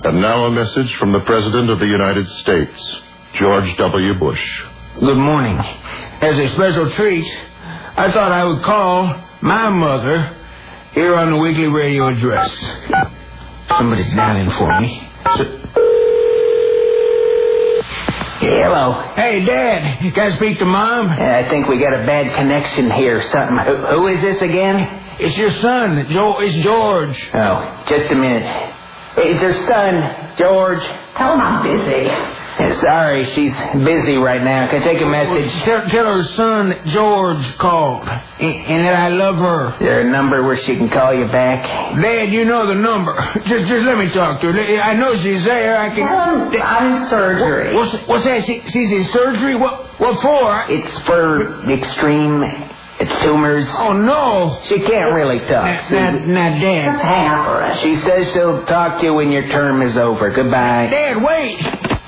And now a message from the President of the United States, George W. Bush. Good morning. As a special treat, I thought I would call my mother here on the weekly radio address. Somebody's dialing for me. Hello. Hey, Dad. Can I speak to Mom? I think we got a bad connection here. Something. Who is this again? It's your son. It's George. Oh, just a minute. It's your son, George. Tell him I'm busy. Sorry, she's busy right now. Can I take a message? Tell her son, George, called. And that I love her. Is there a number where she can call you back? Dad, you know the number. Just let me talk to her. I know she's there. I can... I'm in surgery. What's that? She's in surgery? What for? It's for extreme tumors. Oh, no. She can't really talk. Not Dad. Just hang up for us. She says she'll talk to you when your term is over. Goodbye. Dad, wait.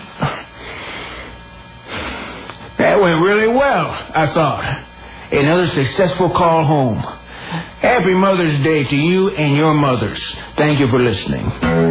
That went really well, I thought. Another successful call home. Happy Mother's Day to you and your mothers. Thank you for listening.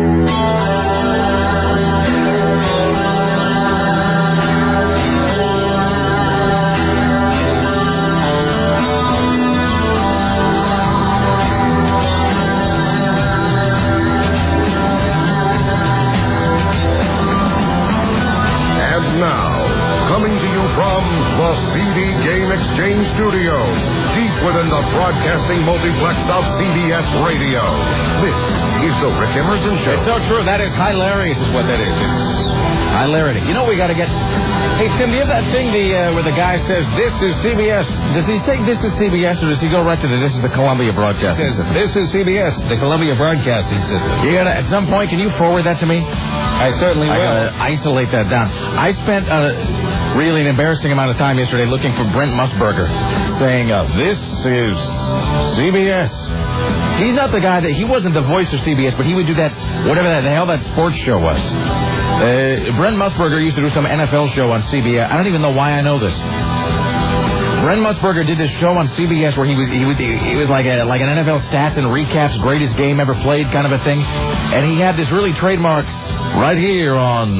Exchange Studios, deep within the broadcasting multiplex of CBS Radio. This is the Rick Emerson Show. It's so true. That is hilarious is what that is. It's hilarity. You know we got to get... Hey, Tim, do you have that thing where the guy says, this is CBS? Does he say this is CBS, or does he go right to this is the Columbia Broadcasting System? This is CBS, the Columbia Broadcasting System. You gotta, at some point, can you forward that to me? I certainly will. I gotta isolate that down. I spent really an embarrassing amount of time yesterday looking for Brent Musburger, saying, this is CBS. He's not the guy he wasn't the voice of CBS, but he would do that, whatever the hell that sports show was. Brent Musburger used to do some NFL show on CBS. I don't even know why I know this. Brent Musburger did this show on CBS where he was like an NFL stats and recaps, greatest game ever played kind of a thing. And he had this really trademark right here on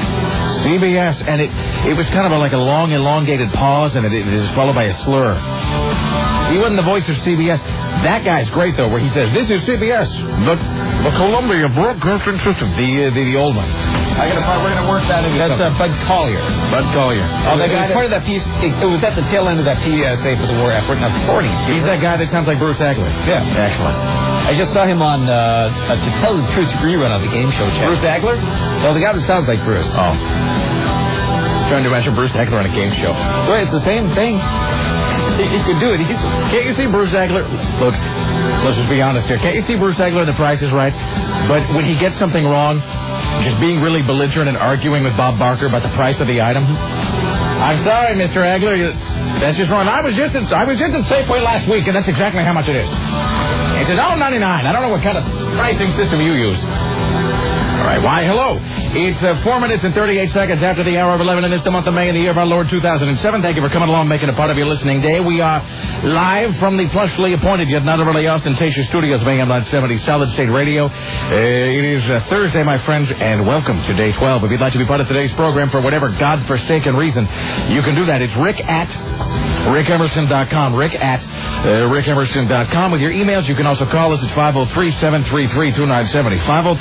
CBS, and it was kind of like a long, elongated pause, and it was followed by a slur. He wasn't the voice of CBS. That guy's great, though, where he says, this is CBS, the Columbia Broadcasting System, the old one. We're going to work that into That's Bud Collier. Bud Collier. Oh, that guy part of that piece, it was at the tail end of that PSA for the War effort in the 40s. He's that guy that sounds like Bruce Agler. Yeah. Excellent. I just saw him on, To Tell the Truth, rerun on the game show channel. Bruce Agler? No, the guy that sounds like Bruce. Oh. Trying to imagine Bruce Agler on a game show. Wait, it's the same thing. He could do it. Can't you see Bruce Agler? Look, let's just be honest here. Can't you see Bruce Agler in The Price is Right? But when he gets something wrong, just being really belligerent and arguing with Bob Barker about the price of the item. I'm sorry, Mr. Agler. That's just wrong. I was just at Safeway last week, and that's exactly how much it is. It's $1.99. I don't know what kind of pricing system you use. All right, why, hello. It's 4 minutes and 38 seconds after the hour of 11, and it's the month of May in the year of our Lord 2007. Thank you for coming along, making it part of your listening day. We are live from the plushly appointed, yet not overly ostentatious studios of AM 970 Solid State Radio. It is Thursday, my friends, and welcome to Day 12. If you'd like to be part of today's program for whatever godforsaken reason, you can do that. It's Rick at RickEmerson.com. Rick at RickEmerson.com. With your emails, you can also call us at 503-733-2970.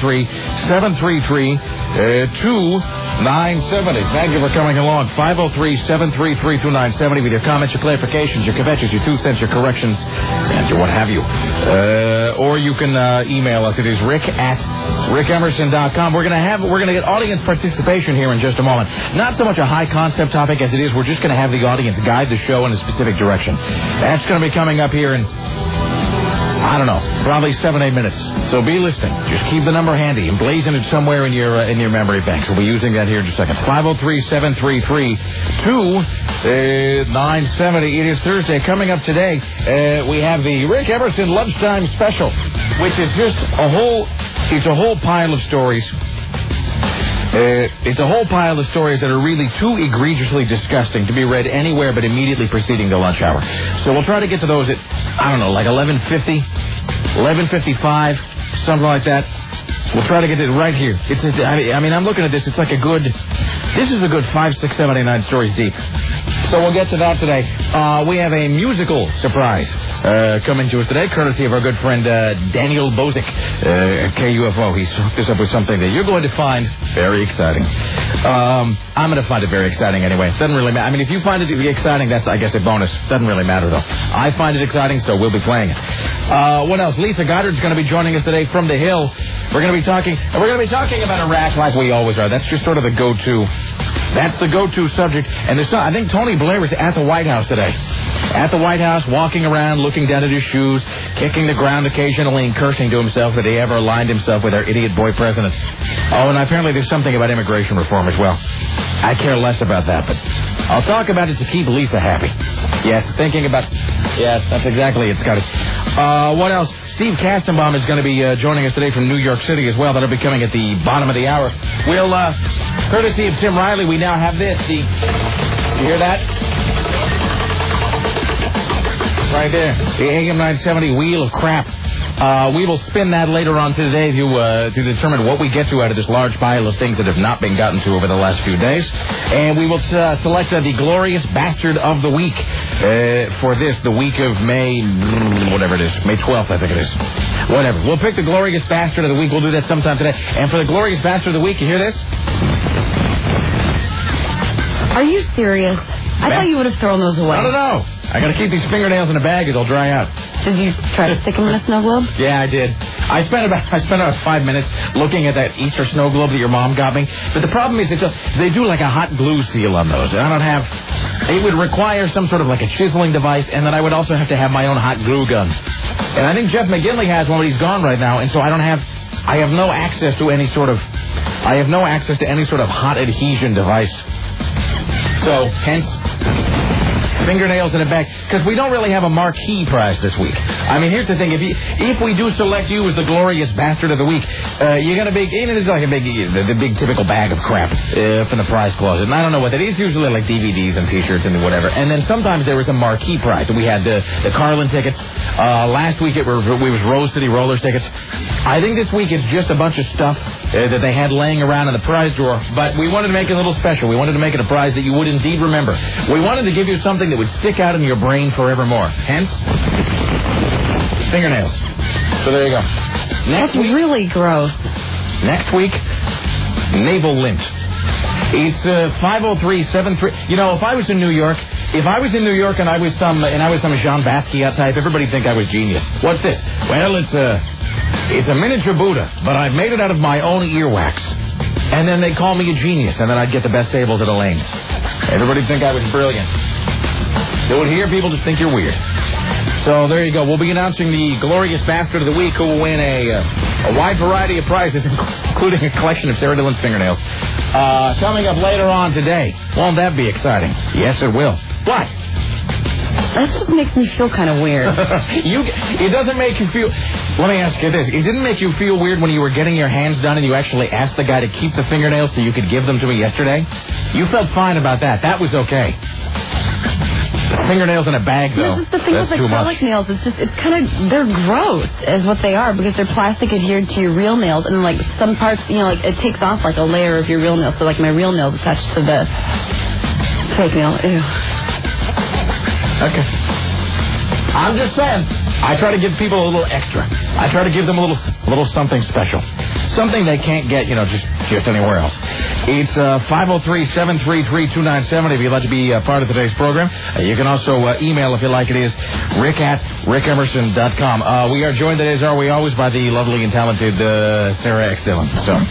503-733-2970. Thank you for coming along. 503-733-2970 with your comments, your clarifications, your kvetches, your 2 cents, your corrections, and your what have you. Or you can email us. It is Rick at RickEmerson.com. We're going to get audience participation here in just a moment. Not so much a high concept topic as it is. We're just going to have the audience guide the show in a specific direction. That's going to be coming up here in, I don't know, probably 7-8 minutes. So be listening. Just keep the number handy. Emblazon it somewhere in your memory banks. We'll be using that here in just a second. 503-733-2970. It is Thursday. Coming up today, we have the Rick Emerson Lunchtime Special, which is just a whole pile of stories. It's a whole pile of stories that are really too egregiously disgusting to be read anywhere but immediately preceding the lunch hour. So we'll try to get to those at, I don't know, like 11:50, 11:55, something like that. We'll try to get it right here. I'm looking at this. It's like this is a good 5, 6, 7, 8, 9 stories deep. So we'll get to that today. We have a musical surprise coming to us today, courtesy of our good friend Daniel Bozic, KUFO. He's hooked us up with something that you're going to find very exciting. I'm going to find it very exciting anyway. Doesn't really matter. I mean, if you find it exciting, that's, I guess, a bonus. Doesn't really matter, though. I find it exciting, so we'll be playing it. What else? Lisa Goddard's going to be joining us today from the Hill. We're going to be talking about Iraq like we always are. That's just sort of the go-to. That's the go-to subject. And I think Tony Blair was at the White House today. At the White House, walking around, looking down at his shoes, kicking the ground occasionally and cursing to himself that he ever aligned himself with our idiot boy president. Oh, and apparently there's something about immigration reform as well. I care less about that, but I'll talk about it to keep Lisa happy. Yes, yes, that's exactly it, Scotty. What else? Steve Kastenbaum is going to be joining us today from New York City as well. That'll be coming at the bottom of the hour. We'll, courtesy of Tim Riley, we now have this. You hear that? Right there. The AM 970 Wheel of Crap. We will spin that later on today to determine what we get to out of this large pile of things that have not been gotten to over the last few days. And we will select the Glorious Bastard of the Week for the week of May, whatever it is, May 12th, I think it is. Whatever. We'll pick the Glorious Bastard of the Week. We'll do that sometime today. And for the Glorious Bastard of the Week, you hear this? Are you serious? I thought you would have thrown those away. No. I got to keep these fingernails in a bag or they'll dry out. Did you try to stick them in a snow globe? Yeah, I did. I spent about 5 minutes looking at that Easter snow globe that your mom got me. But the problem is they do like a hot glue seal on those. And I don't have... It would require some sort of like a chiseling device, and then I would also have to have my own hot glue gun. And I think Jeff McGinley has one, but he's gone right now, and so I have no access to any sort of hot adhesion device. So, hence... fingernails in a bag, because we don't really have a marquee prize this week. I mean, here's the thing: if we do select you as the Glorious Bastard of the Week, you got a big, it's like the big typical bag of crap from the prize closet. And I don't know what that is. It's usually like DVDs and T-shirts and whatever. And then sometimes there was a marquee prize. We had the Carlin tickets. Last week it was Rose City Rollers tickets. I think this week it's just a bunch of stuff that they had laying around in the prize drawer. But we wanted to make it a little special. We wanted to make it a prize that you would indeed remember. We wanted to give you something that would stick out in your brain forevermore. Hence, fingernails. So there you go. That's really gross. Next week, navel lint. It's 50373. You know, if I was in New York and I was some Jean Basquiat type, everybody'd think I was genius. What's this? Well, it's a miniature Buddha, but I've made it out of my own earwax. And then they'd call me a genius, and then I'd get the best tables at Elaine's. Everybody'd think I was brilliant. They would hear people just think you're weird. So there you go. We'll be announcing the Glorious Bastard of the Week, who will win a wide variety of prizes, including a collection of Sarah Dillon's fingernails. Coming up later on today. Won't that be exciting? Yes, it will. What? That just makes me feel kind of weird. It doesn't make you feel... Let me ask you this. It didn't make you feel weird when you were getting your hands done and you actually asked the guy to keep the fingernails so you could give them to me yesterday? You felt fine about that. That was okay. Fingernails in a bag, though. That's just the thing with acrylic nails. They're gross, is what they are, because they're plastic adhered to your real nails, and like some parts, it takes off like a layer of your real nails. So like my real nails attached to this fake nail. Ew. Okay. I'm just saying. I try to give people a little extra. I try to give them a little something special. Something they can't get, just anywhere else. It's 503-733-2970 if you'd like to be part of today's program. You can also email, if you like. It is rick@rickemerson.com. We are joined today, as are we always, by the lovely and talented Sarah X. Dillon. So...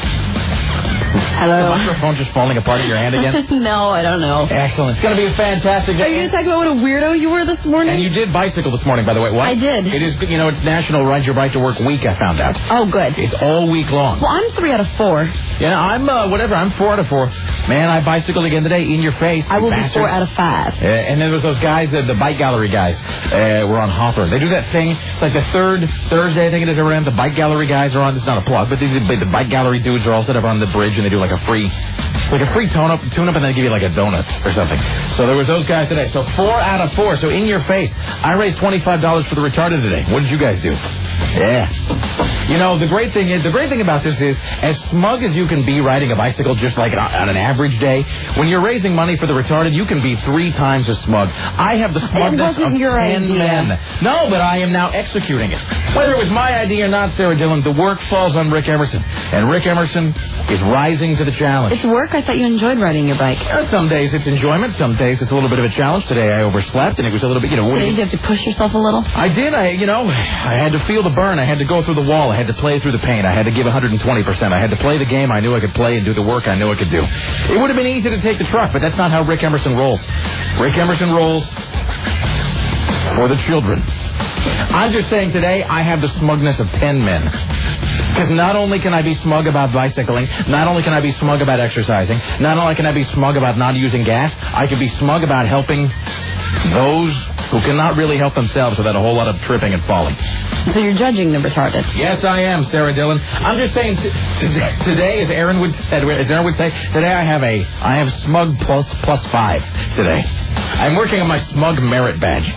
Hello. Is the microphone just falling apart in your hand again? No, I don't know. Excellent. It's going to be a fantastic day. Are you going to talk about what a weirdo you were this morning? And you did bicycle this morning, by the way. What? I did. It is, it's National Ride Your Bike to Work Week, I found out. Oh, good. It's all week long. Well, I'm 3 out of 4. Yeah, I'm, whatever. I'm 4 out of 4. Man, I bicycled again today. In your face. I will be 4 out of 5. And then there was those guys, the bike gallery guys, were on Hawthorne. They do that thing. It's like the third Thursday, I think it is, around. The bike gallery guys are on. It's not a plug, but the bike gallery dudes are all set up on the bridge, and they do like a free like a free tune-up, and they give you like a donut or something. So there was those guys today. So 4 out of 4. So in your face, I raised $25 for the retarded today. What did you guys do? Yeah. You know, the great thing about this is, as smug as you can be riding a bicycle just like on an average day, when you're raising money for the retarded, you can be 3 times as smug. I have the smugness of 10 men. No, but I am now executing it. Whether it was my idea or not, Sarah Dillon, the work falls on Rick Emerson. And Rick Emerson is rising to the challenge. It's work? I thought you enjoyed riding your bike. Some days it's enjoyment. Some days it's a little bit of a challenge. Today I overslept, and it was a little bit, So did you have to push yourself a little? I did. I had to feel the burn. I had to go through the wall. I had to play through the pain. I had to give 120%. I had to play the game I knew I could play and do the work I knew I could do. It would have been easy to take the truck, but that's not how Rick Emerson rolls. Rick Emerson rolls for the children. I'm just saying today I have the smugness of 10 men. Because not only can I be smug about bicycling, not only can I be smug about exercising, not only can I be smug about not using gas, I can be smug about helping those who cannot really help themselves without a whole lot of tripping and falling. So you're judging the retarded? Yes, I am, Sarah Dillon. I'm just saying today, as Aaron would say, today I have smug plus 5 today. I'm working on my smug merit badge.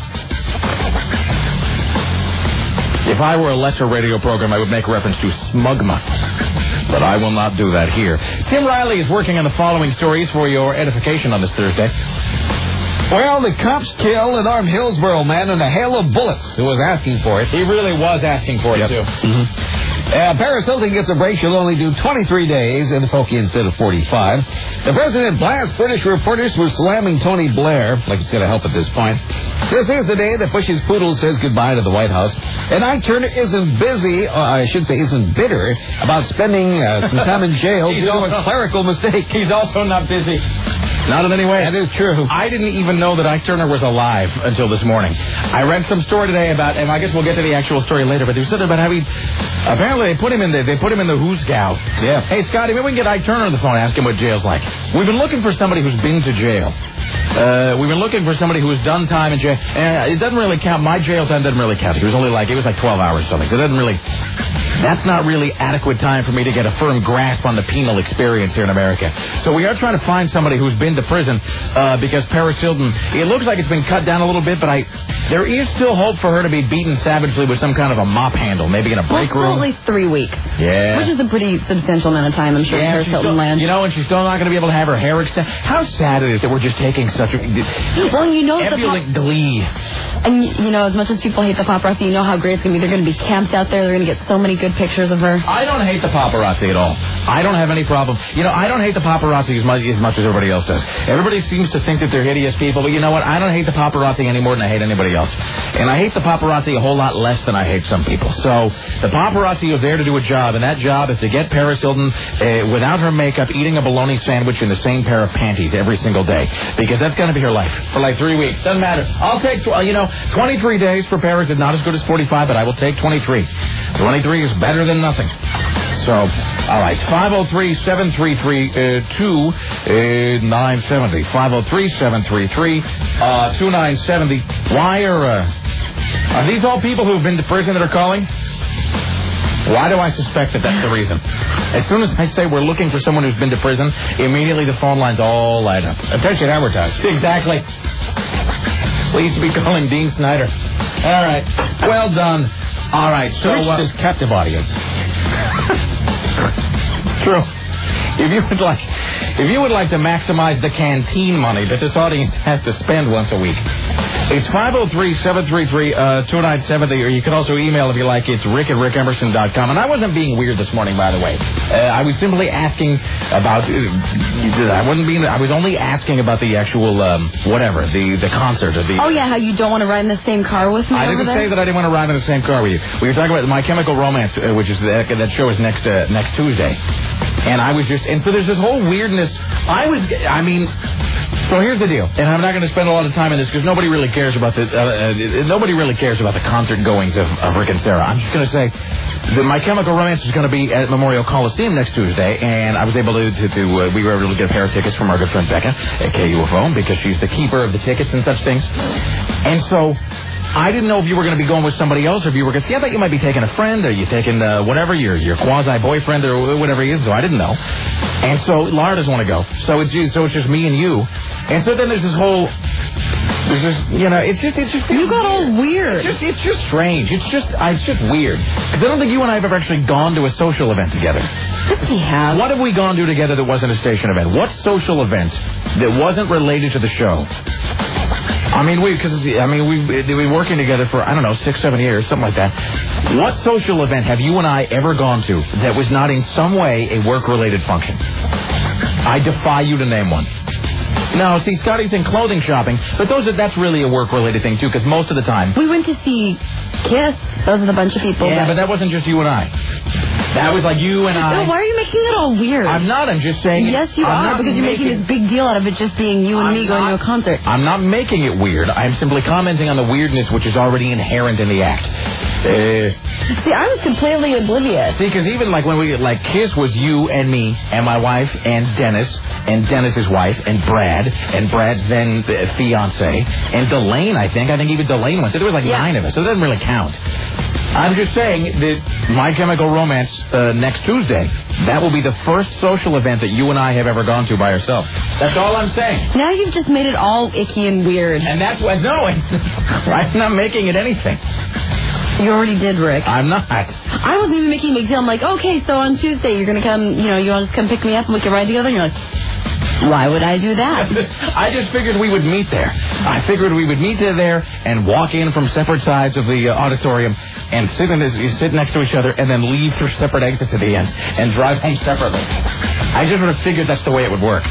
If I were a lesser radio program, I would make reference to smugma. But I will not do that here. Tim Riley is working on the following stories for your edification on this Thursday. Well, the cops killed an armed Hillsborough man in a hail of bullets who was asking for it. He really was asking for it, too. Mm-hmm. Paris Hilton gets a break. She'll only do 23 days in the pokey instead of 45. The president blasts British reporters for slamming Tony Blair, like it's going to help at this point. This is the day that Bush's poodle says goodbye to the White House. And Ike Turner isn't isn't bitter about spending some time in jail due to a clerical mistake. He's also not busy. Not in any way. That is true. I didn't even know that Ike Turner was alive until this morning. I read some story today about, and I guess we'll get to the actual story later, but they said about how apparently they put him in the Who's Gal. Yeah. Hey, Scotty, maybe we can get Ike Turner on the phone and ask him what jail's like. We've been looking for somebody who's been to jail. We've been looking for somebody who's done time in jail. It doesn't really count. My jail time doesn't really count. It was like 12 hours or something. So that's not really adequate time for me to get a firm grasp on the penal experience here in America. So we are trying to find somebody who's been to prison because Paris Hilton, it looks like it's been cut down a little bit, but there is still hope for her to be beaten savagely with some kind of a mop handle, maybe in a break room. At least 3 weeks. Yeah. Which is a pretty substantial amount of time, I'm sure, Paris Hilton lands. And she's still not going to be able to have her hair extended. How sad it is that we're just taking such a ebullient glee. And, as much as people hate the paparazzi, you know how great it's going to be. They're going to be camped out there. They're going to get so many good pictures of her. I don't hate the paparazzi at all. I don't have any problem. I don't hate the paparazzi as much as everybody else does. Everybody seems to think that they're hideous people, but you know what? I don't hate the paparazzi any more than I hate anybody else. And I hate the paparazzi a whole lot less than I hate some people. So the paparazzi is there to do a job, and that job is to get Paris Hilton without her makeup eating a bologna sandwich in the same pair of panties every single day. Because that's going to be her life for like 3 weeks. Doesn't matter. I'll take, 23 days for Paris is not as good as 45, but I will take 23. 23 is better than nothing. So, all right, 503-733-2970. 503-733-2970. Why are these all people who have been to prison that are calling? Why do I suspect that that's the reason? As soon as I say we're looking for someone who's been to prison, immediately the phone lines all light up. Attention advertised. Exactly. Pleased to be calling Dean Snyder. All right. Well done. All right. So this captive audience. True. If you would like to maximize the canteen money that this audience has to spend once a week, it's 503-733-2970, or you can also email if you like. It's rick@rickemerson.com. And I wasn't being weird this morning, by the way. I was simply asking about. I was only asking about the actual the concert of the. Oh yeah, how you don't want to ride in the same car with me. I didn't say that I didn't want to ride in the same car with you. We were talking about My Chemical Romance, which is that show is next Tuesday. And I was so there's this whole weirdness. So here's the deal, and I'm not going to spend a lot of time on this because nobody really cares about the concert goings of Rick and Sarah. I'm just going to say that My Chemical Romance is going to be at Memorial Coliseum next Tuesday, and I was able we were able to get a pair of tickets from our good friend Becca at KUFO because she's the keeper of the tickets and such things. And so I didn't know if you were going to be going with somebody else or if you were going to see. I thought you might be taking a friend or you taking whatever, your quasi-boyfriend or whatever he is, so I didn't know. And so Laura doesn't want to go. So it's just me and you. And so then there's this whole... it's just... You got all weird. It's just strange. It's just weird. Because I don't think you and I have ever actually gone to a social event together. Yes, we have. What have we gone to together that wasn't a station event? What social event that wasn't related to the show? I mean, we've been working together for, 6-7 years, something like that. What social event have you and I ever gone to that was not in some way a work-related function? I defy you to name one. No, see, Scotty's in clothing shopping, but that's really a work-related thing, too, because most of the time... We went to see Kiss. Those are the bunch of people. Yeah, but that wasn't just you and I. That was like you and I. No, why are you making it all weird? I'm not. I'm just saying... Yes, you are, because you're making this big deal out of it just being you and me going to a concert. I'm not making it weird. I'm simply commenting on the weirdness which is already inherent in the act. See, I was completely oblivious. See, because even like when we Kiss was you and me and my wife and Dennis's wife and Brad's then fiance and Delane. I think even Delane went. So there was 9 of us. So it doesn't really count. I'm just saying that My Chemical Romance next Tuesday, that will be the first social event that you and I have ever gone to by ourselves. That's all I'm saying. Now you've just made it all icky and weird. And that's what... No, I'm not making it anything. You already did, Rick. I'm not. I wasn't even making a big deal. I'm like, okay, so on Tuesday you're going to come, you want to just come pick me up and we can ride together? And you're like, why would I do that? I just figured we would meet there. I figured we would meet there and walk in from separate sides of the auditorium and sit next to each other and then leave through separate exits at the end and drive home separately. I just would have figured that's the way it would work.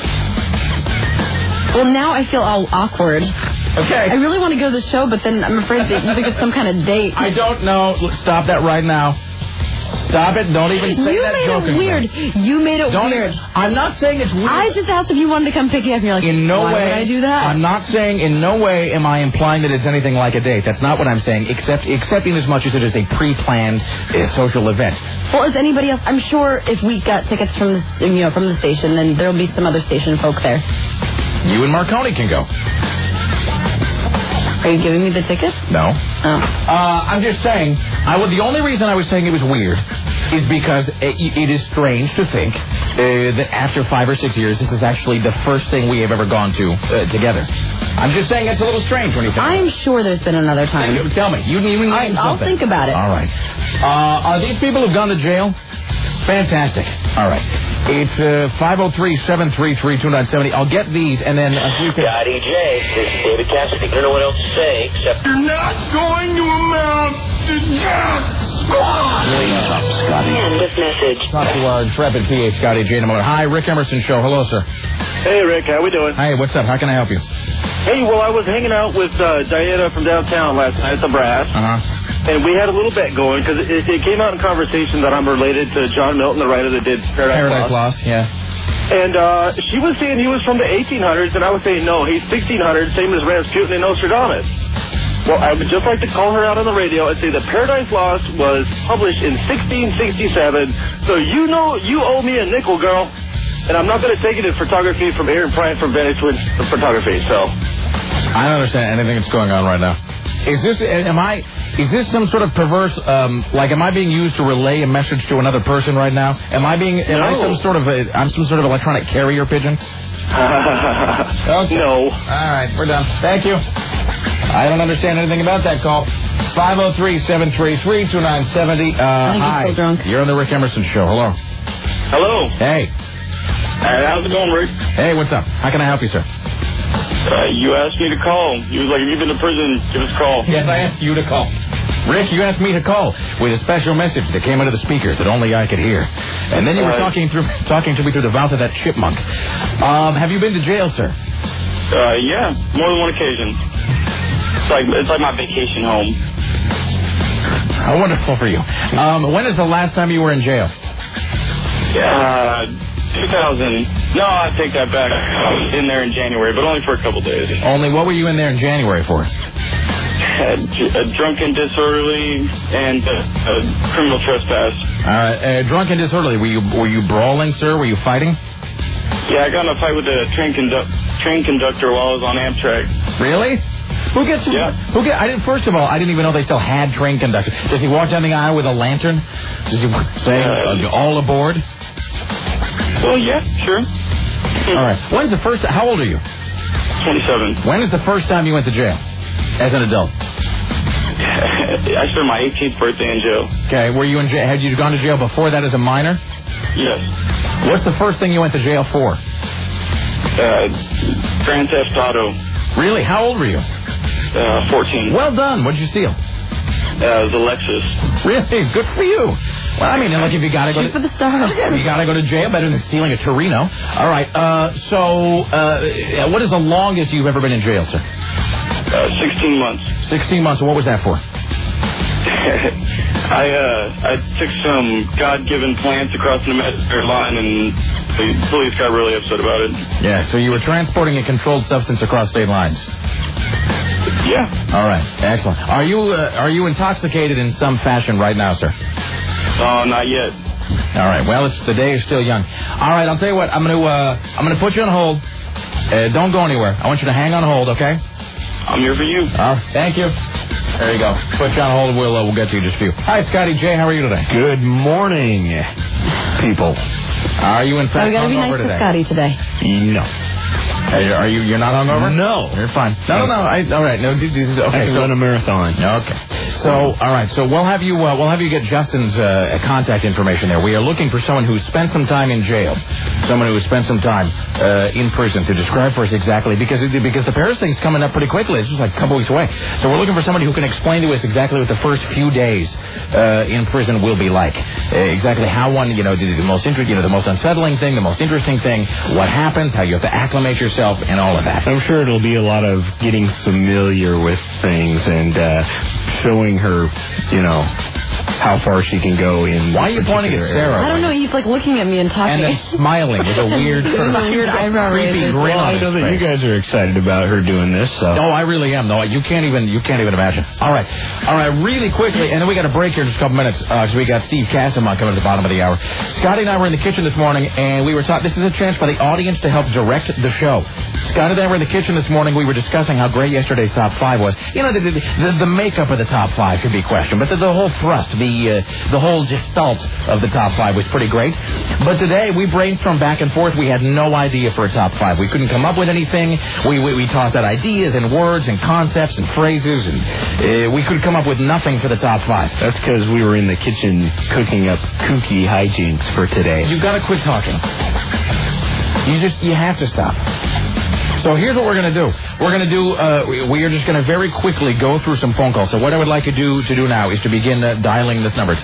Well, now I feel all awkward. Okay. I really want to go to the show, but then I'm afraid that you think it's some kind of date. I don't know. Stop that right now. Stop it. Don't even say that joking. You made it weird. I'm not saying it's weird. I just asked if you wanted to come pick you up, and you're like, in no why way would I do that? I'm not saying in no way am I implying that it's anything like a date. That's not what I'm saying, excepting as much as it is a pre-planned social event. Well, is anybody else? I'm sure if we got tickets from the station, then there'll be some other station folk there. You and Marconi can go. Are you giving me the tickets? No. Oh. I'm just saying, the only reason I was saying it was weird is because it is strange to think that after 5 or 6 years, this is actually the first thing we have ever gone to together. I'm just saying it's a little strange when you think I'm sure there's been another time. Tell me. You name something. I'll think about it. All right. Are these people who've gone to jail? Fantastic. All right. It's 503-733-2970. I'll get these, and then... Scotty J, this is David Cassidy. I don't know what else to say, except... You're not going to amount to just squad! Scotty. End of message. Talk to our intrepid PA, Scotty J. in a moment. Hi, Rick Emerson Show. Hello, sir. Hey, Rick. How we doing? Hey, what's up? How can I help you? Hey, well, I was hanging out with Diana from downtown last night at the Brass. Uh-huh. And we had a little bet going, because it came out in conversation that I'm related to John Milton, the writer that did Paradise Lost, yeah. And she was saying he was from the 1800s, and I was saying, no, he's 1600s, same as Rasputin and Nostradamus. Well, I would just like to call her out on the radio and say that Paradise Lost was published in 1667, so you owe me a nickel, girl. And I'm not going to take it in photography from Aaron Bryant from Venice with Photography, so... I don't understand anything that's going on right now. Is this some sort of perverse, am I being used to relay a message to another person right now? I'm some sort of electronic carrier pigeon? Okay. No. All right, we're done. Thank you. I don't understand anything about that call. 503-733-2970. Hi. Still drunk. You're on the Rick Emerson Show. Hello. Hello. Hey. How's it going, Rick? Hey, what's up? How can I help you, sir? You asked me to call. You was like, if you've been to prison, give us a call. Yes, I asked you to call. Rick, you asked me to call with a special message that came into the speakers that only I could hear. And then you were talking to me through the mouth of that chipmunk. Have you been to jail, sir? Yeah, more than one occasion. It's like my vacation home. How wonderful for you. When is the last time you were in jail? 2000. No, I take that back. I was in there in January, but only for a couple days. Only? What were you in there in January for? Drunken, disorderly, and criminal trespass. All right. Drunken, disorderly. Were you brawling, sir? Were you fighting? Yeah, I got in a fight with the train conductor while I was on Amtrak. Really? Who gets? I didn't. First of all, I didn't even know they still had train conductors. Does he walk down the aisle with a lantern? Does he say all aboard? Well, yeah, sure. All right. When's the first? How old are you? 27. When is the first time you went to jail as an adult? I spent my 18th birthday in jail. Okay. Were you in jail? Had you gone to jail before that as a minor? Yes. What's the first thing you went to jail for? Grand Theft Auto. Really? How old were you? 14. Well done. What did you steal? It was a Lexus. Really? Good for you. Well, I mean, like if you gotta go for the stars. You gotta go to jail, better than stealing a Torino. All right. What is the longest you've ever been in jail, sir? 16 months. 16 months. What was that for? I took some God-given plants across the Mediterranean line, and the police got really upset about it. Yeah. So you were transporting a controlled substance across state lines. Yeah. All right. Excellent. Are you intoxicated in some fashion right now, sir? Oh, not yet. All right. Well, the day is still young. All right. I'll tell you what. I'm gonna put you on hold. Don't go anywhere. I want you to hang on hold, okay? I'm here for you. Thank you. There you go. Put you on hold. We'll get to you in just a few. Hi, Scotty J. How are you today? Good morning, people. Are you in fact we gotta be nice hungover today? to Scotty today. No. You're not hungover? No. You're fine. No. All right. No. Okay. I can run a marathon. Okay. So, all right. So we'll have you get Justin's contact information there. We are looking for someone who's spent some time in jail, someone who's spent some time in prison to describe for us exactly because the Paris thing's coming up pretty quickly. It's just like a couple weeks away. So we're looking for somebody who can explain to us exactly what the first few days in prison will be like. Exactly how one, the most the most unsettling thing, the most interesting thing, what happens, how you have to acclimate yourself, and all of that. I'm sure it'll be a lot of getting familiar with things and showing her, how far she can go in. Why are you pointing at Sarah? I don't know. He's like looking at me and talking. And then smiling with a weird sort of weird eyebrow creepy raises. grin on I know his that face. you guys are excited about her doing this. So. No, I really am. No, you can't even imagine. All right, really quickly, and then we got a break here in just a couple minutes because we got Steve Casamont coming at the bottom of the hour. Scotty and I were in the kitchen this morning, and we were talking. This is a chance for the audience to help direct the show. Scotty and I were in the kitchen this morning. We were discussing how great yesterday's top 5 was. The makeup of the top 5 could be questioned, but the whole thrust, the whole gestalt of the top 5 was pretty great. But today we brainstormed back and forth. We had no idea for a top 5. We couldn't come up with anything. We tossed out ideas and words and concepts and phrases, and we could come up with nothing for the top 5. That's because we were in the kitchen cooking up kooky hijinks for today. You got to quit talking. You have to stop. So here's what we're going to do. We're going to do, we are just going to very quickly go through some phone calls. So what I would like to do now is to begin dialing this number. It's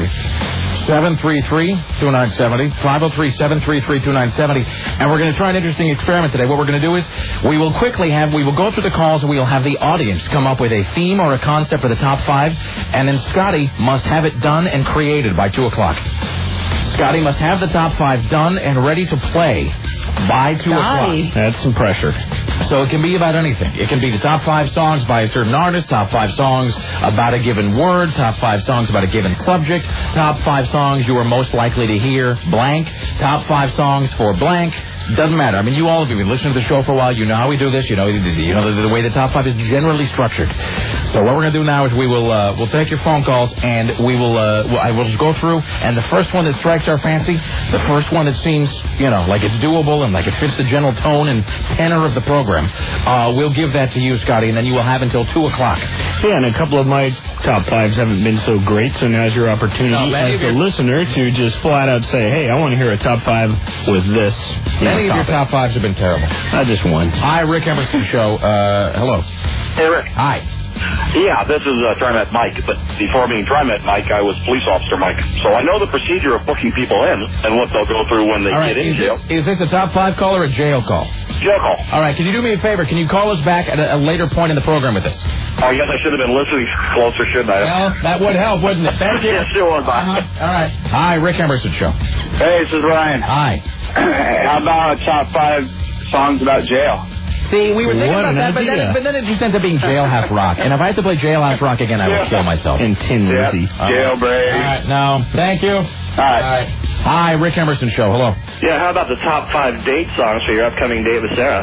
503-733-2970, 503-733-2970, and we're going to try an interesting experiment today. What we're going to do is we will go through the calls, and we'll have the audience come up with a theme or a concept for the top 5, and then Scotty must have it done and created by 2 o'clock. Scotty must have the top 5 done and ready to play by 2 o'clock. That's some pressure. So it can be about anything. It can be the top 5 songs by a certain artist, top 5 songs about a given word, top 5 songs about a given subject, top 5 songs you are most likely to hear blank, top 5 songs for blank. Doesn't matter. I mean, all of you have been listening to the show for a while. You know how we do this. You know the way the top 5 is generally structured. So what we're going to do now is we'll take your phone calls, and I will just go through, and the first one that strikes our fancy, the first one that seems, like it's doable and like it fits the general tone and tenor of the program, we'll give that to you, Scotty, and then you will have until 2 o'clock. Yeah, and a couple of my top 5s haven't been so great, so now's your opportunity as the listener to just flat out say, hey, I want to hear a top 5 with this. Many of your top 5s have been terrible. I just won. Hi, Rick Emerson Show. Hello. Hey, Rick. Hi. Yeah, this is TriMet Mike, but before being TriMet Mike, I was police officer Mike. So I know the procedure of booking people in and what they'll go through when they get in jail. Is this a top 5 call or a jail call? Jail call. All right, can you do me a favor? Can you call us back at a later point in the program with this? Oh, yes, I should have been listening closer, shouldn't I? Well, that would help, wouldn't it? Thank you. Yes, sure. Bye. All right. Hi, Rick Emerson Show. Hey, this is Ryan. Hi. How about top 5 songs about jail? See, we were thinking about that, but then it just ends up being Jailhouse Rock. And if I have to play Jailhouse Rock again, I will kill myself. And Tin Lizzy. Jailbreak. All right, no. Thank you. Hi. Hi, Rick Emerson Show. Hello. Yeah, how about the top 5 date songs for your upcoming date with Sarah?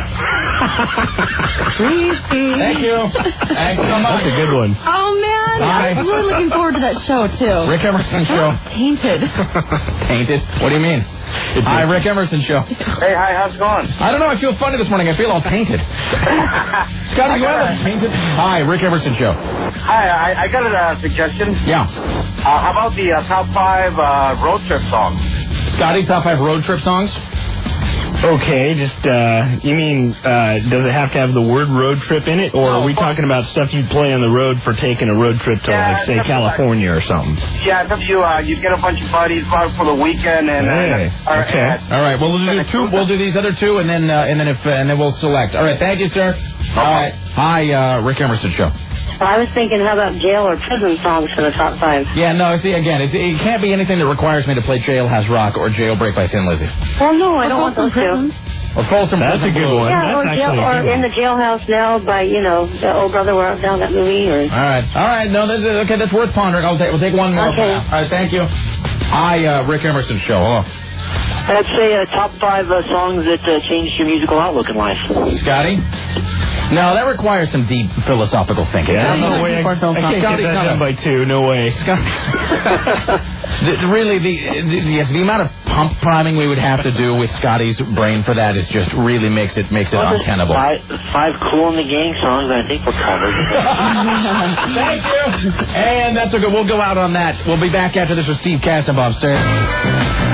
Creepy. Thank you. Thanks so much. That's a good one. Oh, man. Hi. I'm really looking forward to that show, too. Rick Emerson Show. Tainted. Tainted? What do you mean? Hi, Rick Emerson Show. Hey, hi, how's it going? I don't know. I feel funny this morning. I feel all tainted. Scotty, you have a tainted? Hi, Rick Emerson Show. Hi, I got a suggestion. Yeah. How about the top 5 road trip songs? Scotty, top 5 road trip songs? Okay, just, you mean, does it have to have the word road trip in it? Or are we talking about stuff you play on the road for taking a road trip to, like, say, California or something? Yeah, you get a bunch of buddies out for the weekend and... Hey, okay. All right, well, we'll do 2. We'll do these other 2, and then we'll select. All right, thank you, sir. All right. Hi, Rick Emerson Show. I was thinking, how about jail or prison songs for the top 5? Yeah, no, see, again, it can't be anything that requires me to play Jailhouse Rock or Jailbreak by Thin Lizzy. Well, no, I don't want those two. Or Folsom That's a good one. Yeah, or In the Jailhouse Now by, the old brother where down that movie. Or... All right, no, that's worth pondering. We'll take one more. Okay. All right, thank you. Hi, Rick Emerson Show. Hello. I'd say top 5 songs that changed your musical outlook in life. Scotty? No, that requires some deep philosophical thinking. Yeah, no way. I can't get that done by 2. No way. Really, the amount of pump priming we would have to do with Scotty's brain for that is just really makes it untenable. 5 Cool in the Gang songs I think we're covered. Thank you. And that's okay. We'll go out on that. We'll be back after this with Steve Kassenbaum. Stay.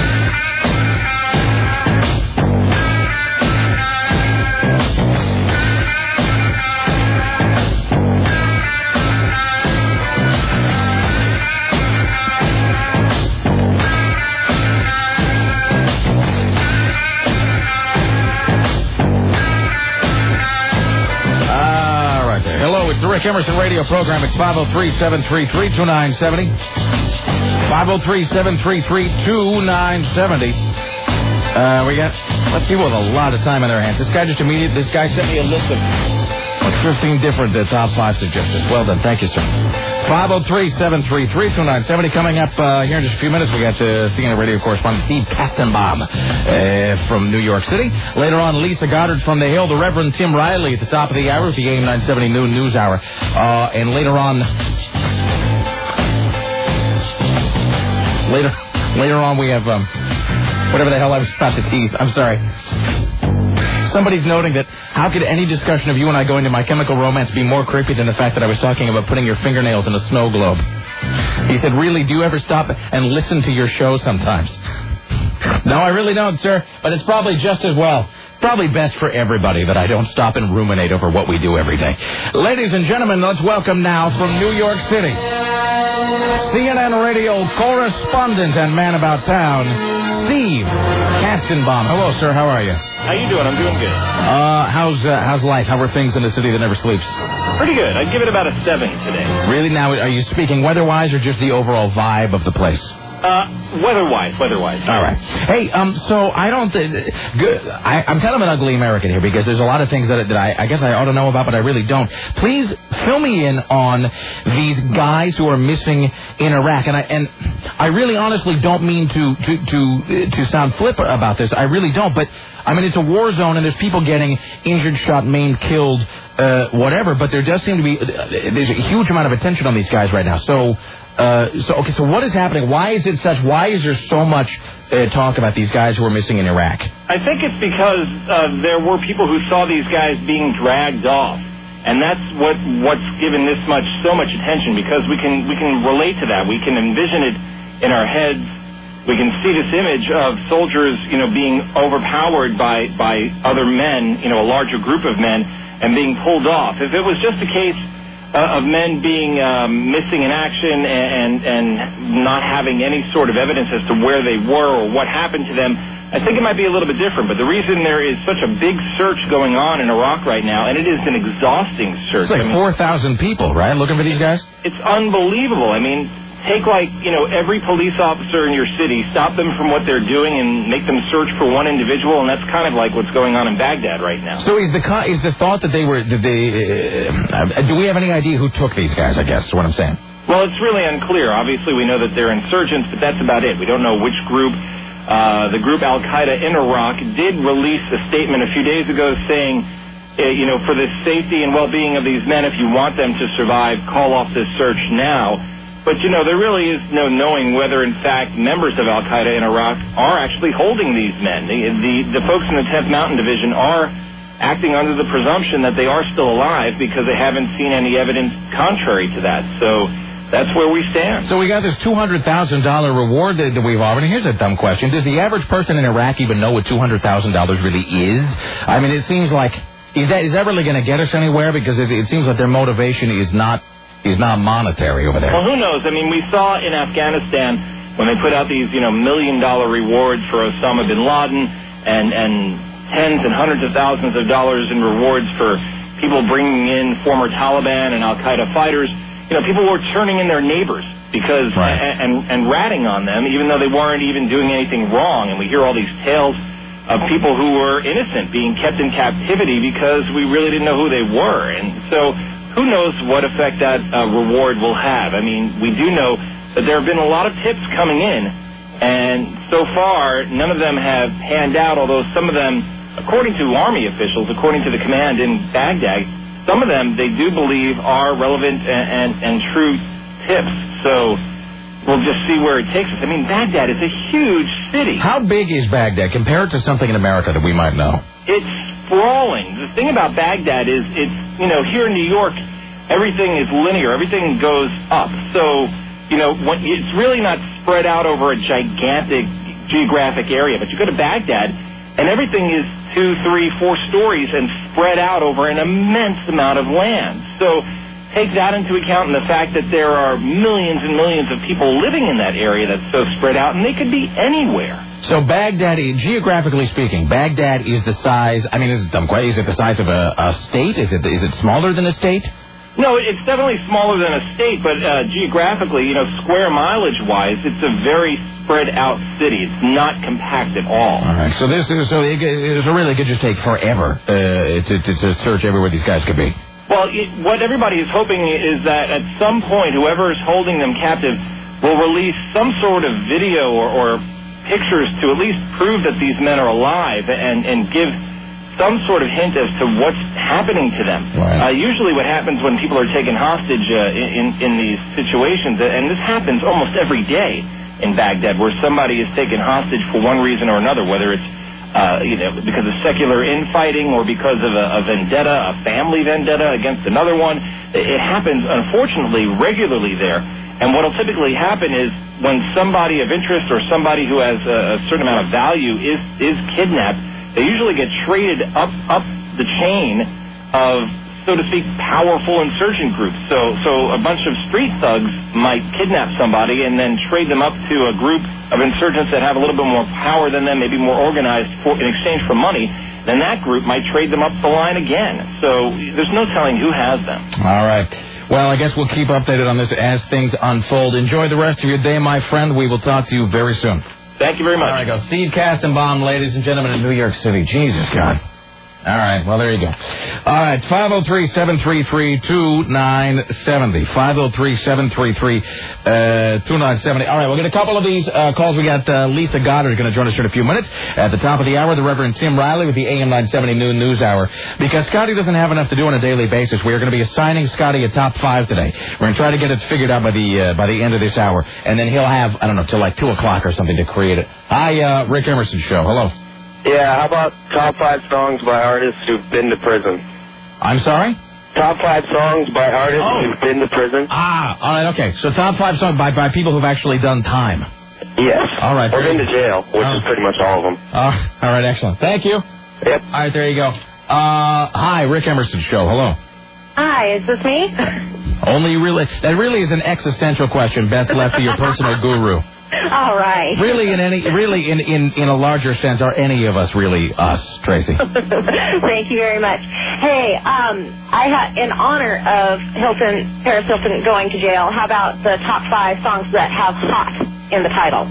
The Rick Emerson radio program. It's 503-733-2970. 503-733-2970. We got people with a lot of time on their hands. This guy sent me a list of 15 different top 5 suggestions. Well done. Thank you, sir. 503-733-2970. Coming up here in just a few minutes, we got CNN radio correspondent Steve Kassenbaum from New York City. Later on, Lisa Goddard from The Hill, the Reverend Tim Riley at the top of the hour with the AM 970 noon news hour. And later on we have whatever the hell I was about to tease. I'm sorry. Somebody's noting that how could any discussion of you and I going to My Chemical Romance be more creepy than the fact that I was talking about putting your fingernails in a snow globe? He said, really, do you ever stop and listen to your show sometimes? No, I really don't, sir, but it's probably just as well. Probably best for everybody that I don't stop and ruminate over what we do every day. Ladies and gentlemen, let's welcome now from New York City, CNN radio correspondent and man about town, Steve Kassenbaum. Hello, sir. How are you? How you doing? I'm doing good. How's life? How are things in the city that never sleeps? Pretty good. I'd give it about a 7 today. Really? Now, are you speaking weather-wise or just the overall vibe of the place? Weather-wise. All right. Hey, so I don't... I'm kind of an ugly American here because there's a lot of things that I guess I ought to know about, but I really don't. Please fill me in on these guys who are missing in Iraq. And I really honestly don't mean to sound flip about this. I really don't. But, I mean, it's a war zone and there's people getting injured, shot, maimed, killed, whatever. But there does seem to be... there's a huge amount of attention on these guys right now. So what is happening? Why is there so much talk about these guys who are missing in Iraq? I think it's because there were people who saw these guys being dragged off, and that's what's given so much attention, because we can relate to that. We can envision it in our heads. We can see this image of soldiers, being overpowered by other men, a larger group of men, and being pulled off. If it was just a case of men being missing in action and not having any sort of evidence as to where they were or what happened to them, I think it might be a little bit different. But the reason there is such a big search going on in Iraq right now, and it is an exhausting search. It's like 4,000 people, right, looking for these guys? It's unbelievable. I mean, take every police officer in your city, stop them from what they're doing and make them search for one individual, and that's kind of like what's going on in Baghdad right now. So is the thought that do we have any idea who took these guys, I guess is what I'm saying? Well, it's really unclear. Obviously, we know that they're insurgents, but that's about it. We don't know which group. The group Al-Qaeda in Iraq did release a statement a few days ago saying, for the safety and well-being of these men, if you want them to survive, call off this search now. But, there really is no knowing whether, in fact, members of Al-Qaeda in Iraq are actually holding these men. The folks in the 10th Mountain Division are acting under the presumption that they are still alive because they haven't seen any evidence contrary to that. So that's where we stand. So we got this $200,000 reward that we've offered. And here's a dumb question. Does the average person in Iraq even know what $200,000 really is? I mean, it seems like, is that really going to get us anywhere? Because it seems like their motivation is not monetary over there. Well, who knows? I mean, we saw in Afghanistan when they put out these, $1 million rewards for Osama bin Laden and tens and hundreds of thousands of dollars in rewards for people bringing in former Taliban and Al-Qaeda fighters. People were turning in their neighbors because and ratting on them, even though they weren't even doing anything wrong. And we hear all these tales of people who were innocent being kept in captivity because we really didn't know who they were. And so who knows what effect that reward will have. I mean, we do know that there have been a lot of tips coming in, and so far none of them have panned out, although some of them, according to Army officials, according to the command in Baghdad, some of them they do believe are relevant and true tips. So we'll just see where it takes us. I mean, Baghdad is a huge city. How big is Baghdad compared to something in America that we might know? It's sprawling. The thing about Baghdad is it's, here in New York, everything is linear. Everything goes up. So, it's really not spread out over a gigantic geographic area. But you go to Baghdad, and everything is 2, 3, 4 stories and spread out over an immense amount of land. So take that into account and the fact that there are millions and millions of people living in that area that's so spread out, and they could be anywhere. So Baghdad, geographically speaking, Baghdad is the size, I mean, is it the size of a state? Is it smaller than a state? No, it's definitely smaller than a state, but geographically, square mileage-wise, it's a very spread-out city. It's not compact at all. All right, so it really could just take forever to search everywhere these guys could be. Well, what everybody is hoping is that at some point, whoever is holding them captive will release some sort of video or pictures to at least prove that these men are alive and give some sort of hint as to what's happening to them. Right. Usually what happens when people are taken hostage in these situations, and this happens almost every day in Baghdad, where somebody is taken hostage for one reason or another, whether it's because of secular infighting or because of a vendetta, a family vendetta against another one. It happens, unfortunately, regularly there. And what will typically happen is when somebody of interest or somebody who has a certain amount of value is kidnapped, they usually get traded up the chain of, so to speak, powerful insurgent groups. So a bunch of street thugs might kidnap somebody and then trade them up to a group of insurgents that have a little bit more power than them, maybe more organized in exchange for money. Then that group might trade them up the line again. So there's no telling who has them. All right. Well, I guess we'll keep updated on this as things unfold. Enjoy the rest of your day, my friend. We will talk to you very soon. Thank you very much. All right, go. Steve Kastenbaum, ladies and gentlemen, in New York City. Jesus, God. All right, well, there you go. All right, 503-733-2970. 503-733-2970. All right, we'll get a couple of these calls. We got Lisa Goddard going to join us in a few minutes. At the top of the hour, the Reverend Tim Riley with the AM 970 Noon News Hour. Because Scotty doesn't have enough to do on a daily basis, we are going to be assigning Scotty a top 5 today. We're going to try to get it figured out by the end of this hour. And then he'll have, I don't know, till like 2 o'clock or something to create it. Hi, Rick Emerson Show. Hello. Yeah, how about top 5 songs by artists who've been to prison? I'm sorry? Top 5 songs by artists who've been to prison. Ah, all right, okay. So top 5 songs by people who've actually done time. Yes. All right. Or been to jail, which is pretty much all of them. All right, excellent. Thank you. Yep. All right, there you go. Hi, Rick Emerson Show. Hello. Hi, is this me? That really is an existential question best left to your personal guru. All right. Really, in a larger sense, are any of us really us, Tracy? Thank you very much. Hey, in honor of Paris Hilton going to jail, how about the top 5 songs that have hot in the title?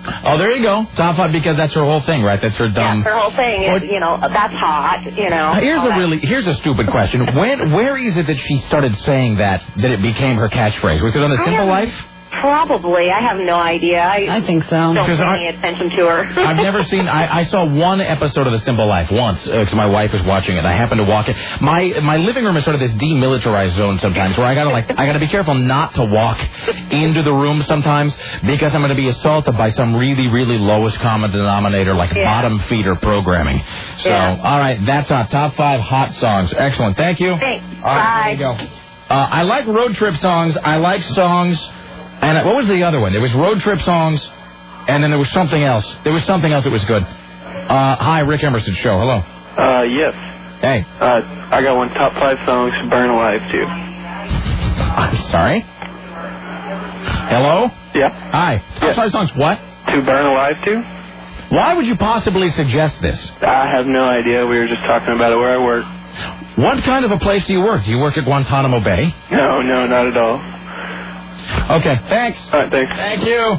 Oh, there you go. Top 5 because that's her whole thing, right? That's her dumb... Yeah, her whole thing is, that's hot, Here's a stupid question. Where is it that she started saying that it became her catchphrase? Was it on The Simple Life? Probably. I have no idea. I think so. Don't pay any attention to her. I've never seen... I saw one episode of The Simple Life once because my wife was watching it. I happened to walk in. My living room is sort of this demilitarized zone sometimes where I gotta be careful not to walk into the room sometimes because I'm going to be assaulted by some really, really lowest common denominator like bottom feeder programming. So, all right, that's our top 5 hot songs. Excellent. Thank you. Thanks. All right, there you go. I like road trip songs. I like songs... And what was the other one? There was road trip songs, and then there was something else. There was something else that was good. Hi, Rick Emerson Show. Hello. Yes. Hey. I got one top 5 songs to burn alive to. I'm sorry? Hello? Yeah. Hi. Top 5 songs what? To burn alive to? Why would you possibly suggest this? I have no idea. We were just talking about it where I work. What kind of a place do you work? Do you work at Guantanamo Bay? No, not at all. Okay, thanks. All right, thanks. Thank you.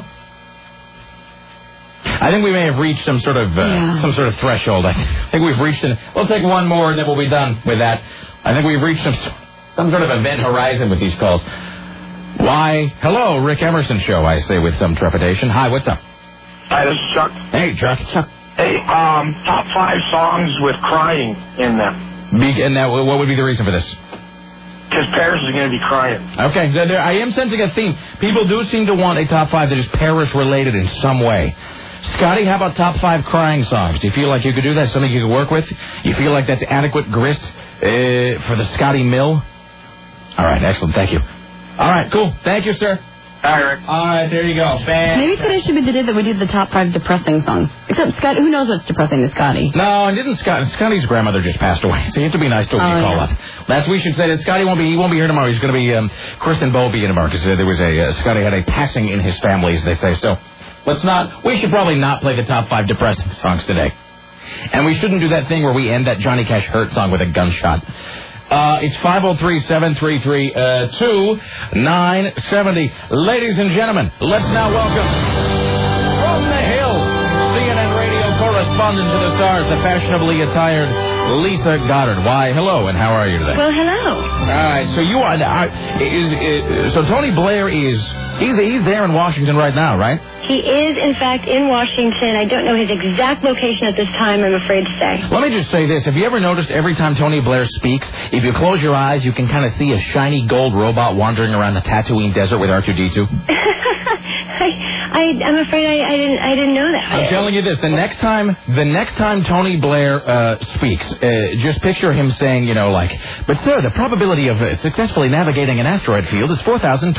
I think we may have reached some sort of threshold. I think we've reached it. We'll take one more and then we'll be done with that. I think we've reached some sort of event horizon with these calls. Why? Hello, Rick Emerson Show, I say with some trepidation. Hi, what's up? Hi, this is Chuck. Hey, Chuck. Hey, top 5 songs with crying in them. And what would be the reason for this? Because Paris is going to be crying. Okay, I am sensing a theme. People do seem to want a top 5 that is Paris-related in some way. Scotty, how about top 5 crying songs? Do you feel like you could do that? Something you could work with? You feel like that's adequate grist for the Scotty Mill? All right, excellent. Thank you. All right, cool. Thank you, sir. All right. All right, there you go. Maybe today should be the day that we do the top 5 depressing songs. Except Scott, who knows what's depressing to Scotty? No, and didn't Scotty's grandmother just passed away, so you have to be nice to him when you call up. We should say that Scotty won't be here tomorrow. He's going to be Kristen Bowe being tomorrow because there was Scotty had a passing in his family, as they say. So we should probably not play the top 5 depressing songs today. And we shouldn't do that thing where we end that Johnny Cash Hurt song with a gunshot. It's 503-733-2970. Ladies and gentlemen, let's now welcome from the Hill, CNN radio correspondent to the stars, the fashionably attired Lisa Goddard. Why, hello, and how are you today? Well, hello. All right, so you are... so Tony Blair he's there in Washington right now, right? He is, in fact, in Washington. I don't know his exact location at this time, I'm afraid to say. Let me just say this. Have you ever noticed every time Tony Blair speaks, if you close your eyes, you can kind of see a shiny gold robot wandering around the Tatooine desert with R2-D2? I'm afraid I didn't know that. I'm telling you this. The next time Tony Blair speaks, just picture him saying, but sir, the probability of successfully navigating an asteroid field is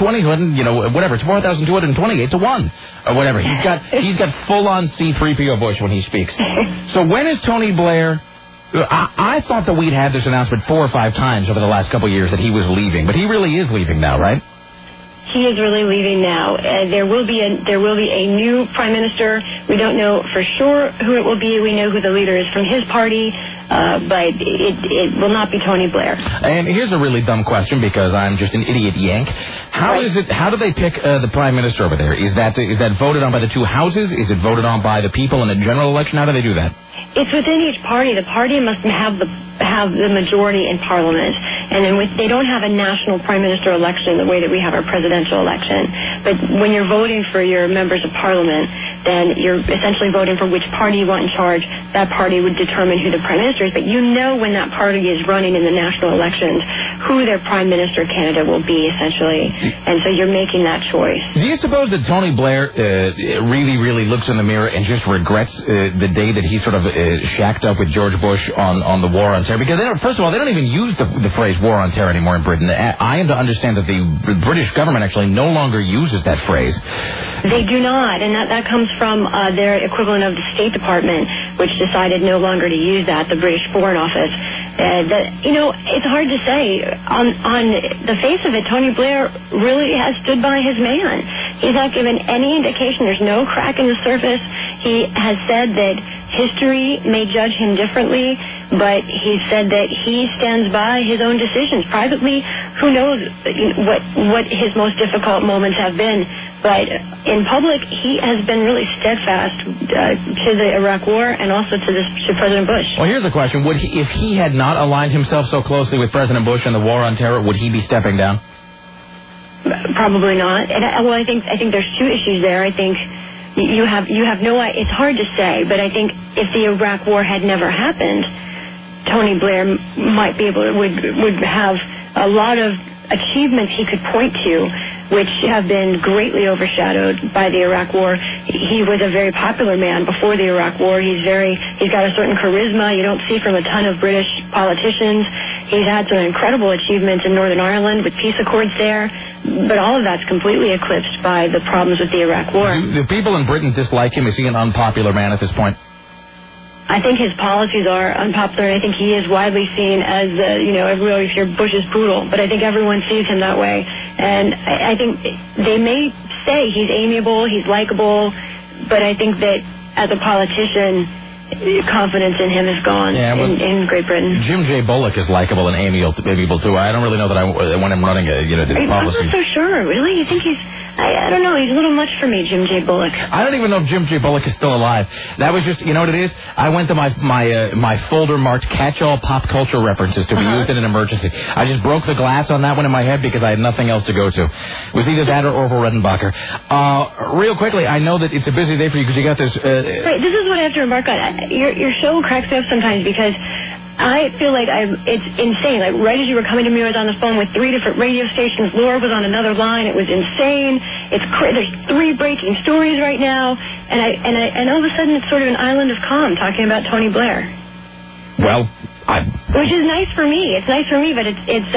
4,228 to 1. Or whatever. He's got full-on C-3PO voice when he speaks. So when is Tony Blair... I thought that we'd had this announcement 4 or 5 times over the last couple of years that he was leaving, but he really is leaving now, right? He is really leaving now. There will be a new prime minister. We don't know for sure who it will be. We know who the leader is from his party, but it will not be Tony Blair. And here's a really dumb question because I'm just an idiot yank. How do they pick the prime minister over there? Is that voted on by the 2 houses? Is it voted on by the people in a general election? How do they do that? It's within each party. The party must have the majority in Parliament, and then they don't have a national prime minister election the way that we have our presidential election. But when you're voting for your members of Parliament, then you're essentially voting for which party you want in charge. That party would determine who the prime minister is. But you know when that party is running in the national elections who their prime minister candidate will be, essentially. And so you're making that choice. Do you suppose that Tony Blair really, really looks in the mirror and just regrets the day that he sort of shacked up with George Bush on the war on terror? Because first of all, they don't even use the phrase war on terror anymore in Britain. I am to understand that the British government actually no longer uses that phrase. They do not, and that comes from their equivalent of the State Department, which decided no longer to use that, the British Foreign Office. It's hard to say. On the face of it, Tony Blair really has stood by his man. He's not given any indication. There's no crack in the surface. He has said that History may judge him differently, but he said that he stands by his own decisions. Privately, who knows what his most difficult moments have been. But in public, he has been really steadfast to the Iraq War and also to President Bush. Well, here's the question. If he had not aligned himself so closely with President Bush and the war on terror, would he be stepping down? Probably not. And I think there's two issues there. I think you have no. It's hard to say, but I think if the Iraq War had never happened, Tony Blair might be able would have a lot of achievements he could point to, which have been greatly overshadowed by the Iraq War. He was a very popular man before the Iraq War. He's got a certain charisma you don't see from a ton of British politicians. He's had some incredible achievements in Northern Ireland with peace accords there, but all of that's completely eclipsed by the problems with the Iraq War. Do people in Britain dislike him? Is he an unpopular man at this point? I think his policies are unpopular, and I think he is widely seen as, everybody hears Bush's poodle, but I think everyone sees him that way. And I think they may say he's amiable, he's likable, but I think that as a politician, confidence in him is gone in Great Britain. Jim J. Bullock is likable and amiable too. I don't really know that I want him running the policy. I'm not so sure. Really? You think he's... I don't know. He's a little much for me, Jim J. Bullock. I don't even know if Jim J. Bullock is still alive. That was just, you know what it is? I went to my folder marked catch-all pop culture references to be used in an emergency. I just broke the glass on that one in my head because I had nothing else to go to. It was either that or Orville Redenbacher. Real quickly, I know that it's a busy day for you because you got this... Right, this is what I have to remark on. Your show cracks me up sometimes because... I feel like it's insane. Like right as you were coming to me, I was on the phone with 3 different radio stations. Laura was on another line. It was insane. There's 3 breaking stories right now, and all of a sudden it's sort of an island of calm talking about Tony Blair. Well, which is nice for me. It's nice for me, but it's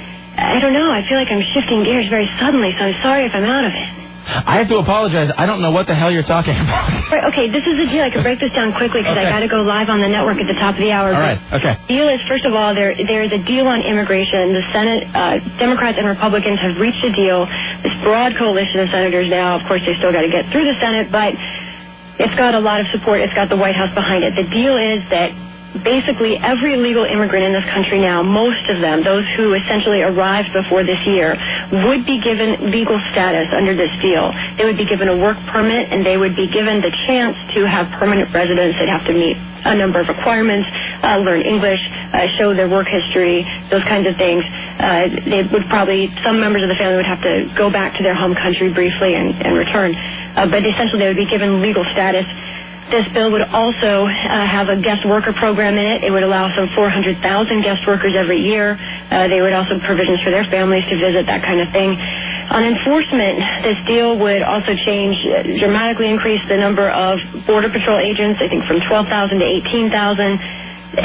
I don't know. I feel like I'm shifting gears very suddenly, so I'm sorry if I'm out of it. I have to apologize. I don't know what the hell you're talking about. Right, okay, this is the deal. I can break this down quickly because I got to go live on the network at the top of the hour. All right, okay. The deal is, first of all, there is a deal on immigration. The Senate, Democrats and Republicans have reached a deal. This broad coalition of senators now, of course, they still got to get through the Senate, but it's got a lot of support. It's got the White House behind it. The deal is that basically every legal immigrant in this country now, most of them, those who essentially arrived before this year, would be given legal status under this deal. They would be given a work permit, and they would be given the chance to have permanent residence. They'd have to meet a number of requirements, learn English, show their work history, those kinds of things. They would probably, some members of the family would have to go back to their home country briefly and return. But essentially they would be given legal status. This bill would also have a guest worker program in it. It would allow some 400,000 guest workers every year. They would also have provisions for their families to visit, that kind of thing. On enforcement, this deal would also dramatically increase the number of Border Patrol agents, I think from 12,000 to 18,000.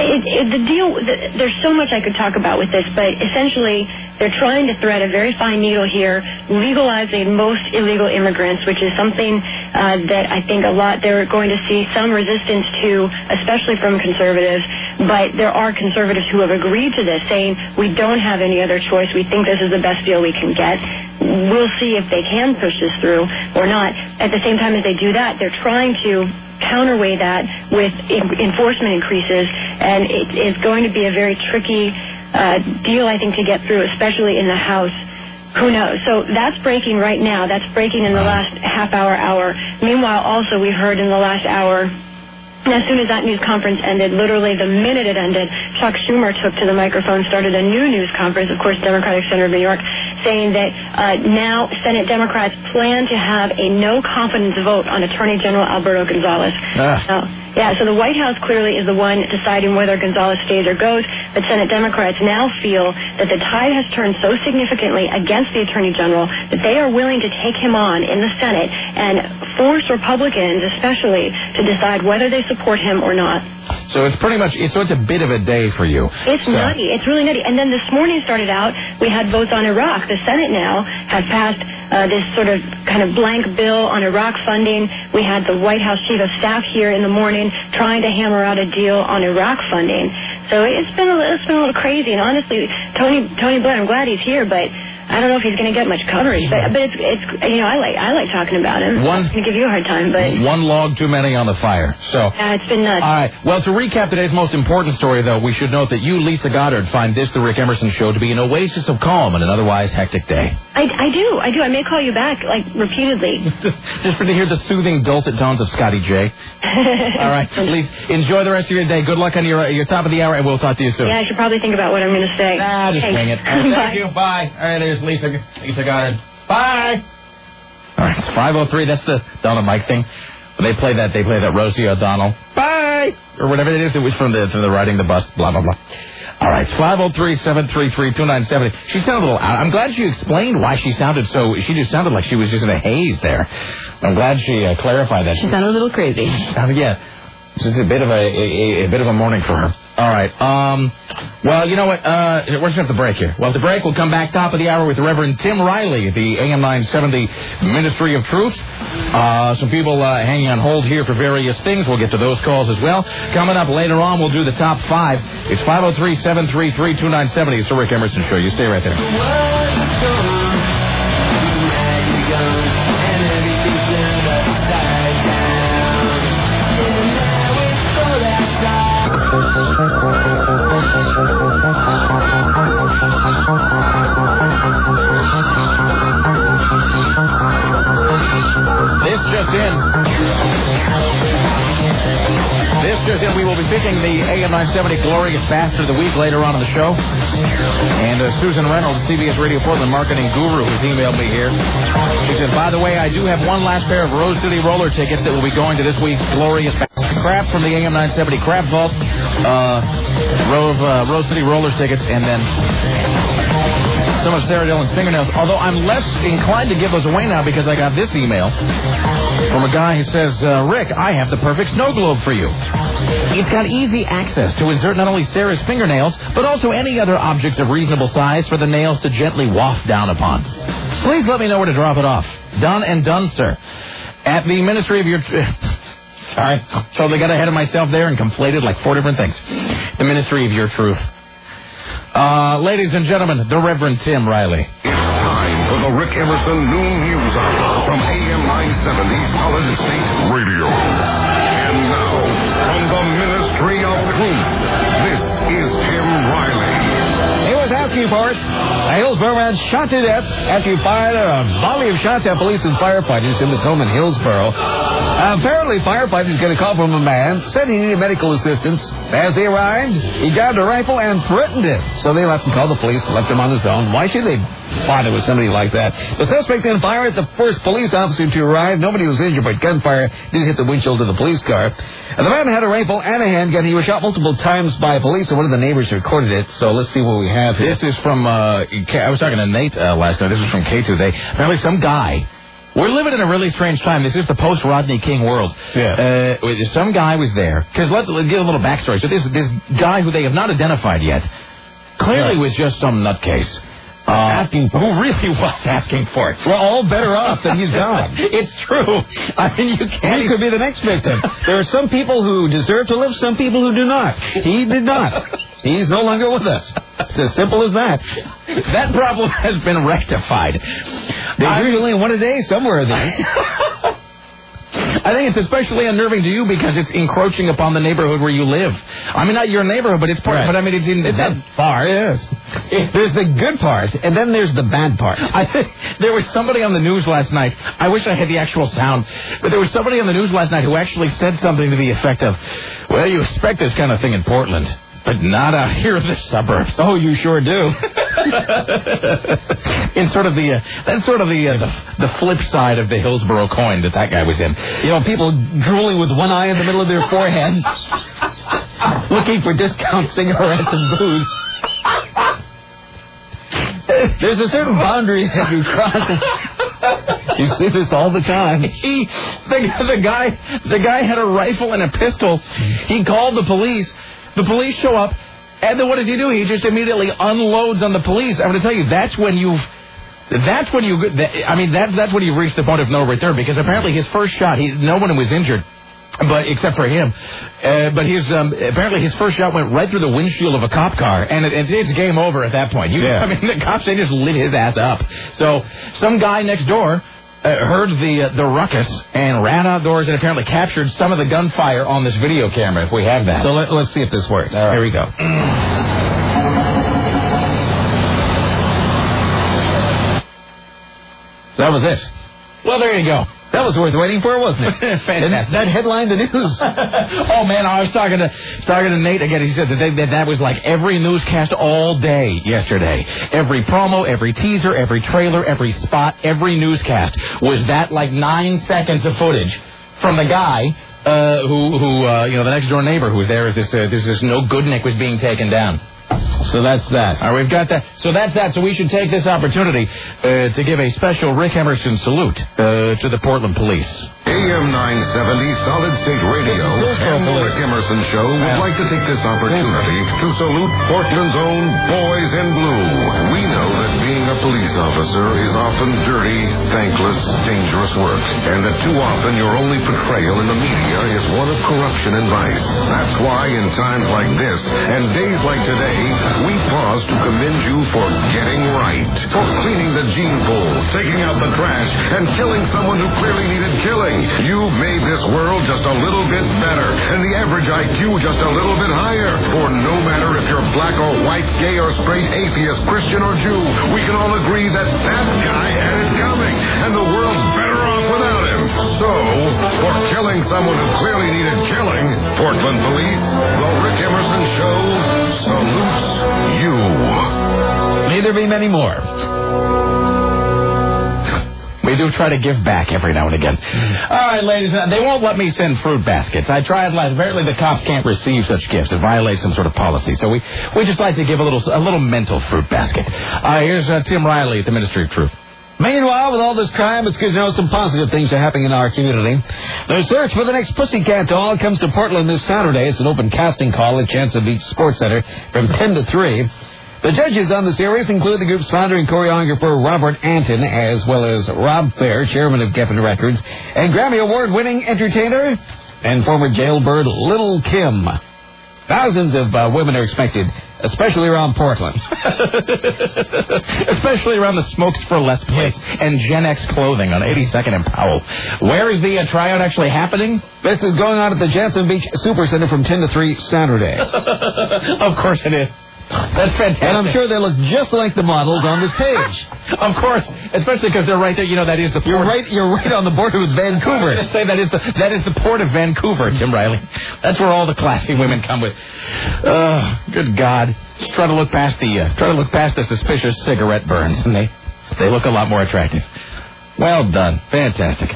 There's so much I could talk about with this, but essentially they're trying to thread a very fine needle here, legalizing most illegal immigrants, which is something that I think they're going to see some resistance to, especially from conservatives. But there are conservatives who have agreed to this, saying we don't have any other choice. We think this is the best deal we can get. We'll see if they can push this through or not. At the same time as they do that, they're trying to counterweigh that with enforcement increases, and it's going to be a very tricky deal, I think, to get through, especially in the House. Who knows? So that's breaking right now. That's breaking in the last half hour. Meanwhile, also, we heard in the last hour, and as soon as that news conference ended, literally the minute it ended, Chuck Schumer took to the microphone, started a new news conference, of course, Democratic Senator of New York, saying that now Senate Democrats plan to have a no-confidence vote on Attorney General Alberto Gonzales. So the White House clearly is the one deciding whether Gonzales stays or goes, but Senate Democrats now feel that the tide has turned so significantly against the Attorney General that they are willing to take him on in the Senate and force Republicans especially to decide whether they support him or not. So it's pretty much, it's a bit of a day for you. It's nutty. It's really nutty. And then this morning started out, we had votes on Iraq. The Senate now has passed this sort of kind of blank bill on Iraq funding. We had the White House Chief of Staff here in the morning trying to hammer out a deal on Iraq funding. So it's been a little crazy. And honestly, Tony Blair, I'm glad he's here, but I don't know if he's going to get much coverage, but it's I like talking about him. I'm going to give you a hard time, but one log too many on the fire. So it's been nuts. All right. Well, to recap today's most important story, though, we should note that you, Lisa Goddard, find this, the Rick Emerson Show, to be an oasis of calm in an otherwise hectic day. I do. I may call you back repeatedly. just for to hear the soothing, dulcet tones of Scotty J. All right. Please enjoy the rest of your day. Good luck on your top of the hour, and we'll talk to you soon. Yeah, I should probably think about what I'm going to say. Just wing it. Right, thank you. Bye. All right, there's Lisa Goddard. Bye. All right, it's 5:03. That's the Donna Mike thing. When they play that Rosie O'Donnell. Bye. Or whatever it is. It was from the riding the bus. Blah blah blah. All right, it's 503-733-2970. She sounded a little out. I'm glad she explained why she sounded so. She just sounded like she was just in a haze there. I'm glad she clarified that. She sounded a little crazy. Yeah. This is a bit of a morning for her. All right. Well, you know what? We're just going to have to break here. Well, at the break, we'll come back top of the hour with the Reverend Tim Riley, the AM 970 Ministry of Truth. Some people hanging on hold here for various things. We'll get to those calls as well. Coming up later on, we'll do the top 5. It's 503-733-2970. It's the Rick Emerson Show. You stay right there. This just in, we will be picking the AM 970 Glorious Bastard of the Week later on in the show. And Susan Reynolds, CBS Radio Portland marketing guru, has emailed me here. She said, by the way, I do have one last pair of Rose City Roller tickets that will be going to this week's Glorious Bastard. Crap from the AM 970 Crap Vault. Rose City Roller tickets, and then some of Sarah Dillon's fingernails. Although I'm less inclined to give those away now because I got this email from a guy who says, Rick, I have the perfect snow globe for you. It's got easy access to insert not only Sarah's fingernails, but also any other objects of reasonable size for the nails to gently waft down upon. Please let me know where to drop it off. Done and done, sir. At the Ministry of your... Sorry, totally got ahead of myself there and conflated like 4 different things. The Ministry of Your Truth. Ladies and gentlemen, the Reverend Tim Riley. It's time for the Rick Emerson Noon News Hour from AM 970 Solid State Radio. And now, from the Ministry of Truth, this is Tim Riley. He was asking for it. A Hillsborough man shot to death after he fired a volley of shots at police and firefighters in his home in Hillsborough. Apparently, firefighters got a call from a man, said he needed medical assistance. As he arrived, he grabbed a rifle and threatened it. So they left and called the police, left him on his own. Why should they bother with somebody like that? The suspect then fired at the first police officer to arrive. Nobody was injured, but gunfire did hit the windshield of the police car. And the man had a rifle and a handgun. He was shot multiple times by police, and one of the neighbors recorded it. So let's see what we have here. This is from, I was talking to Nate last night. This is from K2. Apparently some guy... We're living in a really strange time. This is the post-Rodney King world. Yeah. Some guy was there. Because let's give a little backstory. So this guy who they have not identified yet clearly was just some nutcase. Asking for it. Who really was asking for it. We're all better off than he's gone. It's true. I mean, you can't... He could be the next victim. There are some people who deserve to live, some people who do not. He did not. He's no longer with us. It's as simple as that. That problem has been rectified. There's usually one a day somewhere there. I think it's especially unnerving to you because it's encroaching upon the neighborhood where you live. I mean, not your neighborhood, but it's part. Right. But I mean, it's that far. Yes. There's the good part, and then there's the bad part. I think there was somebody on the news last night. I wish I had the actual sound, but there was somebody on the news last night who actually said something to the effect of, "Well, you expect this kind of thing in Portland, but not out here in the suburbs." Oh, you sure do. In sort of the flip side of the Hillsborough coin that guy was in. You know, people drooling with one eye in the middle of their forehead, looking for discount cigarettes and booze. There's a certain boundary that you cross. You see this all the time. The guy had a rifle and a pistol. He called the police. The police show up, and then what does he do? He just immediately unloads on the police. I'm going to tell you, that's when you've reached the point of no return, because apparently his first shot, no one was injured. But except for him, but his apparently his first shot went right through the windshield of a cop car, and it's game over at that point. I mean, the cops, they just lit his ass up. So some guy next door heard the ruckus and ran outdoors and apparently captured some of the gunfire on this video camera. If we have that, so let's see if this works. All right. Here we go. That was it. Well, there you go. That was worth waiting for, wasn't it? Fantastic. That headlined the news. Oh, man, I was talking to Nate again. He said that was like every newscast all day yesterday. Every promo, every teaser, every trailer, every spot, every newscast was that like 9 seconds of footage from the guy who the next door neighbor who was there as this no good Nick was being taken down. So that's that. All right, we've got that. So that's that. So we should take this opportunity to give a special Rick Emerson salute to the Portland Police. AM 970 Solid State Radio and the Rick Emerson Show would like to take this opportunity to salute Portland's own Boys in Blue. We know that being a police officer is often dirty, thankless, dangerous work, and that too often your only portrayal in the media is one of corruption and vice. That's why in times like this and days like today, we pause to commend you for getting right, for cleaning the gene pool, taking out the trash, and killing someone who clearly needed killing. You've made this world just a little bit better, and the average IQ just a little bit higher. For no matter if you're black or white, gay or straight, atheist, Christian or Jew, we can all agree that guy had it coming, and the world's better off without him. So, for killing someone who clearly needed killing, Portland Police, the Rick Emerson Show salutes you. May there be many more. We do try to give back every now and again. All right, ladies, they won't let me send fruit baskets. I tried last. Apparently, the cops can't receive such gifts. It violates some sort of policy. So we just like to give a little mental fruit basket. Here's Tim Riley at the Ministry of Truth. Meanwhile, with all this crime, it's good to know some positive things are happening in our community. The search for the next Pussycat doll comes to Portland this Saturday. It's an open casting call at Chanson Beach Sports Center from 10 to 3. The judges on the series include the group's founder and choreographer Robert Anton, as well as Rob Fair, chairman of Geffen Records, and Grammy Award-winning entertainer and former jailbird Little Kim. Thousands of women are expected, especially around Portland. Especially around the Smokes for Less place and Gen X Clothing on 82nd and Powell. Where is the tryout actually happening? This is going on at the Chanson Beach Super Center from 10 to 3 Saturday. Of course it is. That's fantastic. And I'm sure they look just like the models on this page. Of course, especially because they're right there. You know, that is the port. You're right on the border with Vancouver. I was going to say that is the port of Vancouver, Tim Riley. That's where all the classy women come with. Good God! Just try to look past the suspicious cigarette burns, and they look a lot more attractive. Well done, fantastic.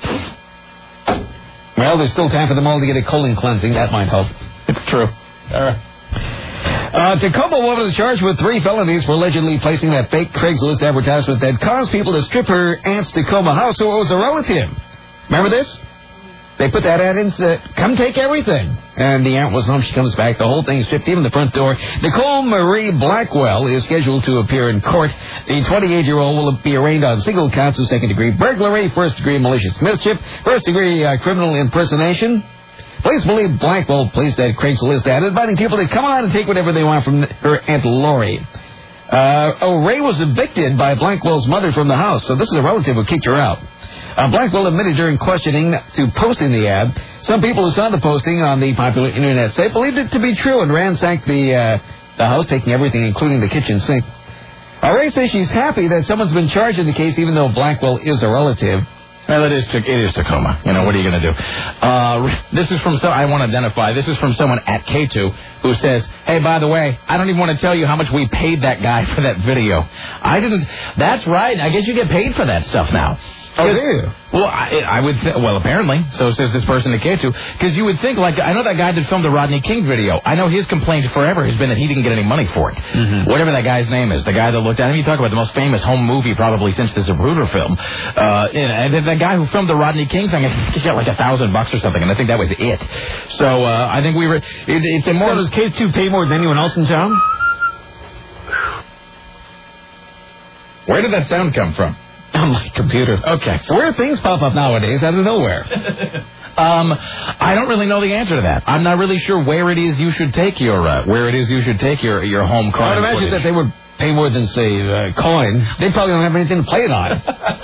Well, there's still time for them all to get a colon cleansing. That might help. It's true. All right. Tacoma woman is charged with 3 felonies for allegedly placing that fake Craigslist advertisement that caused people to strip her aunt's Tacoma house so it was a relative. Remember this? They put that ad in and said, come take everything. And the aunt was home. She comes back. The whole thing is stripped, even the front door. Nicole Marie Blackwell is scheduled to appear in court. The 28-year-old will be arraigned on single counts of second-degree burglary, first-degree malicious mischief, first-degree criminal impersonation. Police believe Blackwell placed that Craigslist ad inviting people to come on and take whatever they want from her Aunt Lori. Ray was evicted by Blackwell's mother from the house, so this is a relative who kicked her out. Blackwell admitted during questioning to posting the ad. Some people who saw the posting on the popular internet site believed it to be true and ransacked the house, taking everything, including the kitchen sink. Ray says she's happy that someone's been charged in the case, even though Blackwell is a relative. Well, it is Tacoma. You know, what are you going to do? This is from I want to identify. This is from someone at K2 who says, hey, by the way, I don't even want to tell you how much we paid that guy for that video. I didn't. That's right. I guess you get paid for that stuff now. Oh, do you? Well, I would well, apparently. So says this person at K2. Because you would think, like, I know that guy that filmed the Rodney King video. I know his complaint forever has been that he didn't get any money for it. Mm-hmm. Whatever that guy's name is. The guy that looked at him. You talk about the most famous home movie probably since the Zapruder film. And the guy who filmed the Rodney King thing, I think he got like $1,000 or something. And I think that was it. So I think we were... It's a more... So does K2 pay more than anyone else in town? Where did that sound come from? On my computer. Okay. Weird things pop up nowadays out of nowhere. I don't really know the answer to that. I'm not really sure where it is you should take your home crime. I would imagine that they would pay more than, say, coin. They probably don't have anything to play it on.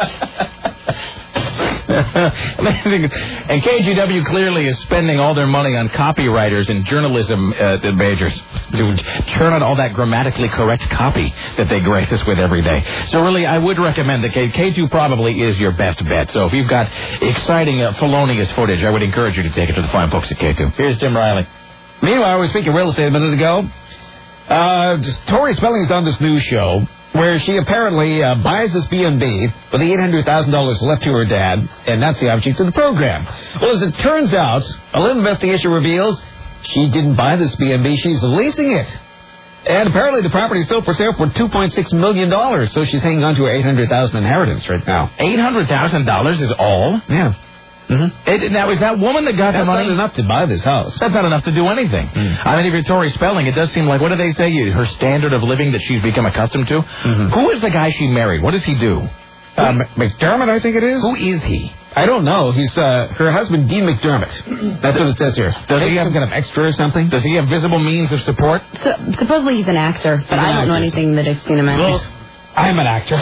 And KGW clearly is spending all their money on copywriters and journalism majors to churn out all that grammatically correct copy that they grace us with every day. So really, I would recommend that K2 probably is your best bet. So if you've got exciting, felonious footage, I would encourage you to take it to the fine folks at K2. Here's Tim Riley. Meanwhile, we were speaking real estate a minute ago. Tori Spelling's on this news show where she apparently buys this B&B with the $800,000 left to her dad, and that's the object of the program. Well, as it turns out, a little investigation reveals she didn't buy this B&B, she's leasing it. And apparently the property is still for sale for $2.6 million, so she's hanging on to her $800,000 inheritance right now. $800,000 is all? Yeah. Mm-hmm. Now, is that woman that got the money? That's not enough to buy this house. That's not enough to do anything. I mean, if you're Tori Spelling, it does seem like, what do they say? Her standard of living that she's become accustomed to? Who is the guy she married? What does he do? McDermott, I think it is. Who is he? I don't know. He's her husband, Dean McDermott. That's what it says here. Does he have some kind of extra or something? Does he have visible means of support? Supposedly he's an actor, but I don't know anything that I've seen him in. Well, I'm an actor.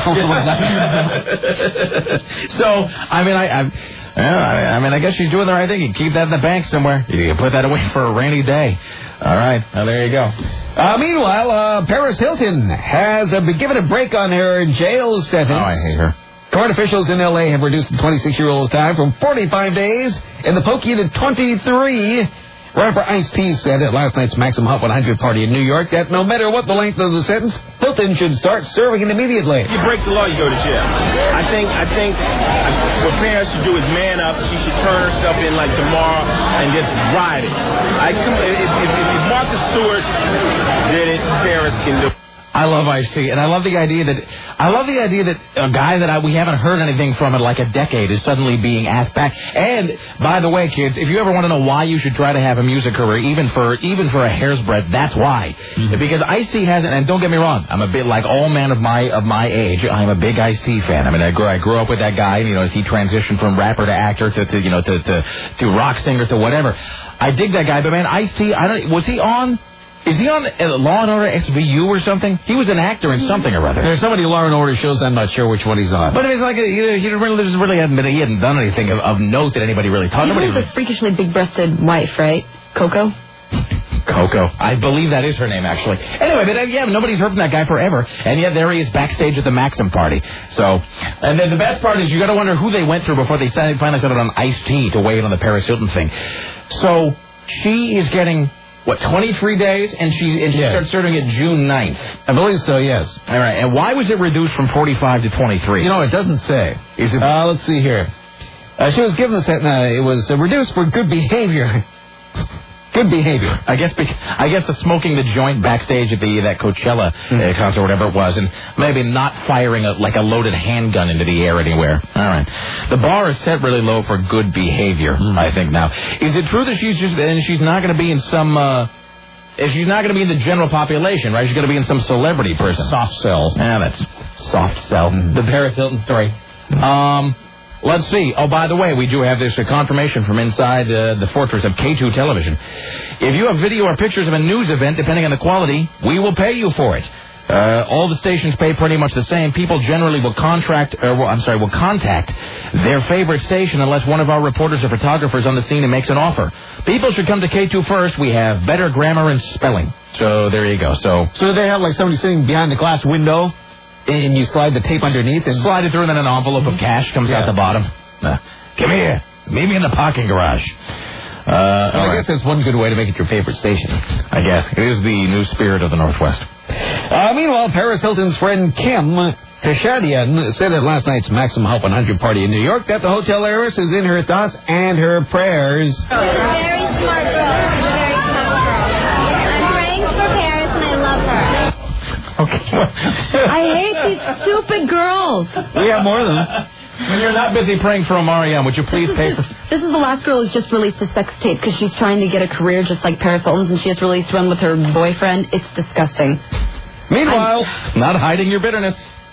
So, I guess she's doing the right thing. You keep that in the bank somewhere. You can put that away for a rainy day. All right. Well, there you go. Meanwhile, Paris Hilton has been given a break on her jail sentence. Oh, I hate her. Court officials in L.A. have reduced the 26-year-old's time from 45 days in the pokey to 23. Rapper Ice-T said at last night's Maximum Hot 100 party in New York that no matter what the length of the sentence, Hilton should start serving it immediately. If you break the law, you go to jail. I think what parents should do is man up. She should turn herself in like tomorrow and just ride it. If Martha Stewart did it, parents can do it. I love Ice-T, and I love the idea that a guy that we haven't heard anything from in like a decade is suddenly being asked back. And by the way, kids, if you ever want to know why you should try to have a music career, even for a hair's breadth, that's why. Because Ice-T hasn't. And don't get me wrong, I'm a bit like all men of my age. I'm a big Ice-T fan. I mean, I grew up with that guy. As he transitioned from rapper to actor to rock singer to whatever. I dig that guy, but man, Ice-T, was he on? Is he on Law and Order SVU or something? He was an actor in something or other. There's so many Law and Order shows, I'm not sure which one he's on. But it's like he hadn't done anything of note that anybody really talked about. He has a freakishly big-breasted wife, right? Coco? I believe that is her name, actually. Anyway, but nobody's heard from that guy forever, and yet there he is backstage at the Maxim party. So, and then the best part is you got to wonder who they went through before they finally settled on Ice-T to weigh in on the Paris Hilton thing. So she is getting 23 days, and she starts serving it June 9th. I believe so, yes. All right, and why was it reduced from 45 to 23? It doesn't say. Is it? Let's see here. She was given it was reduced for good behavior. Good behavior. I guess the smoking the joint backstage at that Coachella concert, whatever it was, and maybe not firing a loaded handgun into the air anywhere. All right. The bar is set really low for good behavior, I think now. Is it true that she's not going to be in some... she's not going to be in the general population, right? She's going to be in some celebrity person. Soft cell. Yeah, that's soft cell. The Paris Hilton story. Let's see. Oh, by the way, we do have this confirmation from inside the fortress of K2 Television. If you have video or pictures of a news event, depending on the quality, we will pay you for it. All the stations pay pretty much the same. People generally will contact their favorite station unless one of our reporters or photographers on the scene and makes an offer. People should come to K2 first. We have better grammar and spelling. So there you go. So they have somebody sitting behind the glass window? And you slide the tape underneath and slide it through, and then an envelope of cash comes out the bottom. Come here. Meet me in the parking garage. I guess that's one good way to make it your favorite station. I guess. It is the new spirit of the Northwest. Meanwhile, Paris Hilton's friend Kim Kardashian said at last night's Maximum Hot 100 party in New York that the hotel heiress is in her thoughts and her prayers. Very smart girl. Very tough girl. I'm praying for Paris and I love her. Okay. I hate these stupid girls. We have more of them. When you're not busy praying for Omarion, would you please pay for... This is the last girl who's just released a sex tape because she's trying to get a career just like Paris Hilton's, and she just released one with her boyfriend. It's disgusting. Meanwhile, not hiding your bitterness.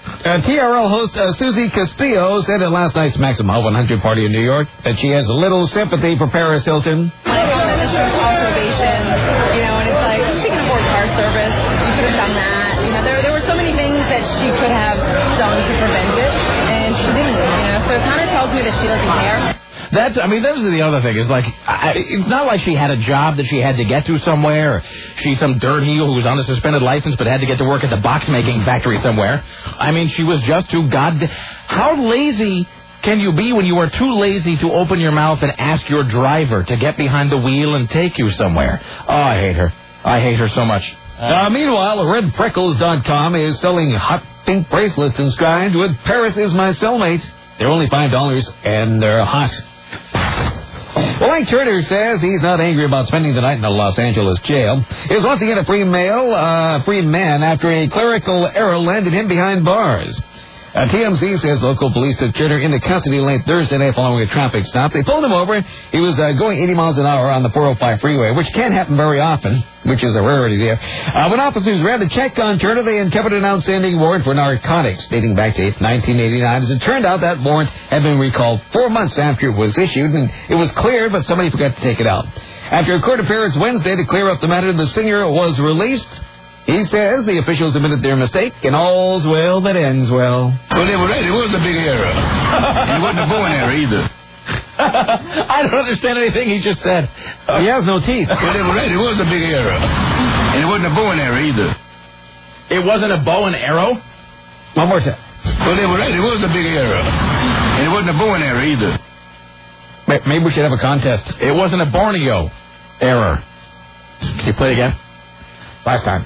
TRL host Susie Castillo said at last night's Maximum 100 party in New York that she has little sympathy for Paris Hilton. She was on probation, and it's like, she can afford car service. You could have done that. There were so many things that she could have done to prevent it, and she didn't, So it kind of tells me that she doesn't care. Those are the other thing. Is like, it's not like she had a job that she had to get to somewhere. Or she's some dirt heel who was on a suspended license but had to get to work at the box making factory somewhere. I mean, she was just too How lazy can you be when you are too lazy to open your mouth and ask your driver to get behind the wheel and take you somewhere? Oh, I hate her. I hate her so much. Meanwhile, RedFreckles.com is selling hot pink bracelets inscribed with Paris is my cellmate. They're only $5 and they're hot. Well, Ike Turner says he's not angry about spending the night in a Los Angeles jail. He was once again a free man after a clerical error landed him behind bars. TMZ says local police took Turner into custody late Thursday night following a traffic stop. They pulled him over. He was going 80 miles an hour on the 405 freeway, which can't happen very often, which is a rarity there. When officers ran the check on Turner, they uncovered an outstanding warrant for narcotics dating back to 1989. As it turned out, that warrant had been recalled 4 months after it was issued, and it was cleared, but somebody forgot to take it out. After a court appearance Wednesday to clear up the matter, the singer was released. He says the officials admitted their mistake, and all's well that ends well. Well, they were right. It was a big error. It wasn't a bowing error either. I don't understand anything he just said. He has no teeth. Well, they were right. It was a big error. And it wasn't a bow and arrow either. It wasn't a bow and arrow? One more time. Well, they were right. It was a big error. And it wasn't a bow and arrow either. Maybe we should have a contest. It wasn't a Borneo error. Can you play again? Last time.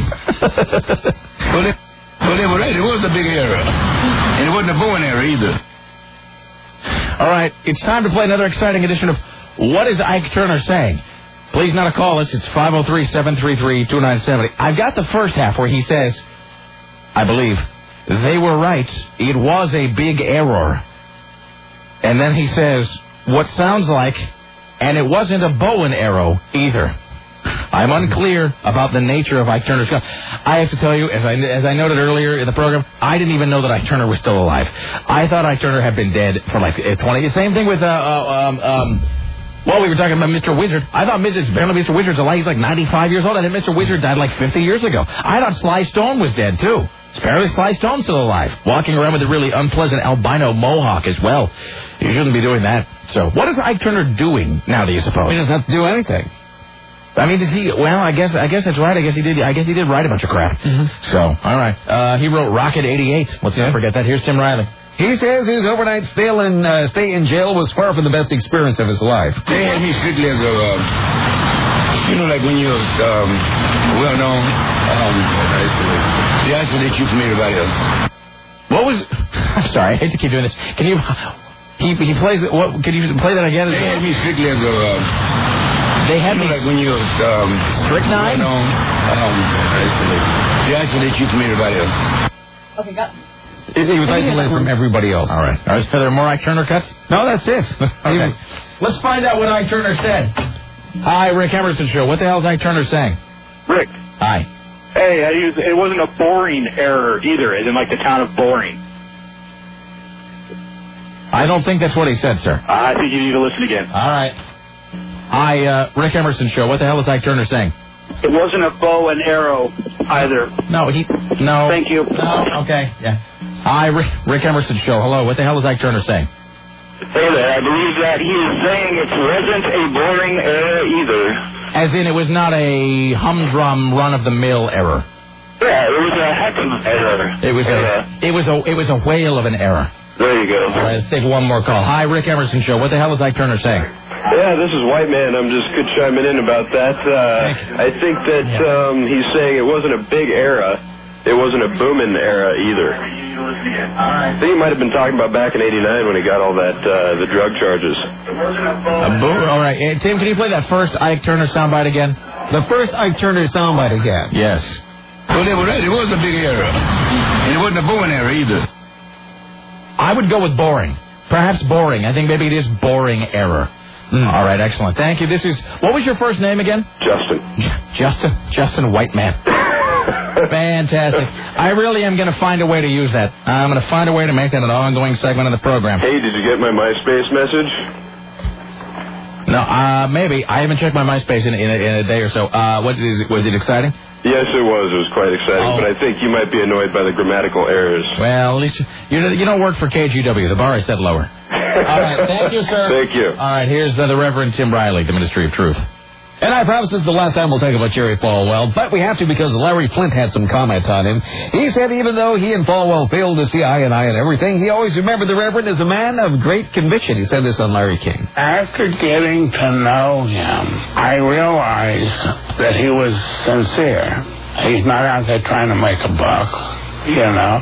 Well, they were right. It was a big error. And it wasn't a bow and arrow either. All right. It's time to play another exciting edition of What is Ike Turner Saying? Please not call us. It's 503-733-2970. I've got the first half where he says, I believe, they were right. It was a big error. And then he says, what sounds like, and it wasn't a bow and arrow either. I'm unclear about the nature of Ike Turner's gun. I have to tell you, as I noted earlier in the program, I didn't even know that Ike Turner was still alive. I thought Ike Turner had been dead for like 20. Same thing with we were talking about Mr. Wizard. I thought Mr. Wizard's alive. He's like 95 years old. I think Mr. Wizard died like 50 years ago. I thought Sly Stone was dead too. Apparently Sly Stone's still alive, walking around with a really unpleasant albino mohawk as well. You shouldn't be doing that. So, what is Ike Turner doing now? Do you suppose he doesn't have to do anything? I mean, does he? Well, I guess that's right. I guess he did write a bunch of crap. Mm-hmm. So, all right. He wrote Rocket 88. Let's not forget that. Here's Tim Riley. He says his overnight stay in jail was far from the best experience of his life. They had me strictly as a, like when you're well known, they isolate you from everybody else. What was? I'm sorry, I hate to keep doing this. Can you? He plays. What? Can you play that again? They had me strictly as a. They had me like when you're strychnine. Well known, they isolate you from everybody else. Okay, got. He was isolated from everybody else. All right. Are there more Ike Turner cuts? No, that's it. Okay. Let's find out what Ike Turner said. Hi, Rick Emerson Show. What the hell is Ike Turner saying? Rick. Hi. Hey, it wasn't a boring error either, as in like the town of Boring. I don't think that's what he said, sir. I think you need to listen again. All right. Hi, Rick Emerson Show. What the hell is Ike Turner saying? It wasn't a bow and arrow either. No. Thank you. No, okay, yeah. Hi, Rick Emerson Show. Hello. What the hell is Ike Turner saying? Hey there, I believe that he is saying it wasn't a boring error either. As in, it was not a humdrum, run-of-the-mill error. Yeah, it was a heck of an error. It was a whale of an error. There you go. All right, let's take one more call. Hi, Rick Emerson Show. What the hell is Ike Turner saying? Yeah, this is White Man. I'm just chiming in about that. I think that he's saying it wasn't a big era. It wasn't a booming era either. I think he might have been talking about back in '89 when he got all that the drug charges. All right, Tim, can you play that first Ike Turner soundbite again? The first Ike Turner soundbite again. Yes. Well, they were right. It was a big error, and it wasn't a boring error either. I would go with boring. Perhaps boring. I think maybe it is boring error. All right, excellent. Thank you. What was your first name again? Justin. Justin White Man. Fantastic. I really am going to find a way to use that. I'm going to find a way to make that an ongoing segment of the program. Hey, did you get my MySpace message? No, maybe. I haven't checked my MySpace in a day or so. Was it exciting? Yes, it was. It was quite exciting, but I think you might be annoyed by the grammatical errors. Well, at least you don't work for KGW. The bar is set lower. All right, thank you, sir. Thank you. All right, here's the Reverend Tim Riley, the Ministry of Truth. And I promise this is the last time we'll talk about Jerry Falwell, but we have to because Larry Flint had some comment on him. He said even though he and Falwell failed to see eye and eye and everything, he always remembered the Reverend as a man of great conviction. He said this on Larry King. After getting to know him, I realized that he was sincere. He's not out there trying to make a buck, you know.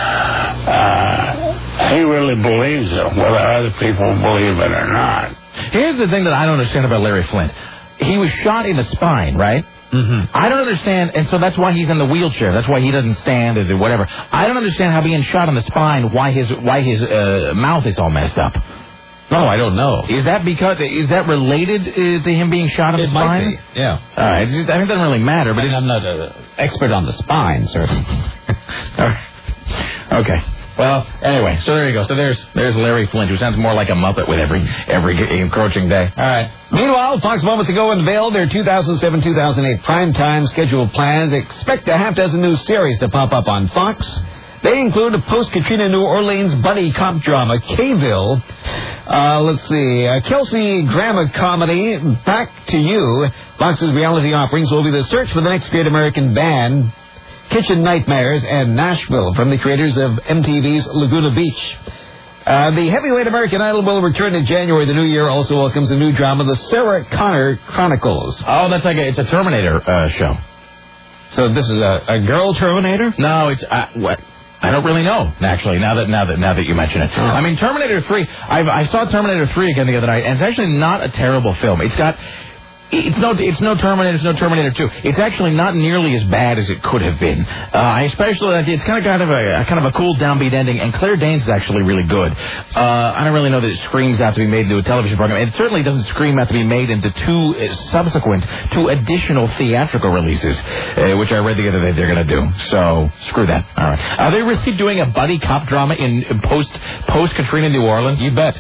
He really believes it, whether other people believe it or not. Here's the thing that I don't understand about Larry Flint. He was shot in the spine, right? Mm-hmm. I don't understand, and so that's why he's in the wheelchair. That's why he doesn't stand or whatever. I don't understand how being shot in the spine, why his mouth is all messed up. No, I don't know. Is that related to him being shot in the spine? Might be. Yeah. I think it doesn't really matter. But I'm not an expert on the spine, sir. Okay. Well, anyway, so there you go. So there's Larry Flint, who sounds more like a Muppet with every encroaching day. All right. Meanwhile, Fox moments ago unveiled their 2007-2008 primetime scheduled plans. Expect a half-dozen new series to pop up on Fox. They include a post-Katrina New Orleans buddy cop drama, K-ville. Kelsey Grammer comedy, Back to You. Fox's reality offerings will be The Search for the Next Great American Band, Kitchen Nightmares, and Nashville from the creators of MTV's Laguna Beach. The heavyweight American Idol will return in January. The new year also welcomes a new drama, The Sarah Connor Chronicles. Oh, that's it's a Terminator show. So this is a girl Terminator? No, it's what? I don't really know, actually, now that you mention it. Oh. I mean, Terminator 3, I saw Terminator 3 again the other night, and it's actually not a terrible film. It's no Terminator 2. It's actually not nearly as bad as it could have been. I especially like it's kind of a cool downbeat ending, and Claire Danes is actually really good. I don't really know that it screams out to be made into a television program. It certainly doesn't scream out to be made into two additional theatrical releases, which I read the other day they're going to do. So screw that. All right. Are they really doing a buddy cop drama in post Katrina New Orleans? You bet.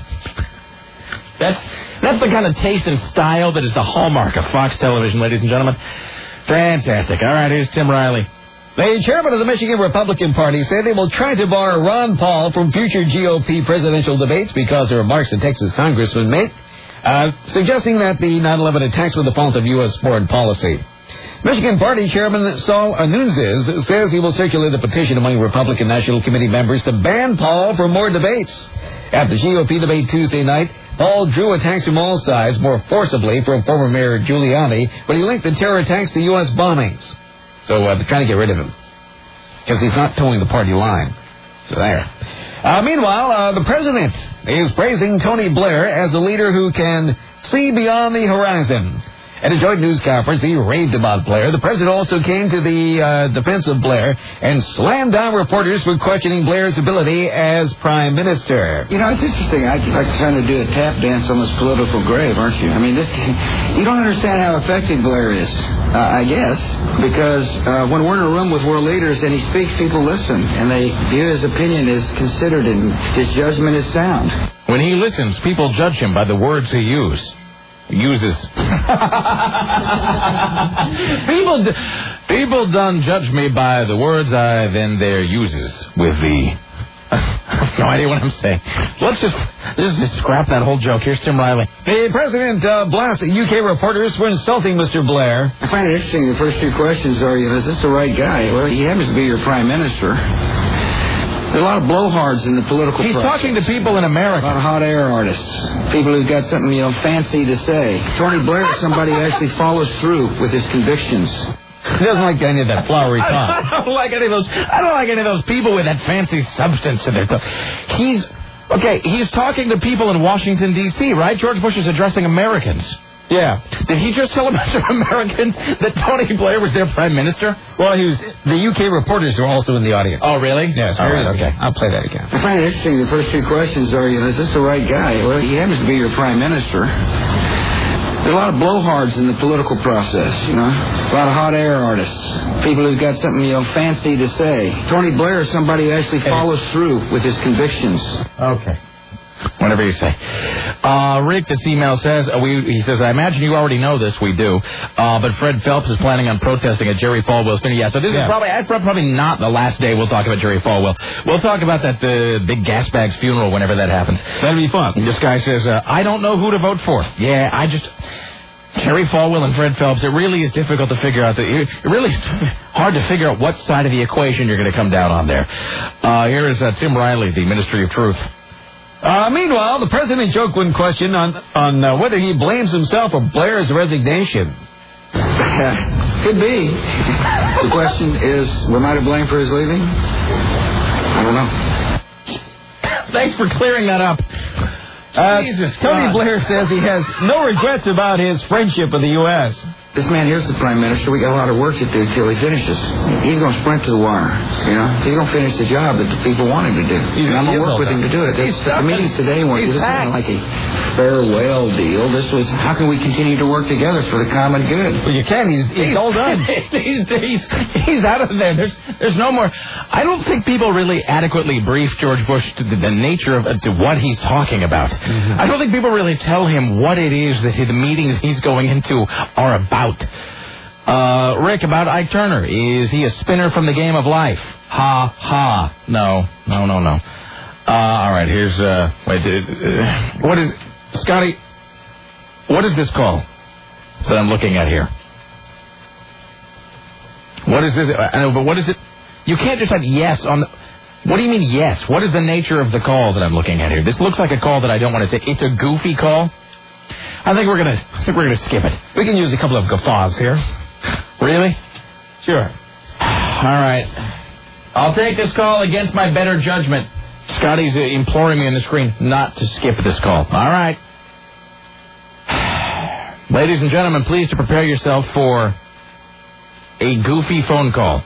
That's the kind of taste and style that is the hallmark of Fox Television, ladies and gentlemen. Fantastic. All right, here's Tim Riley. The chairman of the Michigan Republican Party said they will try to bar Ron Paul from future GOP presidential debates because of remarks the Texas congressman make, suggesting that the 9/11 attacks were the fault of U.S. foreign policy. Michigan Party Chairman Saul Anunziz says he will circulate a petition among Republican National Committee members to ban Paul from more debates. At the GOP debate Tuesday night, Paul drew attacks from all sides more forcibly from former Mayor Giuliani, but he linked the terror attacks to U.S. bombings. So they're trying to get rid of him because he's not towing the party line. So there. Meanwhile, the president is praising Tony Blair as a leader who can see beyond the horizon. At a joint news conference, he raved about Blair. The president also came to the defense of Blair and slammed down reporters for questioning Blair's ability as prime minister. You know, it's interesting. You're trying to do a tap dance on this political grave, aren't you? I mean, you don't understand how effective Blair is, I guess, because when we're in a room with world leaders and he speaks, people listen, and they view his opinion as considered and his judgment is sound. When he listens, people judge him by the words he uses. People done judge me by the words I then their uses with the... I have no idea what I'm saying. Let's just scrap that whole joke. Here's Tim Riley. The president blasted UK reporters for insulting Mr. Blair. I find it interesting. The first two questions are, is this the right guy? Well, he happens to be your prime minister. There's a lot of blowhards in the political process. He's talking to people in America. A lot of hot air artists. People who've got something, fancy to say. Tony Blair is somebody who actually follows through with his convictions. He doesn't like any of that flowery talk. I don't like any of those people with that fancy substance to their talk. He's talking to people in Washington, D.C., right? George Bush is addressing Americans. Yeah. Did he just tell a bunch of Americans that Tony Blair was their prime minister? Well, the UK reporters were also in the audience. Oh, really? Yes. All right, okay. I'll play that again. I find it interesting. The first two questions are, is this the right guy? Well, he happens to be your prime minister. There's a lot of blowhards in the political process, you know. A lot of hot air artists. People who've got something, you know, fancy to say. Tony Blair is somebody who actually follows through with his convictions. Okay. Whatever you say. Rick, this email says, he says, I imagine you already know this. We do. But Fred Phelps is planning on protesting at Jerry Falwell's funeral. Yeah, so this is probably not the last day we'll talk about Jerry Falwell. We'll talk about that big gas bag's funeral whenever that happens. That'll be fun. This guy says, I don't know who to vote for. Yeah, Jerry Falwell and Fred Phelps, it really is difficult to figure out. It really is hard to figure out what side of the equation you're going to come down on there. Here is Tim Riley, the Ministry of Truth. Meanwhile, the president joked one question on whether he blames himself or Blair's resignation. Could be. The question is, am I to blame for his leaving? I don't know. Thanks for clearing that up. Tony Blair says he has no regrets about his friendship with the U.S. This man here's the prime minister. We got a lot of work to do till he finishes. He's going to sprint to the wire. You know, he's going to finish the job that the people want him to do. And I'm going to work with him to do it. The meetings today weren't. This isn't like a farewell deal. This was how can we continue to work together for the common good. Well, you can. He's all done. he's out of there. There's no more. I don't think people really adequately brief George Bush to the nature of to what he's talking about. Mm-hmm. I don't think people really tell him what it is that the meetings he's going into are about. Rick, about Ike Turner. Is he a spinner from the game of life? Ha, ha. No. All right, here's, what is, Scotty, what is this call that I'm looking at here? What is this? I know, but what is it? You can't just have yes on the, what do you mean yes? What is the nature of the call that I'm looking at here? This looks like a call that I don't want to take. It's a goofy call. I think we're gonna skip it. We can use a couple of guffaws here. Really? Sure. All right. I'll take this call against my better judgment. Scotty's imploring me on the screen not to skip this call. All right. Ladies and gentlemen, please to prepare yourself for a goofy phone call.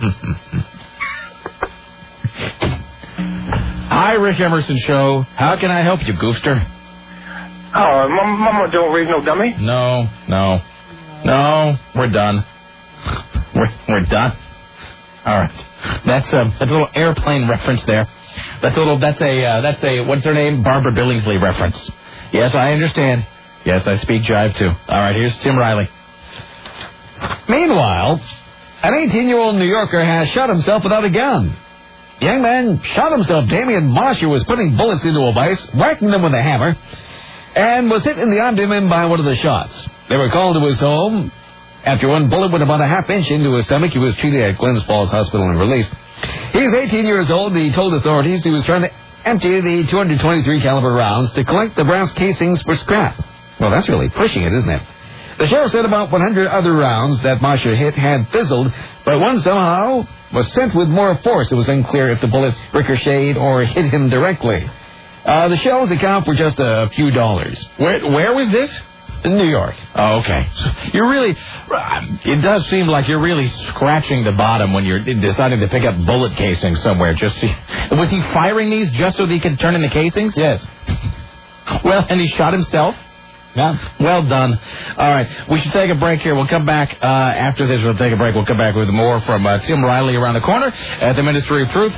Hi, Rick Emerson Show. How can I help you, goofster? Oh, Mama don't raise no dummy. No, we're done. We're done. All right. That's a little airplane reference there. That's a what's her name? Barbara Billingsley reference. Yes, I understand. Yes, I speak jive too. All right, here's Tim Riley. Meanwhile, an 18-year-old New Yorker has shot himself without a gun. The young man shot himself. Damian Mosher was putting bullets into a vise, whacking them with a hammer, and was hit in the abdomen by one of the shots. They were called to his home. After one bullet went about a half-inch into his stomach, he was treated at Glens Falls Hospital and released. He's 18 years old, and he told authorities he was trying to empty the 223 caliber rounds to collect the brass casings for scrap. Well, that's really pushing it, isn't it? The sheriff said about 100 other rounds that Mosher hit had fizzled, but one somehow was sent with more force. It was unclear if the bullet ricocheted or hit him directly. The shells account for just a few dollars. Where was this? In New York. Oh, okay. So you're really, it does seem like you're really scratching the bottom when you're deciding to pick up bullet casings somewhere. Was he firing these just so that he could turn in the casings? Yes. Well, and he shot himself? Yeah. Well done. All right. We should take a break here. We'll come back after this. We'll take a break. We'll come back with more from Tim Riley around the corner at the Ministry of Truth.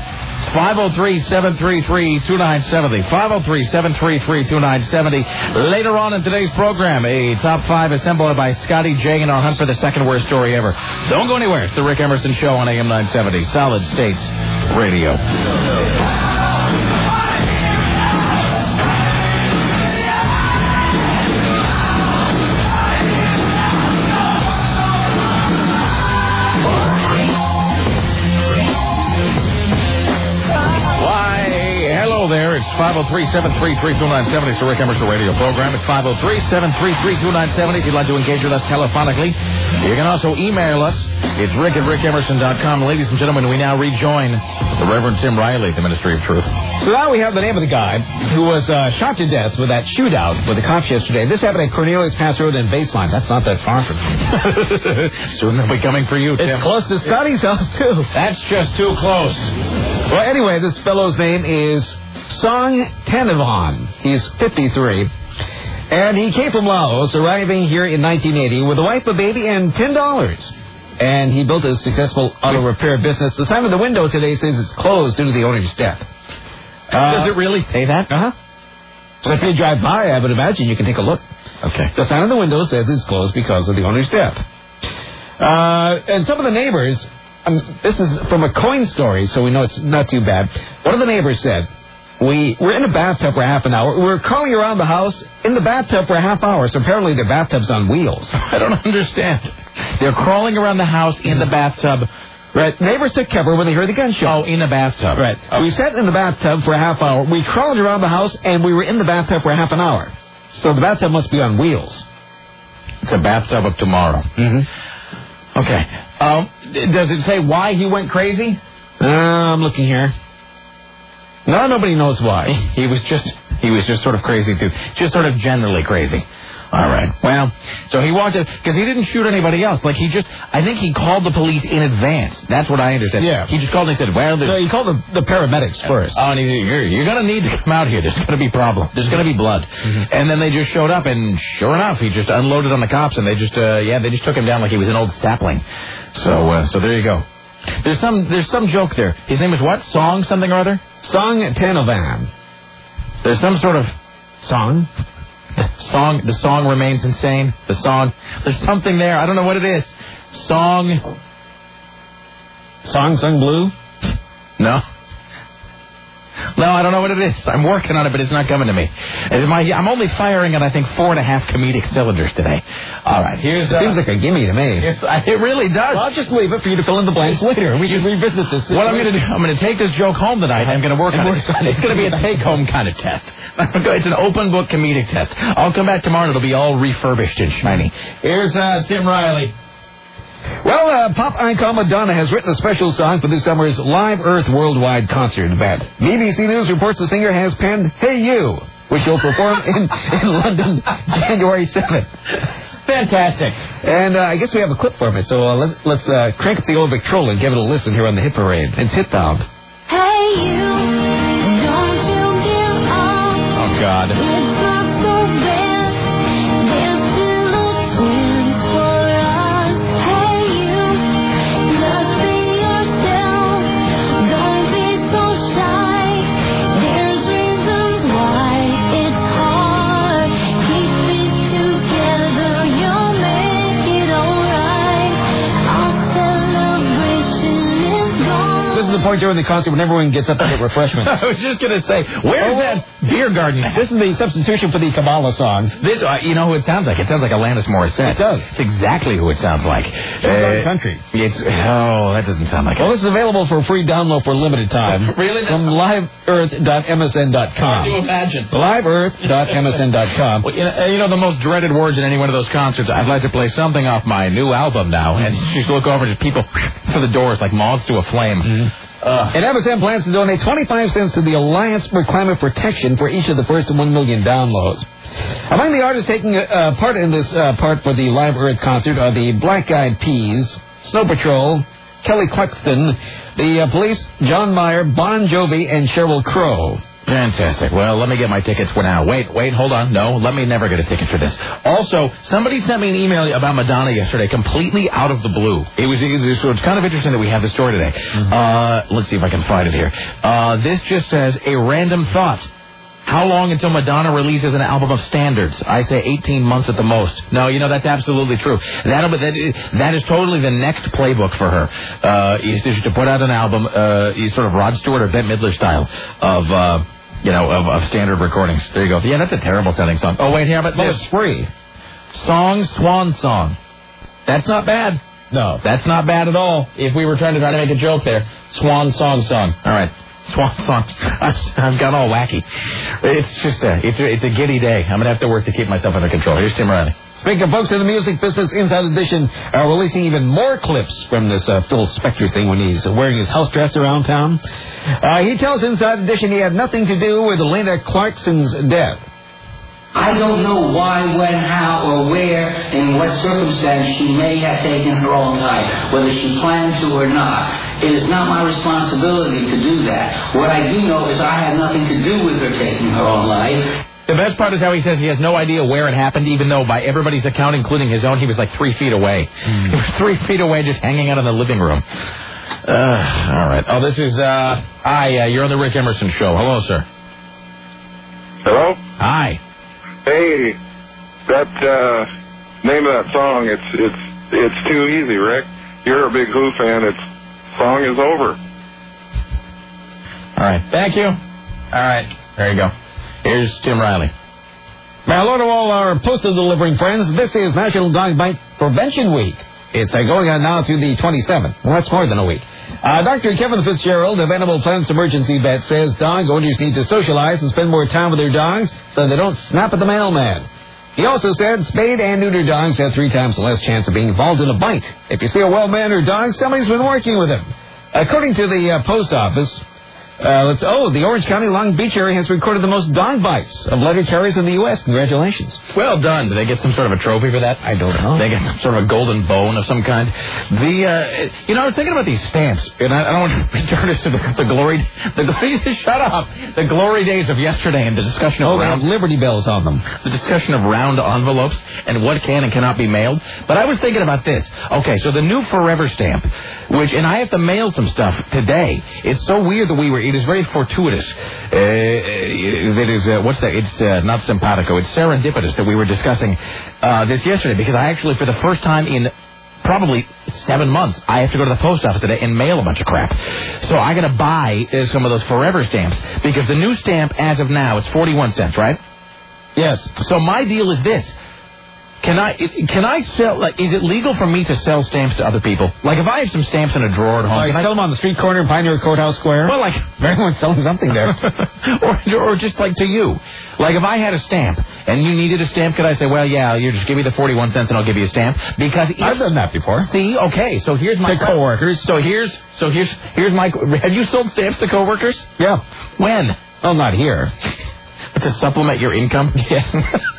503-733-2970. 503-733-2970. Later on in today's program, a top 5 assembled by Scotty J in our hunt for the second worst story ever. Don't go anywhere. It's the Rick Emerson Show on AM 970. Solid States Radio. There, it's 503-733-2970. It's the Rick Emerson Radio program. It's 503-733-2970 if you'd like to engage with us telephonically. You can also email us. It's rick@rickemerson.com. Ladies and gentlemen, we now rejoin the Reverend Tim Riley, the Ministry of Truth. So now we have the name of the guy who was shot to death with that shootout with the cops yesterday. This happened at Cornelius Pass Road in Baseline. That's not that far from here. Soon they'll be coming for you, Tim. It's close to Scotty's house, too. That's just too close. Well, anyway, this fellow's name is Song Tanavan. He's 53. And he came from Laos, arriving here in 1980 with a wife, a baby, and $10. And he built a successful auto repair business. The sign on the window today says it's closed due to the owner's death. Does it really say that? Uh-huh. So if you drive by, I would imagine you can take a look. Okay. The sign on the window says it's closed because of the owner's death. And some of the neighbors, this is from a Coin story, so we know it's not too bad. One of the neighbors said, we were in a bathtub for half an hour. We were crawling around the house in the bathtub for a half hour, so apparently the bathtub's on wheels. I don't understand. They're crawling around the house in the bathtub. Right. Neighbors took cover when they heard the gunshot. Oh, in a bathtub. Right. Okay. We sat in the bathtub for a half hour. We crawled around the house, and we were in the bathtub for half an hour. So the bathtub must be on wheels. It's a bathtub of tomorrow. Mm-hmm. Okay. Does it say why he went crazy? I'm looking here. No, nobody knows why. He was just sort of crazy, too. Just sort of generally crazy. All right. Well, so he walked up, because he didn't shoot anybody else. Like, I think he called the police in advance. That's what I understand. Yeah. He just called and he said, well... No, he called the paramedics first. Oh, and he said, you're going to need to come out here. There's going to be problem. There's going to be blood. Mm-hmm. And then they just showed up, and sure enough, he just unloaded on the cops, and they just took him down like he was an old sapling. So there you go. There's some joke there. His name is what? Song something or other? Song Tanovan. There's some sort of song. The song remains insane. The song. There's something there. I don't know what it is. Song Sung Blue? No. No, I don't know what it is. I'm working on it, but it's not coming to me. I'm only firing at, I think, 4.5 comedic cylinders today. All right, here's... Seems like a gimme to me. It really does. Well, I'll just leave it for you to fill in the blanks later. We can revisit this. What I'm going to do, I'm going to take this joke home tonight. I'm going to work on it. It's going to be a take-home kind of test. It's an open-book comedic test. I'll come back tomorrow, and it'll be all refurbished and shiny. Here's Tim Riley. Well, pop icon Madonna has written a special song for this summer's Live Earth Worldwide concert event. BBC News reports the singer has penned Hey You, which will perform in London January 7th. Fantastic. And I guess we have a clip for it, so let's crank up the old Victrola and give it a listen here on the Hit Parade. It's Hit Bound. Hey you, don't you give up. Oh, God. It's not so bad. There's still a chance for us. Hey you, just be yourself. Don't be so shy. There's reasons why it's hard. Keep it together, you'll make it alright. Our celebration is gone. This is the point during the concert when everyone gets up to get refreshments. I was just going to say, where's that beer garden at? This is the substitution for the Kabbalah song. This, you know who it sounds like? It sounds like Alanis Morissette. It does. It's exactly who it sounds like. Country. That doesn't sound like it. Well, this is available for free download for a limited time. Really? From liveearth.msn.com. Hard to imagine. Liveearth.msn.com. Well, you know the most dreaded words in any one of those concerts? I'd like to play something off my new album now. And you just look over to people to the doors like moths to a flame. Mm-hmm. And MSN plans to donate 25 cents to the Alliance for Climate Protection for each of the first 1 million downloads. Among the artists taking part in this part for the Live Earth concert are the Black Eyed Peas, Snow Patrol, Kelly Clarkson, the Police, John Mayer, Bon Jovi, and Sheryl Crow. Fantastic. Well, let me get my tickets for now. Wait, hold on. No, let me never get a ticket for this. Also, somebody sent me an email about Madonna yesterday, completely out of the blue. So it's kind of interesting that we have this story today. Mm-hmm. Let's see if I can find it here. This just says, a random thought. How long until Madonna releases an album of standards? I say 18 months at the most. No, you know, that's absolutely true. That is totally the next playbook for her. Is to put out an album, sort of Rod Stewart or Bette Midler style of standard recordings. There you go. Yeah, that's a terrible sounding song. Oh, wait, here, but it's free. Swan Song. That's not bad. No, that's not bad at all. If we were trying to make a joke there. Swan Song. All right. Swan songs. I've got all wacky. It's just it's a giddy day. I'm going to have to work to keep myself under control. Here's Tim Riley. Speaking of folks in the music business, Inside Edition are releasing even more clips from this Phil Spector thing when he's wearing his house dress around town. He tells Inside Edition he had nothing to do with Elena Clarkson's death. I don't know why, when, how, or where, in what circumstance she may have taken her own life, whether she planned to or not. It is not my responsibility to do that. What I do know is I had nothing to do with her taking her own life. The best part is how he says he has no idea where it happened, even though by everybody's account, including his own, he was like 3 feet away. He was 3 feet away just hanging out in the living room. All right. Oh, this is, hi, you're on the Rick Emerson Show. Hello, sir. Hello? Hi. Hey, that, name of that song, it's too easy, Rick. You're a big Who fan. Song is over. All right. Thank you. All right. There you go. Here's Tim Riley. Now, hello to all our postal delivering friends. This is National Dog Bite Prevention Week. It's going on now through the 27th. Well, that's more than a week. Dr. Kevin Fitzgerald of Animal Plants Emergency Vet says dog owners need to socialize and spend more time with their dogs so they don't snap at the mailman. He also said spayed and neutered dogs have 3 times less chance of being involved in a bite. If you see a well-mannered dog, somebody's been working with him. According to the post office, the Orange County Long Beach area has recorded the most dog bites of letter carriers in the U.S. Congratulations. Well done. Do they get some sort of a trophy for that? I don't know. They get some sort of a golden bone of some kind. I was thinking about these stamps, and I don't want to return us to the glory shut up. The glory days of yesterday and the discussion of they have Liberty Bells on them. The discussion of round envelopes and what can and cannot be mailed. But I was thinking about this. Okay, so the new Forever stamp, and I have to mail some stuff today. It's so weird that it is very fortuitous. What's that? It's not simpatico. It's serendipitous that we were discussing this yesterday because I actually, for the first time in probably 7 months, I have to go to the post office today and mail a bunch of crap. So I got to buy some of those Forever stamps because the new stamp, as of now, it's 41 cents, right? Yes. So my deal is this. Can I sell, is it legal for me to sell stamps to other people? Like, if I have some stamps in a drawer at home... Can I sell them on the street corner in Pioneer Courthouse Square? Well, everyone's selling something there. or just, to you. Like, if I had a stamp, and you needed a stamp, could I say, well, yeah, you just give me the 41 cents and I'll give you a stamp? Because... I've done that before. See? Okay, so here's my... To coworkers. So here's my... Have you sold stamps to coworkers? Yeah. When? Oh, not here. To supplement your income? Yes.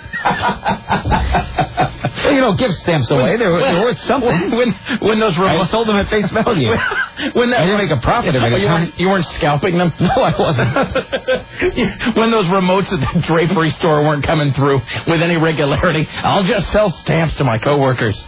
Well, give stamps away. They're worth something. When those remotes... I sold them at face value. I didn't make a profit of it. You weren't scalping them? No, I wasn't. When those remotes at the drapery store weren't coming through with any regularity, I'll just sell stamps to my coworkers.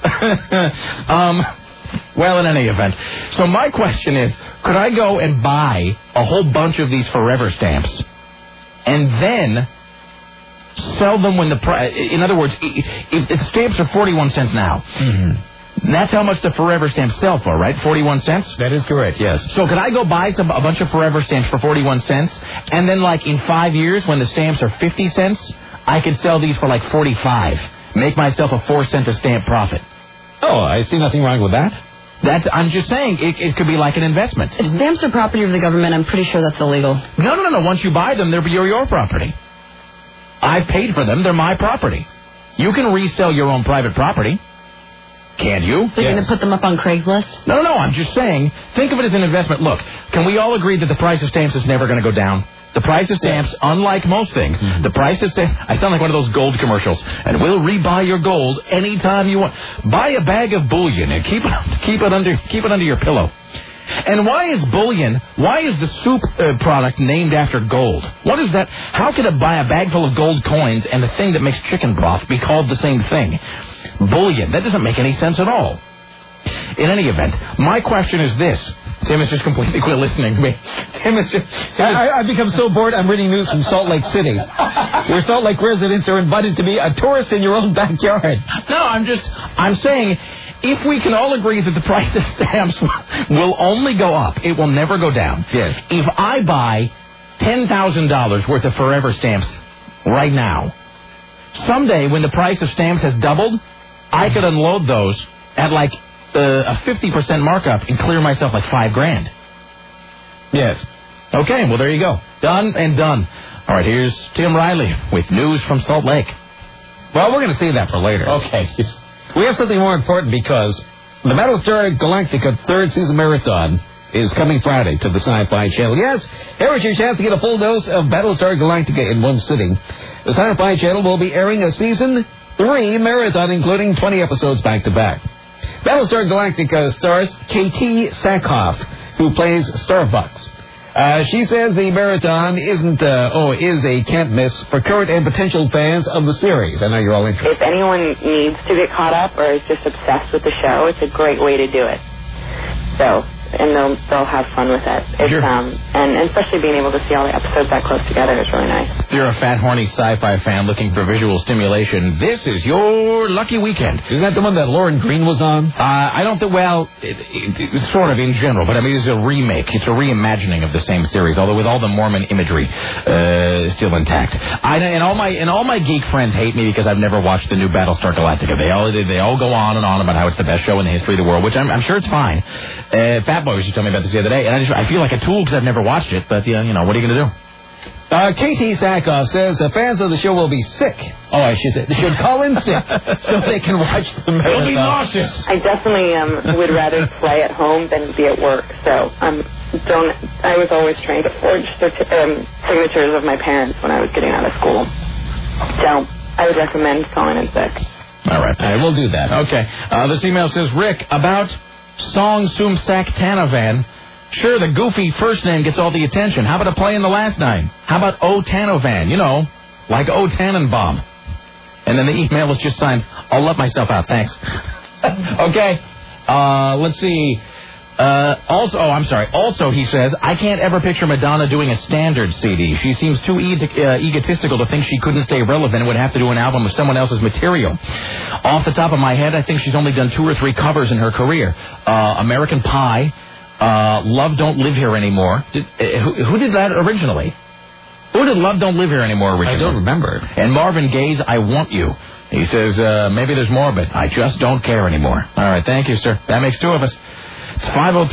Well, in any event. So my question is, could I go and buy a whole bunch of these Forever stamps and then... sell them when the price... In other words, if the stamps are 41 cents now, that's how much the Forever stamps sell for, right? 41 cents? That is correct, yes. So could I go buy a bunch of Forever stamps for 41 cents, and then, in 5 years, when the stamps are 50 cents, I could sell these for, 45. Make myself a 4 cent a stamp profit. Oh, I see nothing wrong with that. I'm just saying, it could be like an investment. If stamps are property of the government, I'm pretty sure that's illegal. No. Once you buy them, they're your property. I paid for them. They're my property. You can resell your own private property. Can't you? So you're going to put them up on Craigslist? No. I'm just saying, think of it as an investment. Look, can we all agree that the price of stamps is never going to go down? The price of stamps, unlike most things, the price of stamps... I sound like one of those gold commercials. And we'll rebuy your gold anytime you want. Buy a bag of bullion and keep it under your pillow. And why is the soup product named after gold? What is that? How could it buy a bag full of gold coins and the thing that makes chicken broth be called the same thing? Bullion. That doesn't make any sense at all. In any event, my question is this. Tim is just completely quit listening to me. I've become so bored, I'm reading news from Salt Lake City, where Salt Lake residents are invited to be a tourist in your own backyard. No, I'm saying... If we can all agree that the price of stamps will only go up, it will never go down. Yes. If I buy $10,000 worth of Forever stamps right now, someday when the price of stamps has doubled, I could unload those at a 50% markup and clear myself $5,000. Yes. Okay, well, there you go. Done and done. All right, here's Tim Riley with news from Salt Lake. Well, we're going to save that for later. Okay. We have something more important because the Battlestar Galactica 3rd season marathon is coming Friday to the Sci-Fi Channel. Yes, here's your chance to get a full dose of Battlestar Galactica in one sitting. The Sci-Fi Channel will be airing a season 3 marathon, including 20 episodes back-to-back. Battlestar Galactica stars KT Sackhoff, who plays Starbucks. She says the marathon is a can't miss for current and potential fans of the series. I know you're all interested. If anyone needs to get caught up or is just obsessed with the show, it's a great way to do it. So, and they'll have fun with it. It's, and especially being able to see all the episodes that close together is really nice. If you're a fat, horny sci-fi fan looking for visual stimulation, this is your lucky weekend. Isn't that the one that Lauren Green was on? I don't think, it's sort of in general, but I mean, it's a remake. It's a reimagining of the same series, although with all the Mormon imagery still intact. And all my geek friends hate me because I've never watched the new Battlestar Galactica. They all go on and on about how it's the best show in the history of the world, which I'm sure it's fine. Fat Boy was just telling me about this the other day, and I feel like a tool because I've never watched it, but, what are you going to do? Katie Sackhoff says fans of the show will be sick. Oh, I should say. They should call in sick so they can watch the marathon. They'll be nauseous. I definitely would rather play at home than be at work. So I was always trying to forge signatures of my parents when I was getting out of school. So I would recommend calling in sick. All right, we'll do that. Okay. This email says, Rick, about Song Sum Sak Tanovan. Sure, the goofy first name gets all the attention. How about a play in the last name? How about O Tanovan? Like O Tannenbaum. And then the email is just signed, I'll let myself out, thanks. Okay. Let's see. Also, he says, I can't ever picture Madonna doing a standard CD. She seems too egotistical to think she couldn't stay relevant and would have to do an album with someone else's material. Off the top of my head, I think she's only done 2 or 3 covers in her career. American Pie, Love Don't Live Here Anymore. Who did that originally? Who did Love Don't Live Here Anymore originally? I don't remember. And Marvin Gaye's I Want You. He says, maybe there's more, but I just don't care anymore. All right, thank you, sir. That makes 2 of us. It's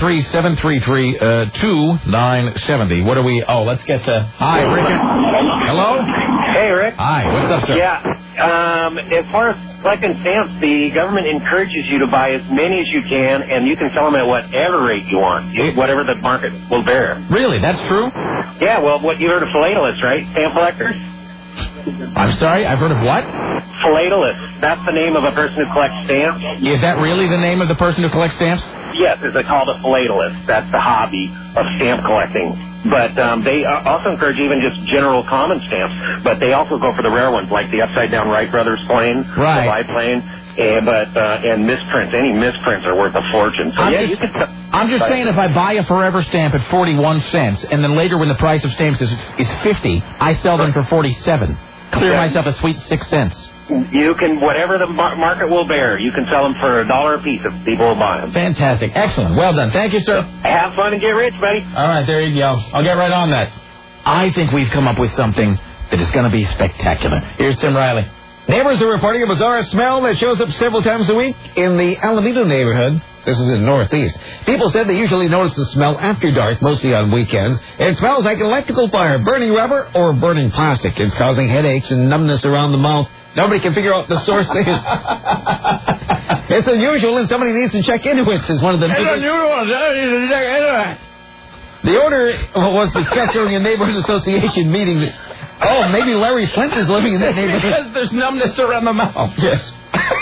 503-733-2970. What are we... Oh, let's get the... Hi, Rick. Hello? Hey, Rick. Hi, what's up, sir? Yeah, as far as collecting stamps, the government encourages you to buy as many as you can, and you can sell them at whatever rate you want, whatever the market will bear. Really? That's true? Yeah, well, what you heard of philatelists, right? Stamp collectors? I'm sorry, I've heard of what? Philatelist. That's the name of a person who collects stamps. Is that really the name of the person who collects stamps? Yes, it's called a philatelist. That's the hobby of stamp collecting. But they also encourage even just general common stamps. But they also go for the rare ones, like the upside-down Wright Brothers plane, the biplane, and misprints. Any misprints are worth a fortune. So I'm just saying, if I buy a Forever stamp at 41 cents, and then later when the price of stamps is 50, I sell them for 47. Clear myself a sweet 6 cents. You can, whatever the market will bear, you can sell them for $1 a piece if people will buy them. Fantastic. Excellent. Well done. Thank you, sir. Have fun and get rich, buddy. All right, there you go. I'll get right on that. I think we've come up with something that is going to be spectacular. Here's Tim Riley. Neighbors are reporting a bizarre smell that shows up several times a week in the Alameda neighborhood. This is in the Northeast. People said they usually notice the smell after dark, mostly on weekends. It smells like electrical fire, burning rubber, or burning plastic. It's causing headaches and numbness around the mouth. Nobody can figure out the source is. It's unusual, and somebody needs to check into it, says one of the... It's unusual. The order was discussed during a neighborhood association meeting. Oh, maybe Larry Flint is living in that neighborhood. Because there's numbness around the mouth. Yes.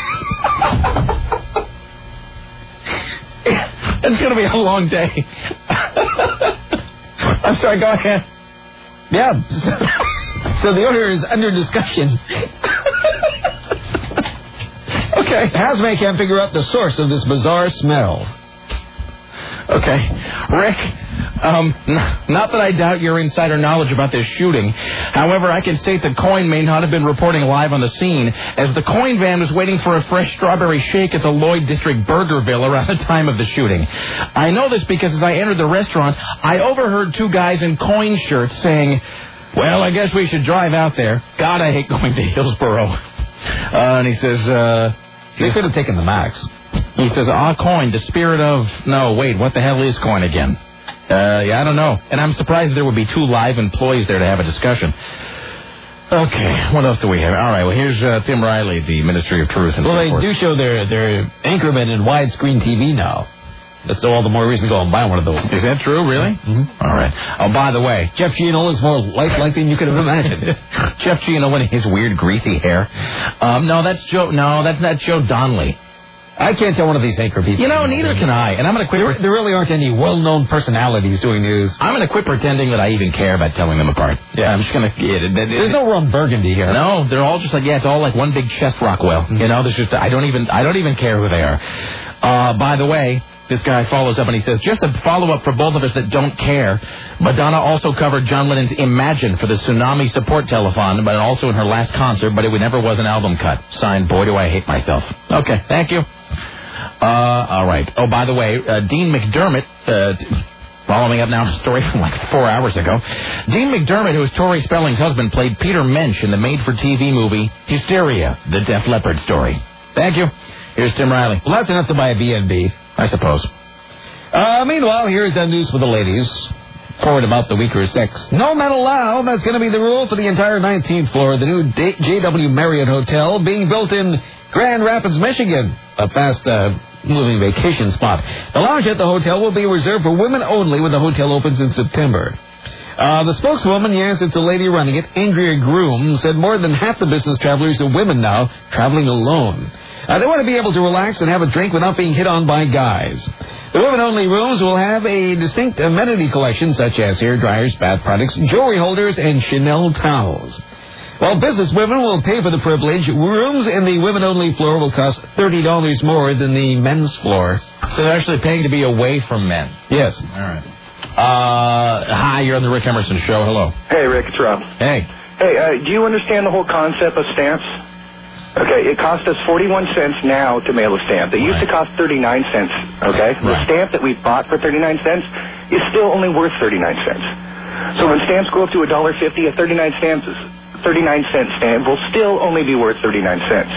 It's going to be a long day. I'm sorry, go ahead. Yeah. So the order is under discussion. Okay. Hazmay can't figure out the source of this bizarre smell. Okay. Rick, not that I doubt your insider knowledge about this shooting. However, I can state that Coin may not have been reporting live on the scene, as the Coin van was waiting for a fresh strawberry shake at the Lloyd District Burgerville around the time of the shooting. I know this because as I entered the restaurant, I overheard 2 guys in Coin shirts saying, well, I guess we should drive out there. God, I hate going to Hillsboro. And he says, they should have taken the Max. He says, Coin, the spirit of... No, wait, what the hell is Coin again? I don't know. And I'm surprised there would be 2 live employees there to have a discussion. Okay, what else do we have? All right, well, here's Tim Riley, the Ministry of Truth. Well, they do show their anchorman in widescreen TV now. That's all the more reason to go and buy one of those. Is that true, really? Mm-hmm. All right. Oh, by the way, Jeff Chino is more lifelike than you could have imagined. Jeff Chino with his weird greasy hair. No, that's Joe. No, that's not Joe Donnelly. I can't tell one of these anchor people. You know, neither can I. And I'm going to quit. There really aren't any well-known personalities doing news. I'm going to quit pretending that I even care about telling them apart. Yeah, I'm just going to. There's no Ron Burgundy here. No, they're all just like, it's all like one big chest Rockwell. You know, there's just I don't even care who they are. By the way, this guy follows up and he says, just a follow-up for both of us that don't care. Madonna also covered John Lennon's Imagine for the Tsunami Support Telethon, but also in her last concert, but it never was an album cut. Signed, Boy Do I Hate Myself. Okay, thank you. All right. Oh, by the way, Dean McDermott, following up now a story from like 4 hours ago. Dean McDermott, who is Tori Spelling's husband, played Peter Mensch in the made-for-TV movie Hysteria, the Def Leppard story. Thank you. Here's Tim Riley. Well, that's enough to buy a B&B, I suppose. Meanwhile, here's news for the ladies. Forward about the weaker sex. No men allowed. That's going to be the rule for the entire 19th floor of the new JW Marriott Hotel being built in Grand Rapids, Michigan. A fast-moving vacation spot. The lounge at the hotel will be reserved for women only when the hotel opens in September. The spokeswoman, yes, it's a lady running it, Andrea Groom, said more than half the business travelers are women now, traveling alone. They want to be able to relax and have a drink without being hit on by guys. The women-only rooms will have a distinct amenity collection, such as hair dryers, bath products, jewelry holders, and Chanel towels. While business women will pay for the privilege, rooms in the women-only floor will cost $30 more than the men's floor. So they're actually paying to be away from men? Yes. All right. Hi, you're on the Rick Emerson Show. Hello. Hey, Rick, it's Rob. Hey. Hey, do you understand the whole concept of stamps? Okay, it costs us 41 cents now to mail a stamp. They used to cost 39 cents, okay? The stamp that we bought for 39 cents is still only worth 39 cents. So when stamps go up to $1.50, a 39-cent stamp will still only be worth 39 cents.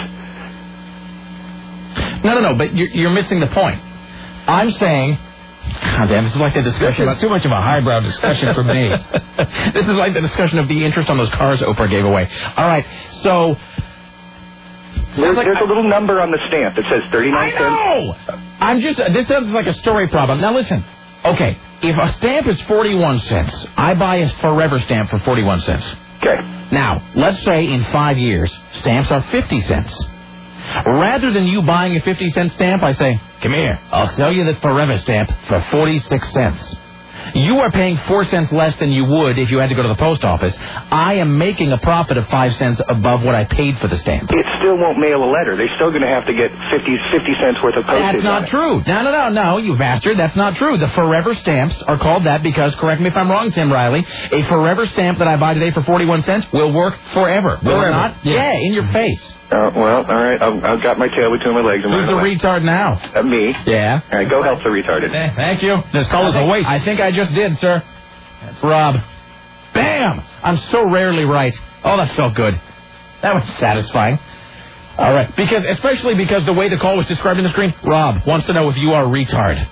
No, but you're missing the point. I'm saying... God damn, this is like the discussion... This is too much of a highbrow discussion for me. This is like the discussion of the interest on those cars Oprah gave away. All right, so... There's a little number on the stamp that says 39 cents. I know! This sounds like a story problem. Now listen. Okay, if a stamp is 41 cents, I buy a forever stamp for 41 cents. Okay. Now, let's say in 5 years, stamps are 50 cents. Rather than you buying a 50-cent stamp, I say, come here, I'll sell you the forever stamp for 46 cents. You are paying 4 cents less than you would if you had to go to the post office. I am making a profit of 5 cents above what I paid for the stamp. It still won't mail a letter. They're still going to have to get 50 cents worth of postage. That's not true. No, you bastard. That's not true. The forever stamps are called that because, correct me if I'm wrong, Tim Riley, a forever stamp that I buy today for 41 cents will work forever. Will it not? Yeah, in your face. Well, all right. I've got my tail between my legs. Who's the retard now? Me. Yeah. All right, go help the retarded. Thank you. This call is a waste. I think I just did, sir. That's Rob. Bam! I'm so rarely right. Oh, that felt good. That was satisfying. All right. Especially because the way the call was described in the screen, Rob wants to know if you are a retard.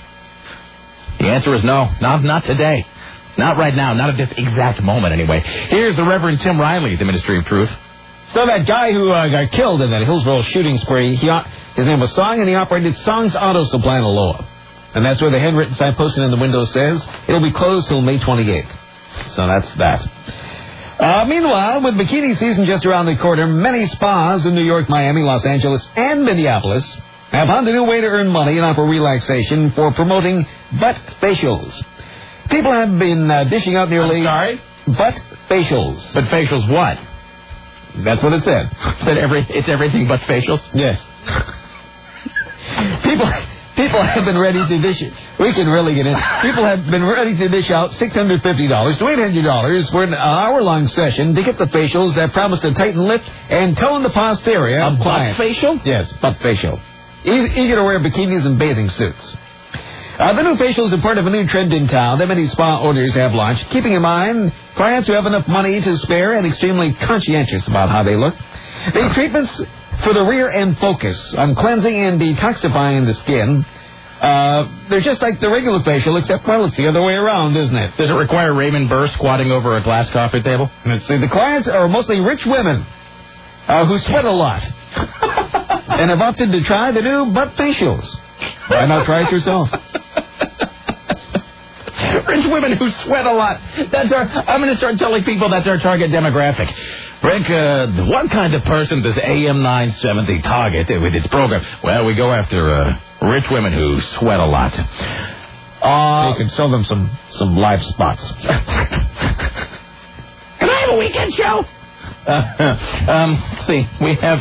The answer is no. Not today. Not right now. Not at this exact moment, anyway. Here's the Reverend Tim Riley, the Ministry of Truth. So that guy who got killed in that Hillsborough shooting spree, his name was Song, and he operated Song's Auto Supply in Aloha. And that's where the handwritten sign posted in the window says it'll be closed till May 28th. So that's that. Meanwhile, with bikini season just around the corner, many spas in New York, Miami, Los Angeles, and Minneapolis have found a new way to earn money and offer relaxation for promoting butt facials. People have been dishing out nearly... Butt facials. Butt facials what? That's what it said. It's everything but facials? Yes. People have been ready to dish it. We can really get in. People have been ready to dish out $650 to $800 for an hour-long session to get the facials that promise to tighten lip and tone the posterior. A butt facial? Yes, butt facial. Eager to wear bikinis and bathing suits. The new facials are part of a new trend in town that many spa owners have launched, keeping in mind clients who have enough money to spare and extremely conscientious about how they look. The treatments for the rear end focus on cleansing and detoxifying the skin. They're just like the regular facial, except, well, it's the other way around, isn't it? Does it require Raymond Burr squatting over a glass coffee table? Let's see. The clients are mostly rich women who sweat a lot and have opted to try the new butt facials. Why not try it yourself? Rich women who sweat a lot. I'm going to start telling people that's our target demographic. Rick, what kind of person does AM 970 target with its program? Well, we go after rich women who sweat a lot. You can sell them some live spots. Can I have a weekend show? See, we have...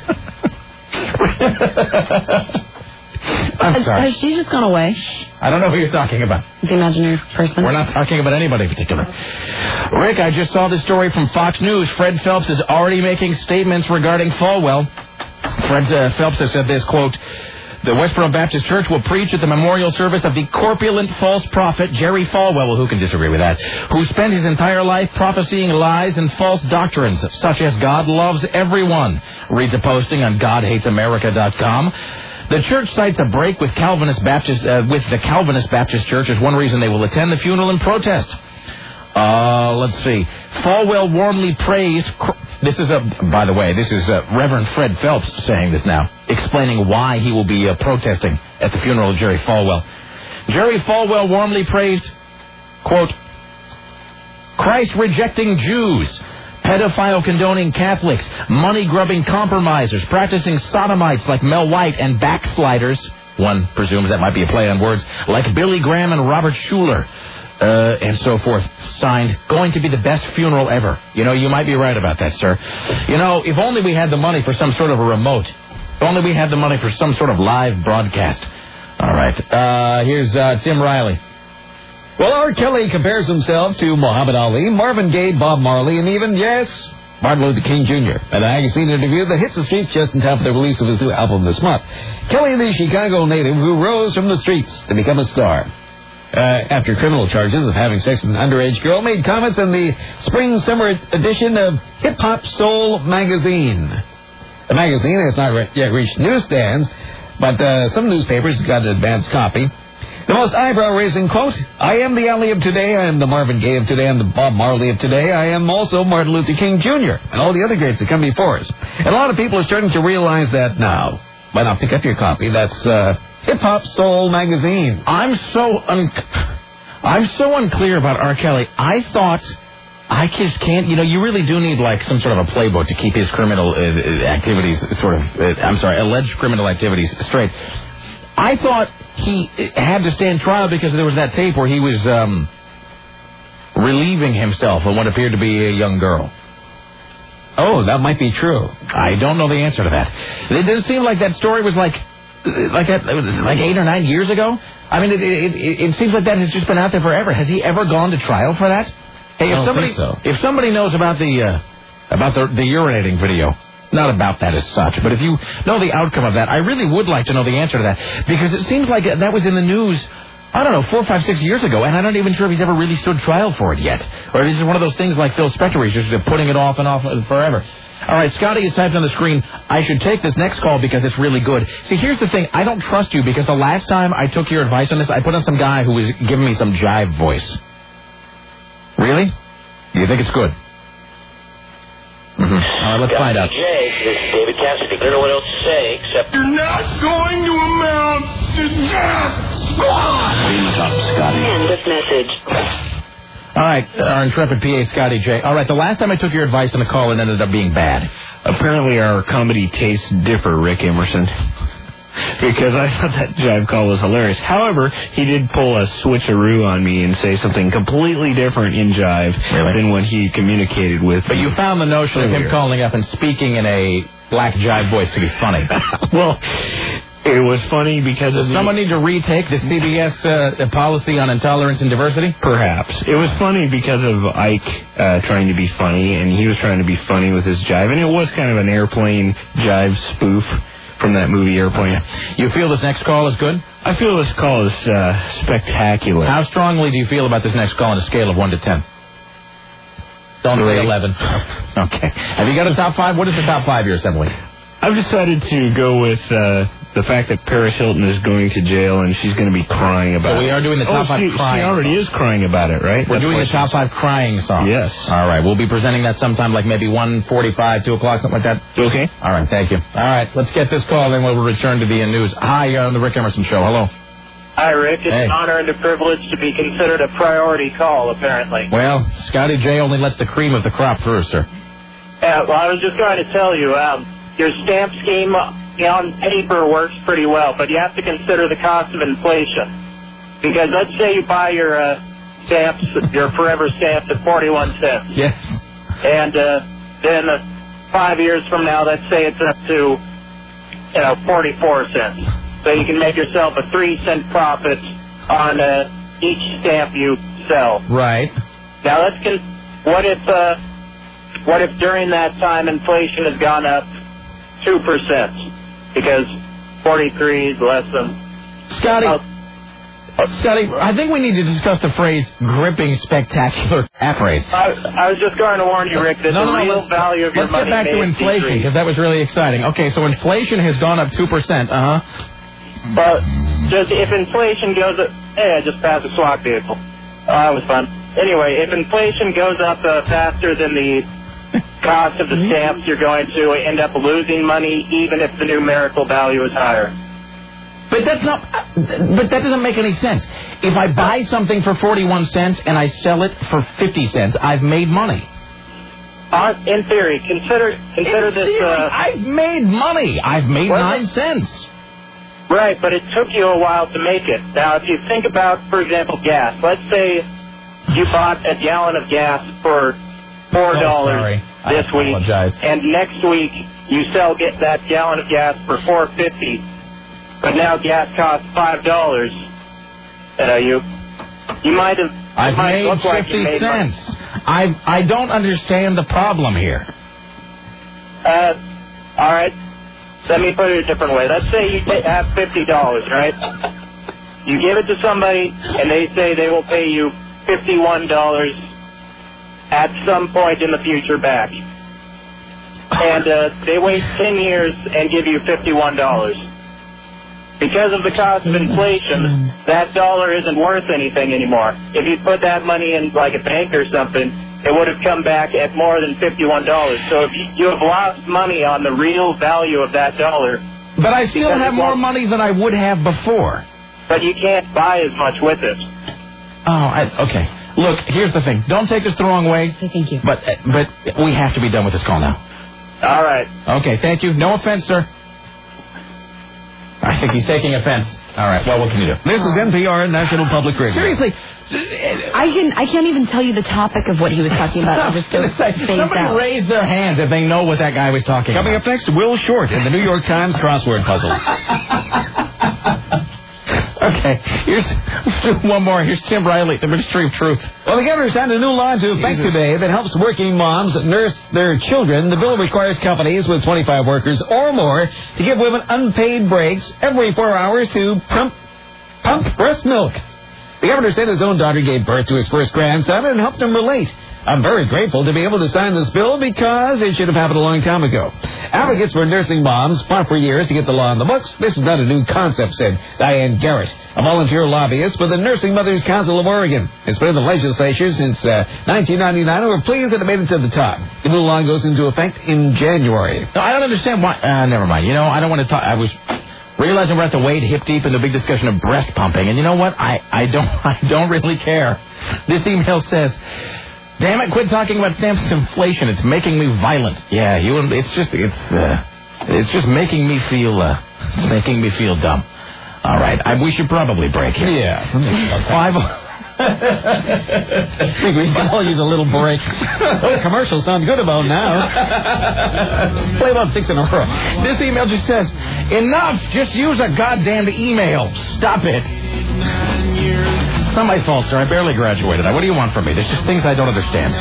I'm sorry. Has she just gone away? I don't know who you're talking about. The imaginary person. We're not talking about anybody in particular. Rick, I just saw this story from Fox News. Fred Phelps is already making statements regarding Falwell. Fred Phelps has said this, quote, the Westboro Baptist Church will preach at the memorial service of the corpulent false prophet Jerry Falwell, well, who can disagree with that, who spent his entire life prophesying lies and false doctrines, such as God loves everyone, reads a posting on GodHatesAmerica.com. The church cites a break with the Calvinist Baptist Church as one reason they will attend the funeral and protest. Let's see. Falwell warmly praised... This is Reverend Fred Phelps saying this now, explaining why he will be protesting at the funeral of Jerry Falwell. Jerry Falwell warmly praised, quote, Christ-rejecting Jews, pedophile-condoning Catholics, money-grubbing compromisers, practicing sodomites like Mel White, and backsliders, one presumes that might be a play on words, like Billy Graham and Robert Schuller, and so forth. Signed, going to be the best funeral ever. You know, you might be right about that, sir. You know, if only we had the money for some sort of a remote. If only we had the money for some sort of live broadcast. All right. Here's Tim Riley. Well, R. Kelly compares himself to Muhammad Ali, Marvin Gaye, Bob Marley, and even, yes, Martin Luther King Jr. In a magazine interview that hit the streets just in time for the release of his new album this month. Kelly, the Chicago native who rose from the streets to become a star. After criminal charges of having sex with an underage girl, made comments in the spring-summer edition of Hip Hop Soul magazine. The magazine has not yet reached newsstands, but some newspapers got an advanced copy. The most eyebrow-raising quote, I am the Ali of today, I am the Marvin Gaye of today, I am the Bob Marley of today, I am also Martin Luther King Jr., and all the other greats that come before us. And a lot of people are starting to realize that now. Why not pick up your copy? That's Hip Hop Soul magazine. I'm so unclear about R. Kelly. I thought I just can't. You know, you really do need like some sort of a playbook to keep his criminal activities alleged criminal activities straight. I thought he had to stand trial because there was that tape where he was relieving himself on what appeared to be a young girl. Oh, that might be true. I don't know the answer to that. It doesn't seem like that story was like 8 or 9 years ago. I mean, it seems like that has just been out there forever. Has he ever gone to trial for that? Hey, if somebody knows about the urinating video, not about that as such, but if you know the outcome of that, I really would like to know the answer to that, because it seems like that was in the news, I don't know, 4, 5, 6 years ago, and I'm not even sure if he's ever really stood trial for it yet. Or is it one of those things like Phil Spector, he's just putting it off and off forever. All right, Scotty has typed on the screen, I should take this next call because it's really good. See, here's the thing. I don't trust you because the last time I took your advice on this, I put on some guy who was giving me some jive voice. Really? Do you think it's good? Mm-hmm. All right, let's find out. Jay, this is David Cassidy. I don't know what else to say except... You're not going to amount to that squad! Please up, Scotty. End of message. All right, our intrepid PA, Scotty J. All right, the last time I took your advice on the call, it ended up being bad. Apparently our comedy tastes differ, Rick Emerson. Because I thought that jive call was hilarious. However, he did pull a switcheroo on me and say something completely different in jive than what he communicated with. But you found the notion of him calling up and speaking in a black jive voice to be funny. Well, it was funny because does someone need to retake the CBS policy on intolerance and diversity? Perhaps. It was funny because of Ike trying to be funny, and he was trying to be funny with his jive, and it was kind of an airplane jive spoof from that movie Airplane. You feel this next call is good? I feel this call is spectacular. How strongly do you feel about this next call on a scale of 1 to 10? Don't say 11. Okay. Have you got a top 5? What is the top 5 you're assembling? I've decided to go with the fact that Paris Hilton is going to jail and she's going to be crying about it. So we are doing the top 5 crying. She already is crying about it, right? We're doing the top 5 crying songs. Yes. All right. We'll be presenting that sometime like maybe 1:45, 2 o'clock, something like that. Okay. All right. Thank you. All right. Let's get this call, then we'll return to the news. Hi, you're on the Rick Emerson Show. Hello. Hi, Rick. It's an honor and a privilege to be considered a priority call, apparently. Well, Scotty J only lets the cream of the crop through, sir. Yeah, Well, I was just going to tell you, your stamp scheme on paper works pretty well, but you have to consider the cost of inflation. Because let's say you buy your stamps, your forever stamps at 41 cents. Yes. And then 5 years from now, let's say it's up to 44 cents. So you can make yourself a 3-cent profit on each stamp you sell. Right. Now what if during that time inflation has gone up 2%? Because 43 is less than... Scotty, I think we need to discuss the phrase gripping spectacular phrase. I was just going to warn you, Rick, that the real value of your money let's get back to inflation, because that was really exciting. Okay, so inflation has gone up 2%, Well, just if inflation goes up... Hey, I just passed a SWAT vehicle. Oh, that was fun. Anyway, if inflation goes up faster than the cost of the stamps, you're going to end up losing money, even if the numerical value is higher. But that doesn't make any sense. If I buy something for 41 cents and I sell it for 50 cents, I've made money. In theory, consider this. I've made money. I've made 9 cents. Right, but it took you a while to make it. Now, if you think about, for example, gas. Let's say you bought a gallon of gas for $4 this week, and next week you sell that gallon of gas for $4.50. But now gas costs $5. You might have. I've made 50 cents. I don't understand the problem here. All right. Let me put it a different way. Let's say you have $50, right? You give it to somebody, and they say they will pay you $51 at some point in the future back. And they wait 10 years and give you $51. Because of the cost of inflation, that dollar isn't worth anything anymore. If you put that money in like a bank or something, it would have come back at more than $51. So if you have lost money on the real value of that dollar. But I still have more money than I would have before. But you can't buy as much with it. Okay. Look, here's the thing. Don't take this the wrong way. Thank you. But we have to be done with this call now. All right. Okay, thank you. No offense, sir. I think he's taking offense. All right, well, what can you do? This is NPR, National Public Radio. Seriously, I can't even tell you the topic of what he was talking about. I was going to say, somebody raise their hand if they know what that guy was talking about. Coming up next, Will Short in the New York Times crossword puzzle. Okay, let's do one more. Here's Tim Riley, the Ministry of Truth. Well, the governor signed a new law into effect today that helps working moms nurse their children. The bill requires companies with 25 workers or more to give women unpaid breaks every 4 hours to pump breast milk. The governor said his own daughter gave birth to his first grandson and helped him relate. I'm very grateful to be able to sign this bill because it should have happened a long time ago. Advocates for nursing moms fought for years to get the law in the books. This is not a new concept, said Diane Garrett, a volunteer lobbyist for the Nursing Mothers Council of Oregon. It's been in the legislature since 1999, and we're pleased that it made it to the top. The new law goes into effect in January. No, I don't understand why. Never mind. I don't want to talk. I was realizing we're at the wade hip deep in the big discussion of breast pumping, and you know what? I don't really care. This email says, damn it, quit talking about stamps and inflation. It's making me violent. Yeah, it's just making me feel dumb. All right, we should probably break here. Yeah. I think we can all use a little break. Those commercials sound good about now. Play about 6 in a row. This email just says, enough, just use a goddamn email. Stop it. It's not my fault, sir. I barely graduated. What do you want from me? There's just things I don't understand.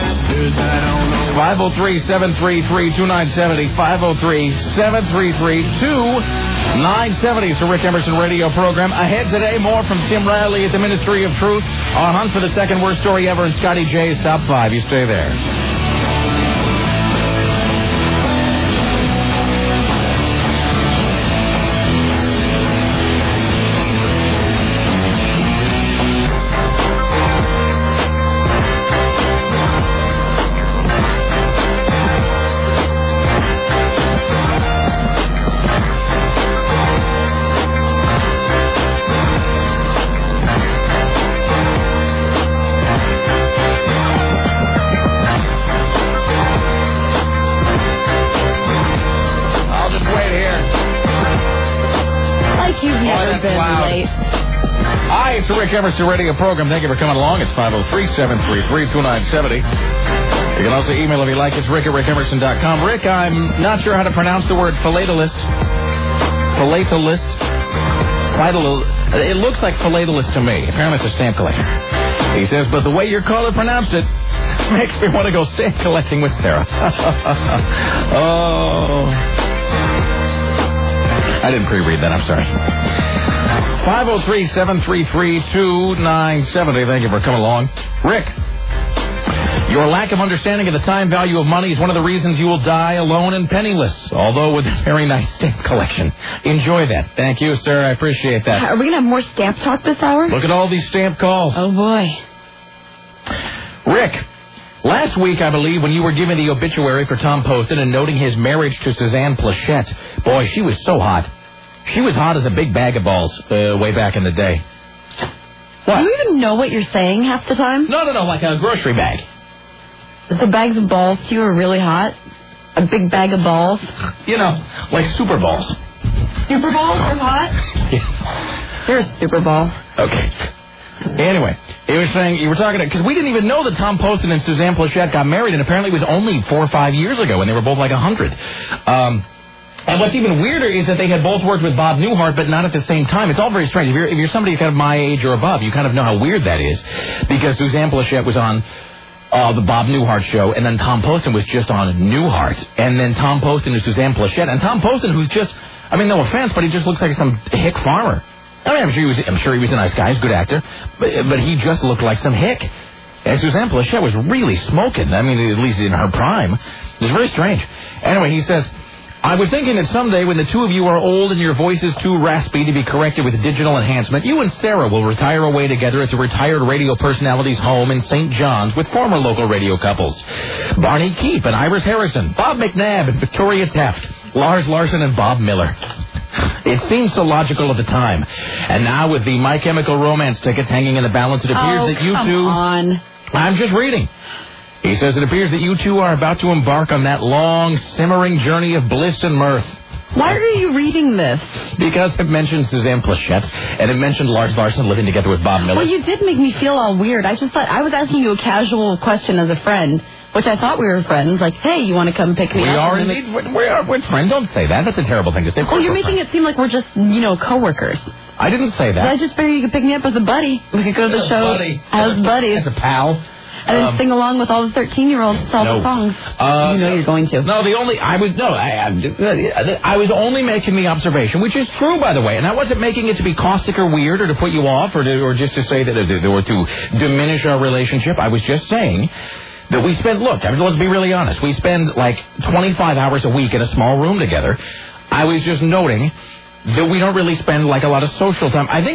503-733-2970. 503-733-2970 is the Rick Emerson radio program. Ahead today, more from Tim Riley at the Ministry of Truth. On hunt for the second worst story ever in Scotty J's Top 5. You stay there. Hey, it's the Rick Emerson radio program. Thank you for coming along. It's 503-733-2970. You can also email if you like. It's rick@rickemerson.com. Rick, I'm not sure how to pronounce the word philatelist. Philatelist. It looks like philatelist to me. Apparently it's a stamp collector. He says, but the way your caller pronounced it makes me want to go stamp collecting with Sarah. Oh. I didn't pre-read that. I'm sorry. 503-733-2970. Thank you for coming along. Rick, your lack of understanding of the time value of money is one of the reasons you will die alone and penniless, although with a very nice stamp collection. Enjoy that. Thank you, sir. I appreciate that. Are we going to have more stamp talk this hour? Look at all these stamp calls. Oh, boy. Rick, last week, I believe, when you were giving the obituary for Tom Poston and noting his marriage to Suzanne Plachette, boy, she was so hot. She was hot as a big bag of balls way back in the day. What? Do you even know what you're saying half the time? No, like a grocery bag. The bags of balls to you are really hot? A big bag of balls? You know, like super balls. Super balls are hot? Yes. You're a super ball. Okay. Anyway, he was saying, you were talking, because we didn't even know that Tom Poston and Suzanne Plachette got married, and apparently it was only 4 or 5 years ago, and they were both like 100. And what's even weirder is that they had both worked with Bob Newhart, but not at the same time. It's all very strange. If you're somebody kind of my age or above, you kind of know how weird that is, because Suzanne Plachette was on the Bob Newhart show, and then Tom Poston was just on Newhart, and then Tom Poston and Suzanne Plachette, and Tom Poston, who's just, I mean, no offense, but he just looks like some hick farmer. I mean, I'm sure he was a nice guy, he's a good actor, but he just looked like some hick. And Suzanne Plachette was really smoking. I mean, at least in her prime. It was very strange. Anyway, he says, I was thinking that someday when the two of you are old and your voice is too raspy to be corrected with digital enhancement, you and Sarah will retire away together at the retired radio personality's home in St. John's with former local radio couples. Barney Keep and Iris Harrison, Bob McNabb and Victoria Taft, Lars Larson and Bob Miller. It seemed so logical at the time. And now with the My Chemical Romance tickets hanging in the balance, it appears that you two... on. I'm just reading. He says it appears that you two are about to embark on that long, simmering journey of bliss and mirth. Why are you reading this? Because it mentioned Suzanne Plachette, and it mentioned Lars Larson living together with Bob Miller. Well, you did make me feel all weird. I just thought I was asking you a casual question as a friend, which I thought we were friends. Like, hey, you want to come pick me up? We are indeed. We're friends. Don't say that. That's a terrible thing to say. Well, you're making it seem like we're just, coworkers. I didn't say that. I just figured you could pick me up as a buddy. We could go to the show as buddies. As a pal. And then sing along with all the 13-year-olds to all the songs. You're going to. No, I was only making the observation, which is true, by the way. And I wasn't making it to be caustic or weird or to put you off or just to say that or to diminish our relationship. I was just saying that we spend, let's be really honest. We spend like 25 hours a week in a small room together. I was just noting that we don't really spend like a lot of social time. I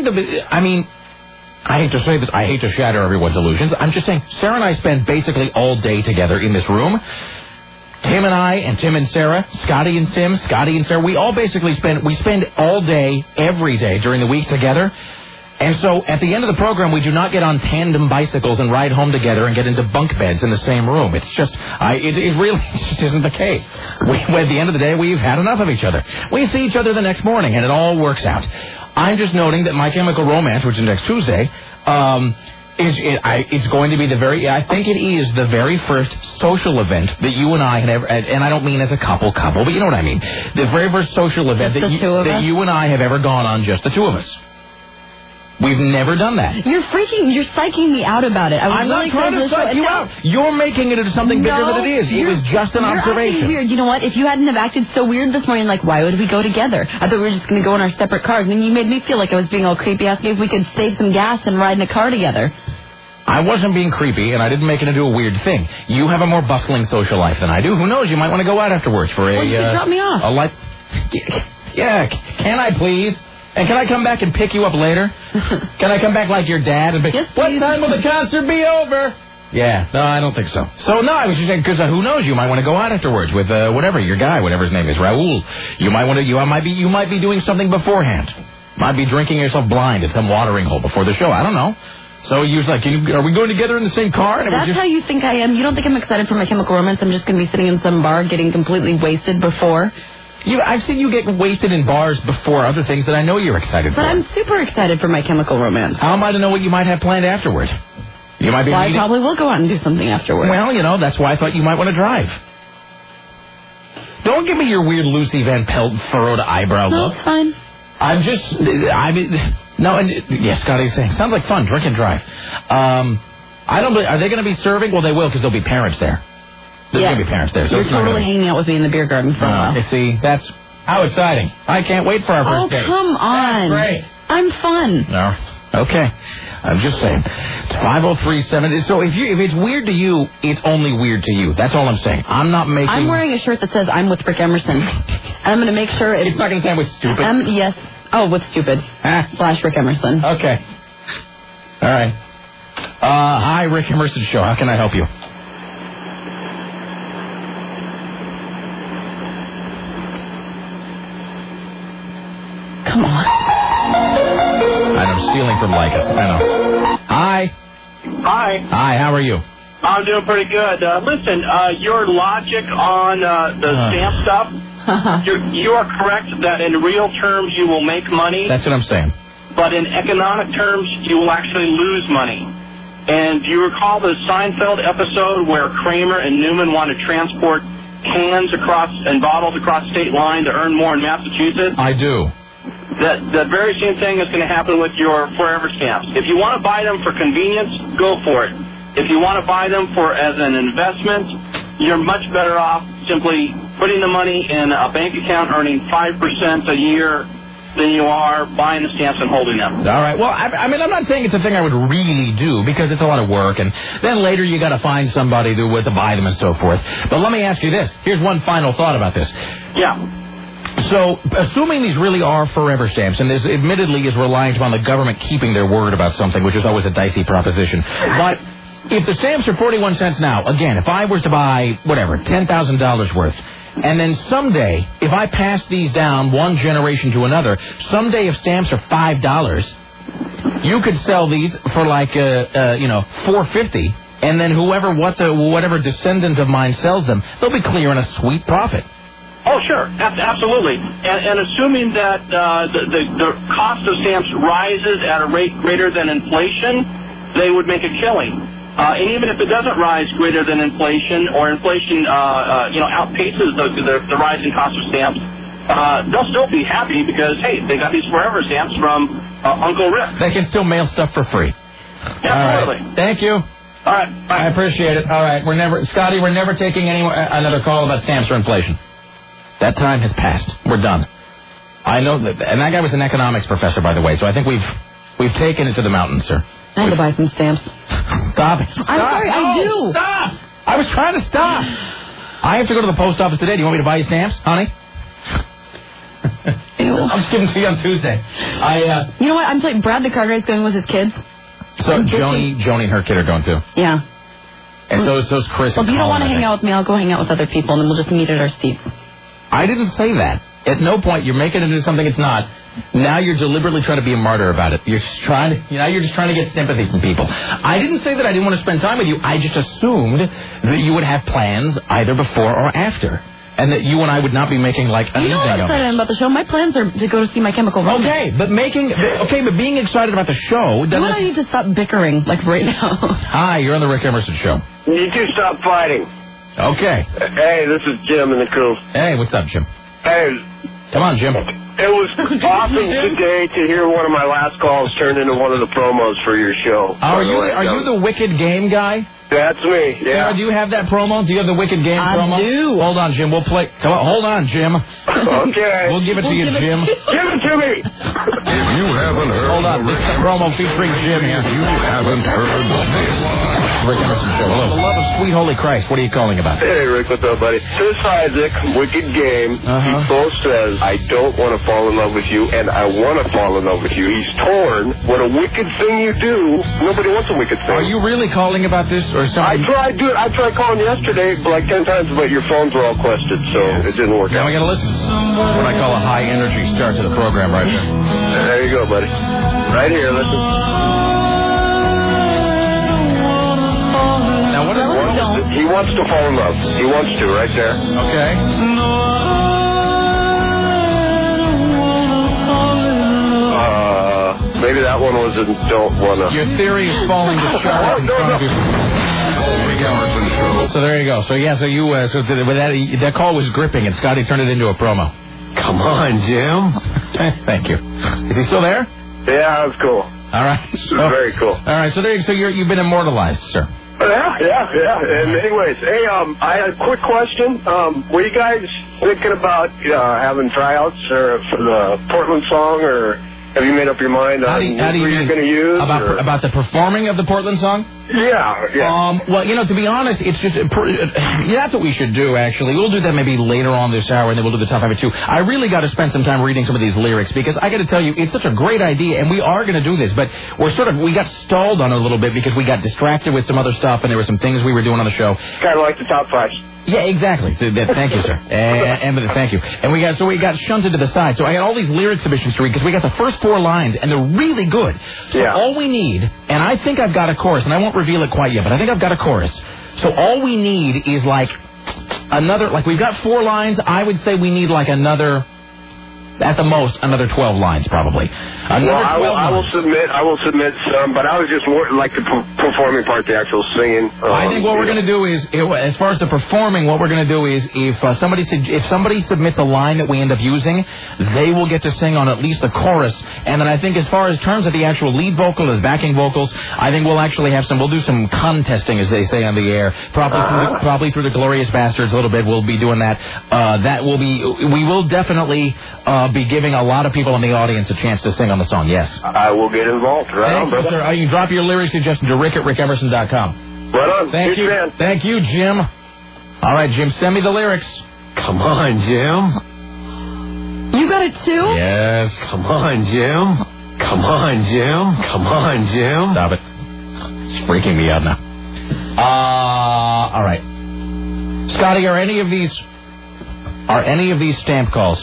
hate to say this. I hate to shatter everyone's illusions. I'm just saying, Sarah and I spend basically all day together in this room. Tim and I, and Tim and Sarah, Scotty and Tim, Scotty and Sarah, we all basically spend all day, every day during the week together. And so at the end of the program, we do not get on tandem bicycles and ride home together and get into bunk beds in the same room. It's just, it really just isn't the case. At the end of the day, we've had enough of each other. We see each other the next morning, and it all works out. I'm just noting that My Chemical Romance, which is next Tuesday, it's going to be I think it is the very first social event that you and I have ever, and I don't mean as a couple, but you know what I mean. The very first social event that you and I have ever gone on, just the two of us. We've never done that. You're psyching me out about it. I'm not trying to psych you out. You're making it into something bigger than it is. It was just an observation. You're weird. You know what? If you hadn't have acted so weird this morning, like, why would we go together? I thought we were just going to go in our separate cars. And then you made me feel like I was being all creepy, asking if we could save some gas and ride in a car together. I wasn't being creepy, and I didn't make it into a weird thing. You have a more bustling social life than I do. Who knows? You might want to go out afterwards for you could drop me off. Yeah, can I please? And can I come back and pick you up later? Can I come back like your dad and yes, what time will the concert be over? Yeah, no, I don't think so. So, no, I was just saying, because who knows, you might want to go out afterwards with whatever, your guy, whatever his name is, Raul. You might be doing something beforehand. Might be drinking yourself blind at some watering hole before the show. I don't know. So you was like, are we going together in the same car? And that's how you think I am. You don't think I'm excited for My Chemical Romance? I'm just going to be sitting in some bar getting completely wasted before? I've seen you get wasted in bars before other things that I know you're excited for. But I'm super excited for My Chemical Romance. How am I to know what you might have planned afterward? You might be. Well, I probably will go out and do something afterward. Well, that's why I thought you might want to drive. Don't give me your weird Lucy Van Pelt furrowed eyebrow look. No, it's fine. Scotty's saying, sounds like fun, drink and drive. Are they going to be serving? Well, they will, because there'll be parents there. There's going to be parents there. So you're totally hanging out with me in the beer garden for a while. See, that's how exciting. I can't wait for our first date. Oh, come on. That's great. I'm fun. No. Okay. I'm just saying. It's 5037. So if it's weird to you, it's only weird to you. That's all I'm saying. I'm not making... I'm wearing a shirt that says I'm with Rick Emerson. And I'm going to make sure it's not going to say I'm with Stupid? Yes. Oh, with Stupid. / Rick Emerson. Okay. All right. Hi, Rick Emerson Show. How can I help you? Come on. I'm stealing from Lycus. I know. Hi. Hi, how are you? I'm doing pretty good. Listen, your logic on the stamp stuff, you are correct that in real terms you will make money. That's what I'm saying. But in economic terms, you will actually lose money. And do you recall the Seinfeld episode where Kramer and Newman want to transport cans across and bottles across state line to earn more in Massachusetts? I do. That very same thing is going to happen with your forever stamps. If you want to buy them for convenience, go for it. If you want to buy them as an investment, you're much better off simply putting the money in a bank account earning 5% a year than you are buying the stamps and holding them. All right. Well, I mean, I'm not saying it's a thing I would really do because it's a lot of work, and then later you got to find somebody to buy them and so forth. But let me ask you this. Here's one final thought about this. Yeah. So, assuming these really are forever stamps, and this admittedly is reliant upon the government keeping their word about something, which is always a dicey proposition, but if the stamps are 41 cents now, again, if I were to buy, $10,000 worth, and then someday, if I pass these down one generation to another, someday if stamps are $5, you could sell these for $4.50, and then whatever descendant of mine sells them, they'll be clearing a sweet profit. Oh, sure. Absolutely. And assuming that the cost of stamps rises at a rate greater than inflation, they would make a killing. And even if it doesn't rise greater than inflation, or inflation outpaces the rising cost of stamps, they'll still be happy because, hey, they got these forever stamps from Uncle Rick. They can still mail stuff for free. Absolutely. All right. Thank you. All right. Bye. I appreciate it. All right. Scotty, we're never taking another call about stamps or inflation. That time has passed. We're done. I know that, and that guy was an economics professor, by the way, so I think we've taken it to the mountains, sir. I had to buy some stamps. Stop it. I'm sorry, I do. Stop! I was trying to stop. I have to go to the post office today. Do you want me to buy you stamps, honey? I'm just giving them to you on Tuesday. You know what? I'm telling you, Brad the car guy's going with his kids. So Joni and her kid are going too. Yeah. And so's Chris. Well, if you don't want to hang out with me, I'll go hang out with other people, and then we'll just meet at our seats. I didn't say that. At no point you're making it into something it's not. Now you're deliberately trying to be a martyr about it. You're just trying to get sympathy from people. I didn't say that I didn't want to spend time with you. I just assumed that you would have plans either before or after, and that you and I would not be making an evening of it. You know what I'm excited about the show? My plans are to go to see My Chemical Romance. Okay, but being excited about the show doesn't... You need to stop bickering right now. Hi, you're on the Rick Emerson Show. You two stop fighting. Okay. Hey, this is Jim in the coop. Hey, what's up, Jim? Hey. Come on, Jim. It was awesome today to hear one of my last calls turn into one of the promos for your show. Are you the Wicked Game guy? That's me, yeah. Sarah, do you have that promo? Do you have the Wicked Game promo? I do. Hold on, Jim. We'll play. Come on, hold on, Jim. Okay. We'll give it to you, Jim. Give it to me. If you haven't heard... Hold on. This is the promo featuring Jim here. If you haven't heard this... Rick Emerson Show. Hello. For the love of sweet holy Christ, what are you calling about? Hey, Rick, what's up, buddy? Chris Isaac, Wicked Game. He both says, I don't want to fall in love with you, and I want to fall in love with you. He's torn. What a wicked thing you do. Nobody wants a wicked thing. Are you really calling about this, or something? I tried calling yesterday like 10 times, but your phones were all quested, so it didn't work out. Now we got to listen. That's what I call a high-energy start to the program right there. There you go, buddy. Right here, listen. Now, what is He wants to fall in love. He wants to, right there. Okay. maybe that one was in Don't Wanna. Your theory is falling to shards in front of you. So there you go. So yeah, so you that call was gripping, and Scotty turned it into a promo. Come on, Jim. Thank you. Is he still there? Yeah, that was cool. All right. So, very cool. All right. So there. So you've been immortalized, sir. Yeah. And anyways, hey, I had a quick question. Were you guys thinking about having tryouts for the Portland song, or have you made up your mind on who you're going to use? About the performing of the Portland song? Yeah. Well, to be honest, it's just that's what we should do. Actually, we'll do that maybe later on this hour, and then we'll do the top 5 too. I really got to spend some time reading some of these lyrics because I got to tell you, it's such a great idea, and we are going to do this. But we got stalled on it a little bit because we got distracted with some other stuff, and there were some things we were doing on the show. Kind of like the top 5. Yeah, exactly. Thank you, sir. And thank you. And we got shunted to the side. So I had all these lyric submissions to read because we got the first 4 lines, and they're really good. So all we need, and I think I've got a chorus, and I won't reveal it quite yet, but I think I've got a chorus. So all we need is we've got 4 lines. I would say we need at the most, another 12 lines, probably. I will submit some, but I was just more like the performing part, the actual singing. I think what we're going to do is, as far as the performing, what we're going to do is, if somebody submits a line that we end up using, they will get to sing on at least the chorus. And then I think as far as terms of the actual lead vocal and backing vocals, I think we'll actually we'll do some contesting, as they say on the air, probably through the Glorious Bastards a little bit. We'll be doing that. We will definitely be giving a lot of people in the audience a chance to sing on the song, yes. I will get involved. Right on, brother. Sir. You can drop your lyric suggestion to rick@rickemerson.com. Right on. Thank you. Man. Thank you, Jim. All right, Jim, send me the lyrics. Come on, Jim. You got it too? Yes. Come on, Jim. Come on, Jim. Come on, Jim. Stop it. It's freaking me out now. All right. Scotty, are any of these stamp calls?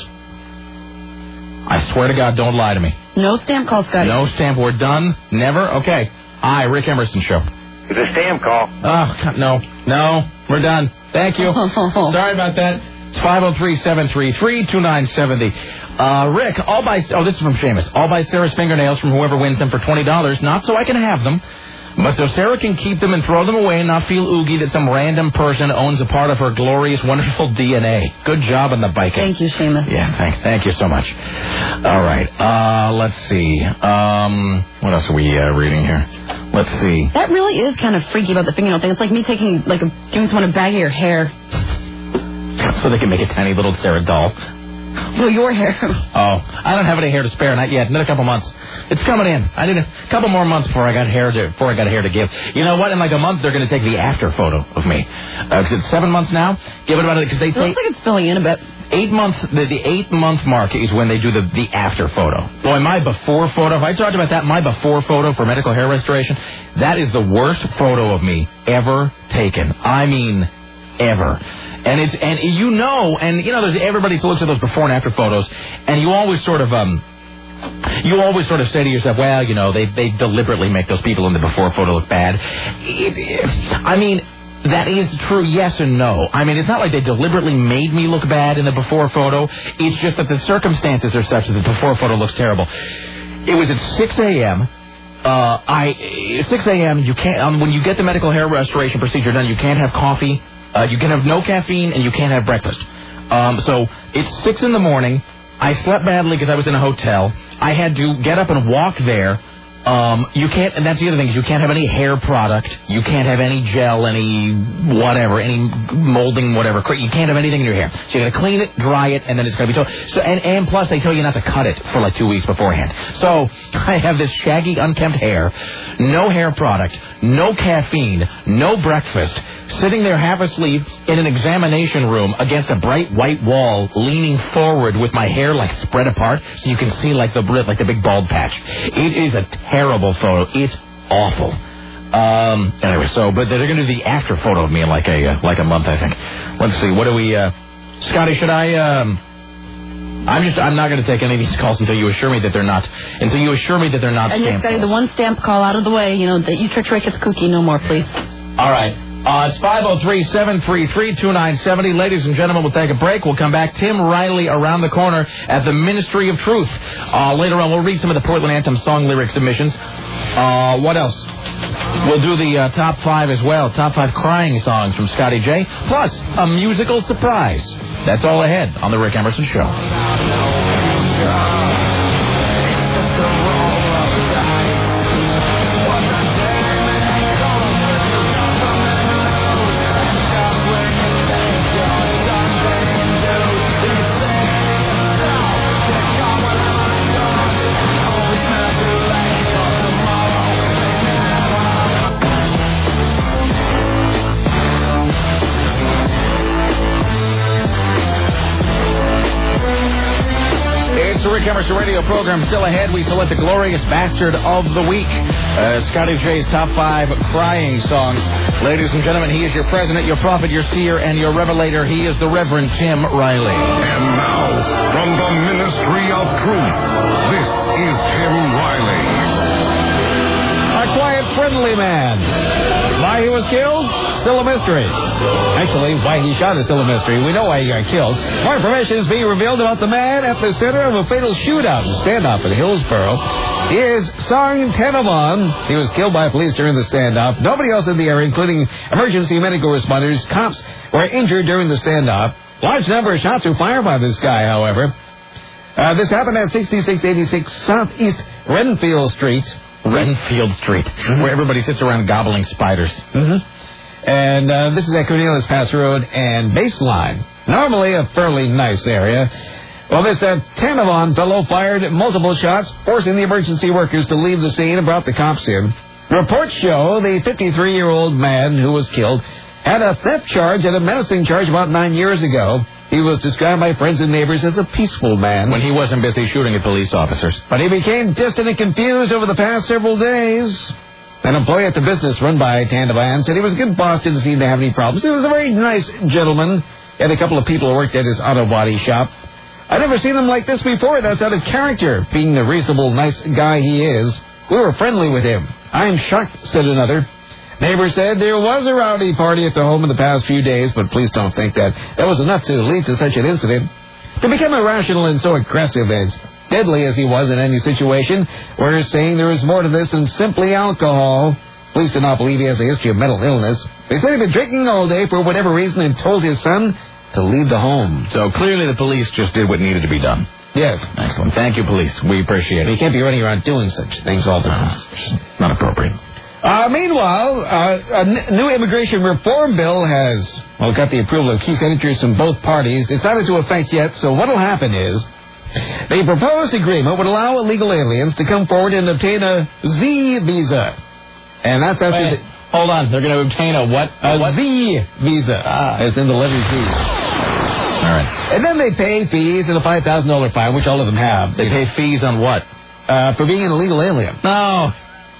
I swear to God, don't lie to me. No stamp call, Scotty. No stamp. We're done? Never? Okay. Rick Emerson Show. It's a stamp call. Oh, no. We're done. Thank you. Sorry about that. It's 503-733-2970. Rick, this is from Seamus. I'll buy Sarah's fingernails from whoever wins them for $20, not so I can have them, but so Sarah can keep them and throw them away and not feel oogie that some random person owns a part of her glorious, wonderful DNA. Good job on the biking. Thank you, Seamus. Yeah, thank you so much. All right. Let's see. What else are we reading here? Let's see. That really is kind of freaky about the fingernail thing. It's like me giving someone a bag of your hair. So they can make a tiny little Sarah doll. No, your hair. Oh, I don't have any hair to spare, not yet. Another couple months. It's coming in. I need a couple more months before I got hair to give. You know what? In like a month, they're going to take the after photo of me. Because it's 7 months now. Give it about it because they say it looks like it's filling in a bit. 8 months. The 8 month mark is when they do the after photo. Boy, my before photo. If I talked about that, my before photo for medical hair restoration, that is the worst photo of me ever taken. I mean, ever. And there's everybody looks at those before and after photos, and you always sort of say to yourself, well, they deliberately make those people in the before photo look bad. I mean, that is true, yes and no. I mean, it's not like they deliberately made me look bad in the before photo. It's just that the circumstances are such that the before photo looks terrible. It was at 6 a.m. 6 a.m. You can't when you get the medical hair restoration procedure done, you can't have coffee. You can have no caffeine, and you can't have breakfast. So it's 6 in the morning. I slept badly because I was in a hotel. I had to get up and walk there. You can't, and that's the other thing, is you can't have any hair product. You can't have any gel, any whatever, any molding, whatever. You can't have anything in your hair. So you got to clean it, dry it, and then it's going to be so. And plus, they tell you not to cut it for like 2 weeks beforehand. So I have this shaggy, unkempt hair, no hair product, no caffeine, no breakfast, sitting there half asleep in an examination room against a bright white wall, leaning forward with my hair like spread apart, so you can see like the big bald patch. It is a terrible photo. It's awful. Anyway, but they're going to do the after photo of me in like a month, I think. Let's see. What do we? Scotty, should I? I'm not going to take any of these calls until you assure me that they're not. And yes, Scotty, the one stamp call out of the way. That you tricked Rick is kooky. No more, please. All right. It's 503-733-2970. Ladies and gentlemen, we'll take a break. We'll come back. Tim Riley around the corner at the Ministry of Truth. Later on, we'll read some of the Portland Anthem song lyric submissions. What else? We'll do the top 5 as well. Top 5 crying songs from Scotty J. Plus, a musical surprise. That's all ahead on The Rick Emerson Show. Emerson radio program still ahead. We select the glorious bastard of the week. Scotty J's top 5 crying songs. Ladies and gentlemen, he is your president, your prophet, your seer, and your revelator. He is the Reverend Tim Riley. And now, from the Ministry of Truth, this is Tim Riley. A quiet, friendly man. Why he was killed? Still a mystery. Actually, why he shot is still a mystery. We know why he got killed. More information is being revealed about the man at the center of a fatal shootout and standoff in Hillsborough. He is Song Tenavon. He was killed by police during the standoff. Nobody else in the area, including emergency medical responders, cops, were injured during the standoff. Large number of shots were fired by this guy, however. This happened at 6686 Southeast Renfield Street. Renfield Street, where everybody sits around gobbling spiders. And this is at Cornelius Pass Road and Baseline. Normally a fairly nice area. Well, this Tenavon fellow fired multiple shots, forcing the emergency workers to leave the scene and brought the cops in. Reports show the 53-year-old man who was killed had a theft charge and a menacing charge about 9 years ago. He was described by friends and neighbors as a peaceful man. When he wasn't busy shooting at police officers. But he became distant and confused over the past several days. An employee at the business run by Tenavon said he was a good boss, didn't seem to have any problems. He was a very nice gentleman. He had a couple of people who worked at his auto body shop. I'd never seen him like this before. That's out of character, being the reasonable, nice guy he is. We were friendly with him. I'm shocked, said another. Neighbors said there was a rowdy party at the home in the past few days, but please don't think that was enough to lead to such an incident. To become irrational and so aggressive as deadly as he was in any situation, we're saying there is more to this than simply alcohol. Police do not believe he has a history of mental illness. They said he'd been drinking all day for whatever reason and told his son to leave the home. So clearly the police just did what needed to be done. Yes. Excellent. Thank you, police. We appreciate it. You can't be running around doing such things all the time. Not appropriate. Meanwhile, a new immigration reform bill has got the approval of key senators from both parties. It's not into effect yet, so what will happen is the proposed agreement would allow illegal aliens to come forward and obtain a Z visa. And that's after... Hold on. They're going to obtain a what? A Z visa. As in the letter Z. All right. And then they pay fees and a $5,000 fine, which all of them have. They pay fees on what? For being an illegal alien. No.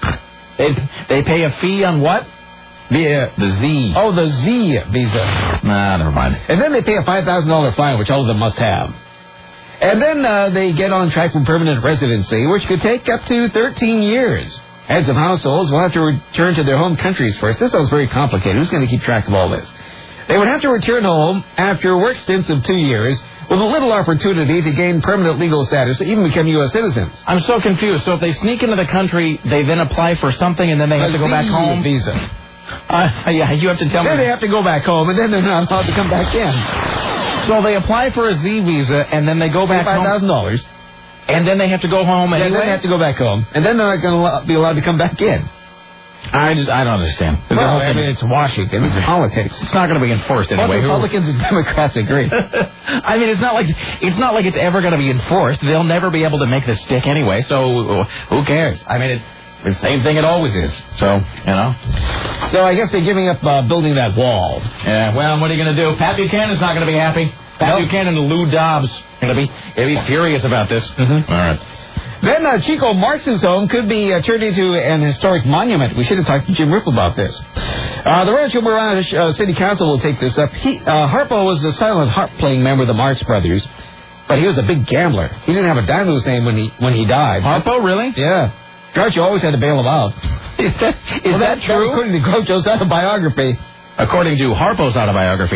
They pay a fee on what? The Z. Oh, the Z visa. Nah, never mind. And then they pay a $5,000 fine, which all of them must have. And then they get on track for permanent residency, which could take up to 13 years. Heads of households will have to return to their home countries first. This sounds very complicated. Who's going to keep track of all this? They would have to return home after work stints of 2 years with a little opportunity to gain permanent legal status or even become U.S. citizens. I'm so confused. So if they sneak into the country, they then apply for something and then they have to go back home? Visa. Yeah, you have to tell me. Then they have to go back home and then they're not allowed to come back in. So they apply for a Z visa and then they go back home. $5,000. And then they have to go home anyway? And then they have to go back home. And then they're not going to be allowed to come back in. I don't understand. Well, I mean, it's Washington. It's politics. It's not going to be enforced anyway. Well, Republicans and Democrats agree. I mean, it's not like it's ever going to be enforced. They'll never be able to make this stick anyway. So who cares? I mean, it's the same thing it always is. So, you know. So I guess they're giving up building that wall. Yeah. Well, what are you going to do? Pat Buchanan's not going to be happy. Pat Buchanan and Lou Dobbs are going to be furious about this. Mm-hmm. All right. Then Chico Marx's home could be turned into an historic monument. We should have talked to Jim Ripple about this. The Rancho Mirage City Council will take this up. Harpo was a silent harp-playing member of the Marx Brothers, but he was a big gambler. He didn't have a dime to his name when he died. Harpo, really? Yeah. Groucho always had to bail him out. Is that true? According to Groucho's autobiography. according to Harpo's autobiography.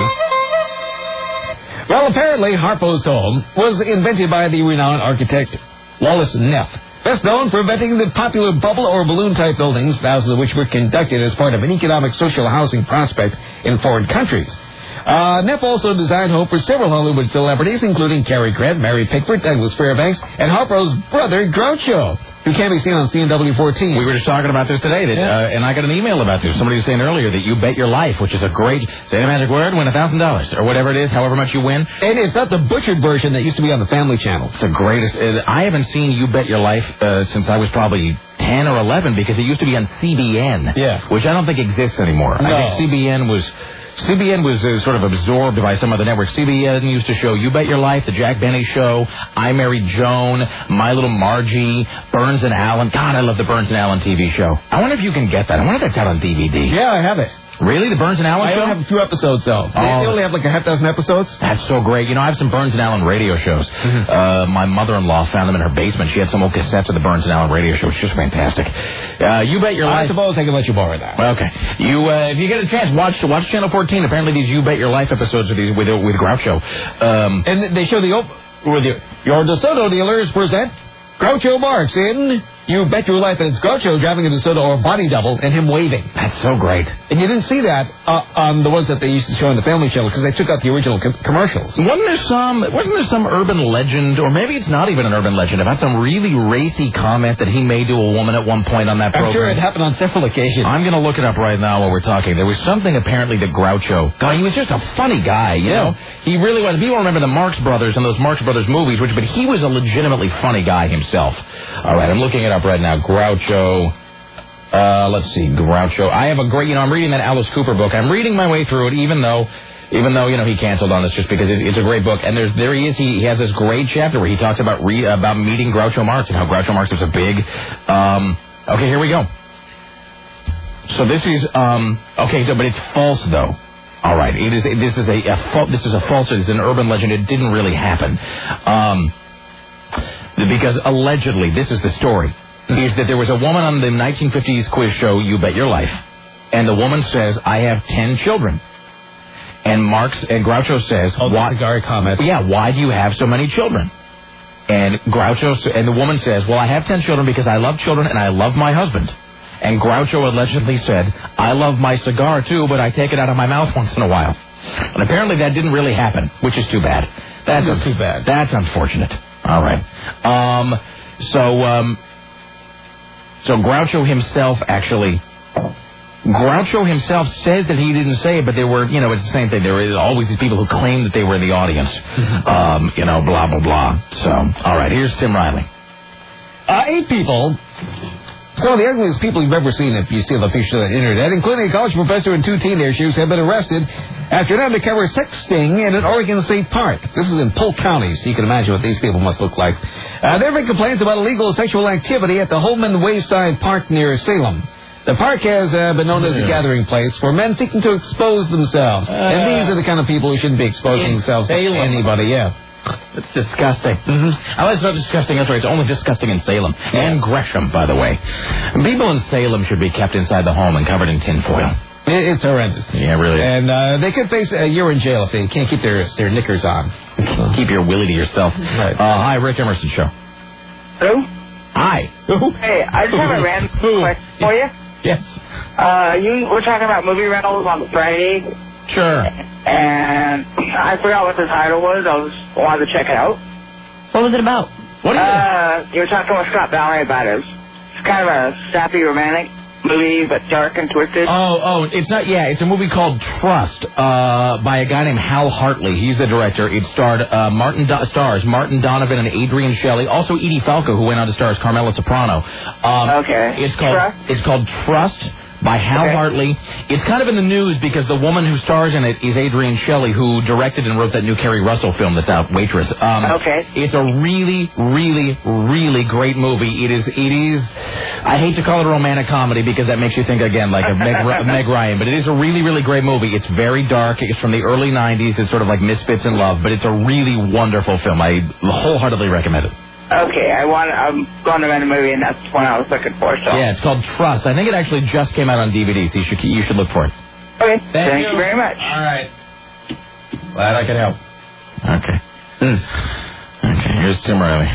Well, apparently Harpo's home was invented by the renowned architect Wallace Neff, best known for inventing the popular bubble or balloon-type buildings, thousands of which were conducted as part of an economic social housing prospect in foreign countries. Neff also designed home for several Hollywood celebrities, including Cary Grant, Mary Pickford, Douglas Fairbanks, and Harpo's brother, Groucho, who can be seen on CNW 14. We were just talking about this today, and I got an email about this. Somebody was saying earlier that You Bet Your Life, which is a great, say the magic word, win $1,000, or whatever it is, however much you win. And it's not the butchered version that used to be on the Family Channel. It's the greatest. I haven't seen You Bet Your Life since I was probably 10 or 11, because it used to be on CBN, which I don't think exists anymore. No. I think CBN was sort of absorbed by some other networks. CBN used to show You Bet Your Life, The Jack Benny Show, I Married Joan, My Little Margie, Burns and Allen. God, I love the Burns and Allen TV show. I wonder if you can get that. I wonder if that's out on DVD. Yeah, I have it. Really? The Burns and Allen show? I only have a few episodes, though. They only have like a half dozen episodes. That's so great. You know, I have some Burns and Allen radio shows. My mother-in-law found them in her basement. She had some old cassettes of the Burns and Allen radio show. It's just fantastic. You Bet Your Life. I suppose I can let you borrow that. Okay. If you get a chance, watch Channel 14. Apparently these You Bet Your Life episodes are these with Groucho. And they show your DeSoto dealers present Groucho Marx in You Bet Your Life, and it's Groucho driving a DeSoto or body double and him waving. That's so great. And you didn't see that on the ones that they used to show on the Family Channel because they took out the original commercials. Wasn't there some urban legend, or maybe it's not even an urban legend, about some really racy comment that he made to a woman at one point on that program? I'm sure it happened on several occasions. I'm going to look it up right now while we're talking. There was something apparently that Groucho... God, he was just a funny guy, you know? He really was. People remember the Marx Brothers and those Marx Brothers movies, but he was a legitimately funny guy himself. All right, I'm looking it up right now. Groucho. Let's see, Groucho. I have a great, I'm reading that Alice Cooper book. I'm reading my way through it, even though, he canceled on us just because it's a great book. And there he is. He has this great chapter where he talks about meeting Groucho Marx and how Groucho Marx was a big. Okay, here we go. So this is but it's false though. All right, this is a falsehood. It's an urban legend. It didn't really happen. Because allegedly, this is the story, is that there was a woman on the 1950s quiz show, You Bet Your Life, and the woman says, I have 10 children. And Groucho says, why, comment. Yeah, why do you have so many children? And the woman says, well, I have 10 children because I love children and I love my husband. And Groucho allegedly said, I love my cigar too, but I take it out of my mouth once in a while. And apparently that didn't really happen, which is too bad. That's not too bad. That's unfortunate. All right. So Groucho himself says that he didn't say it, but there were, it's the same thing. There are always these people who claim that they were in the audience. Blah, blah, blah. So, all right, here's Tim Riley. 8 people. Some of the ugliest people you've ever seen if you see the pictures on the internet, including a college professor and 2 teenagers, have been arrested after an undercover sex sting in an Oregon State park. This is in Polk County, so you can imagine what these people must look like. There have been complaints about illegal sexual activity at the Holman Wayside Park near Salem. The park has been known as a gathering place for men seeking to expose themselves. And these are the kind of people who shouldn't be exposing themselves to anybody, It's disgusting. Oh, it's not disgusting. That's right. It's only disgusting in Salem. And Gresham, by the way. People in Salem should be kept inside the home and covered in tinfoil. It's horrendous. Yeah, it really is. And they could face a year in jail if they can't keep their knickers on. Keep your willy to yourself. Right. Hi, Rick Emerson Show. Who? Hi. Hey, I just have a random question for you. Yes. You were talking about movie rentals on Friday. Sure. And I forgot what the title was. I wanted to check it out. What was it about? You were talking with Scott Valerie about it. It's kind of a sappy romantic movie, but dark and twisted. It's not. Yeah, it's a movie called Trust by a guy named Hal Hartley. He's the director. It starred Martin Donovan and Adrian Shelley. Also Edie Falco, who went on to star as Carmela Soprano. It's called Trust by Hal Hartley. It's kind of in the news because the woman who stars in it is Adrian Shelley, who directed and wrote that new Kerry Russell film that's out, Waitress. It's a really, really, really great movie. It is. I hate to call it a romantic comedy because that makes you think again like of Meg Ryan, but it is a really, really great movie. It's very dark. It's from the early '90s. It's sort of like Misfits in Love, but it's a really wonderful film. I wholeheartedly recommend it. Okay, I'm going to rent a movie, and that's what I was looking for. So. Yeah, it's called Trust. I think it actually just came out on DVD, so you should look for it. Okay. Thank you very much. All right. Glad I could help. Okay. Okay, here's Tim Riley.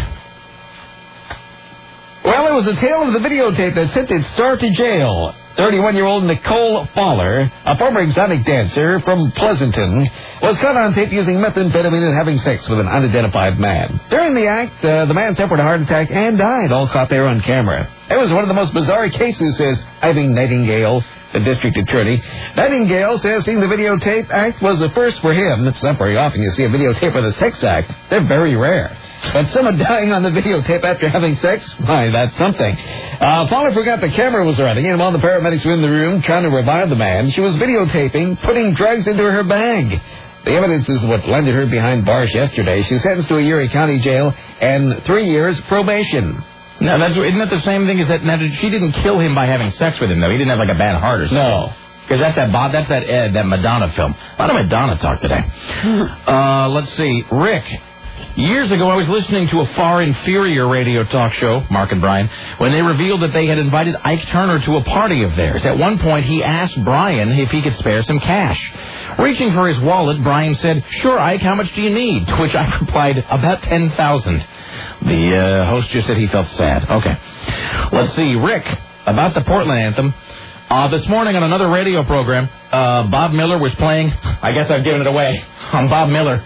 Well, it was a tale of the videotape that sent its star to jail. 31-year-old Nicole Fowler, a former exotic dancer from Pleasanton, was caught on tape using methamphetamine and having sex with an unidentified man. During the act, the man suffered a heart attack and died, all caught there on camera. It was one of the most bizarre cases, says Irving Nightingale, the district attorney. Nightingale says seeing the videotape act was a first for him. It's not very often you see a videotape with a sex act. They're very rare. But someone dying on the videotape after having sex? Why, that's something. Fowler forgot the camera was running, and while the paramedics were in the room trying to revive the man, she was videotaping, putting drugs into her bag. The evidence is what landed her behind bars yesterday. She's sentenced to a year in county jail and 3 years probation. No, isn't that the same thing as that? Now, she didn't kill him by having sex with him, though. He didn't have like a bad heart or something. No. Because that's that Madonna film. A lot of Madonna talk today. Let's see. Rick. Years ago, I was listening to a far inferior radio talk show, Mark and Brian, when they revealed that they had invited Ike Turner to a party of theirs. At one point, he asked Brian if he could spare some cash. Reaching for his wallet, Brian said, "Sure, Ike, how much do you need?" To which I replied, "About $10,000. The host just said he felt sad. Okay. Let's see. Rick, about the Portland anthem. This morning on another radio program, Bob Miller was playing. I guess I've given it away. I'm Bob Miller.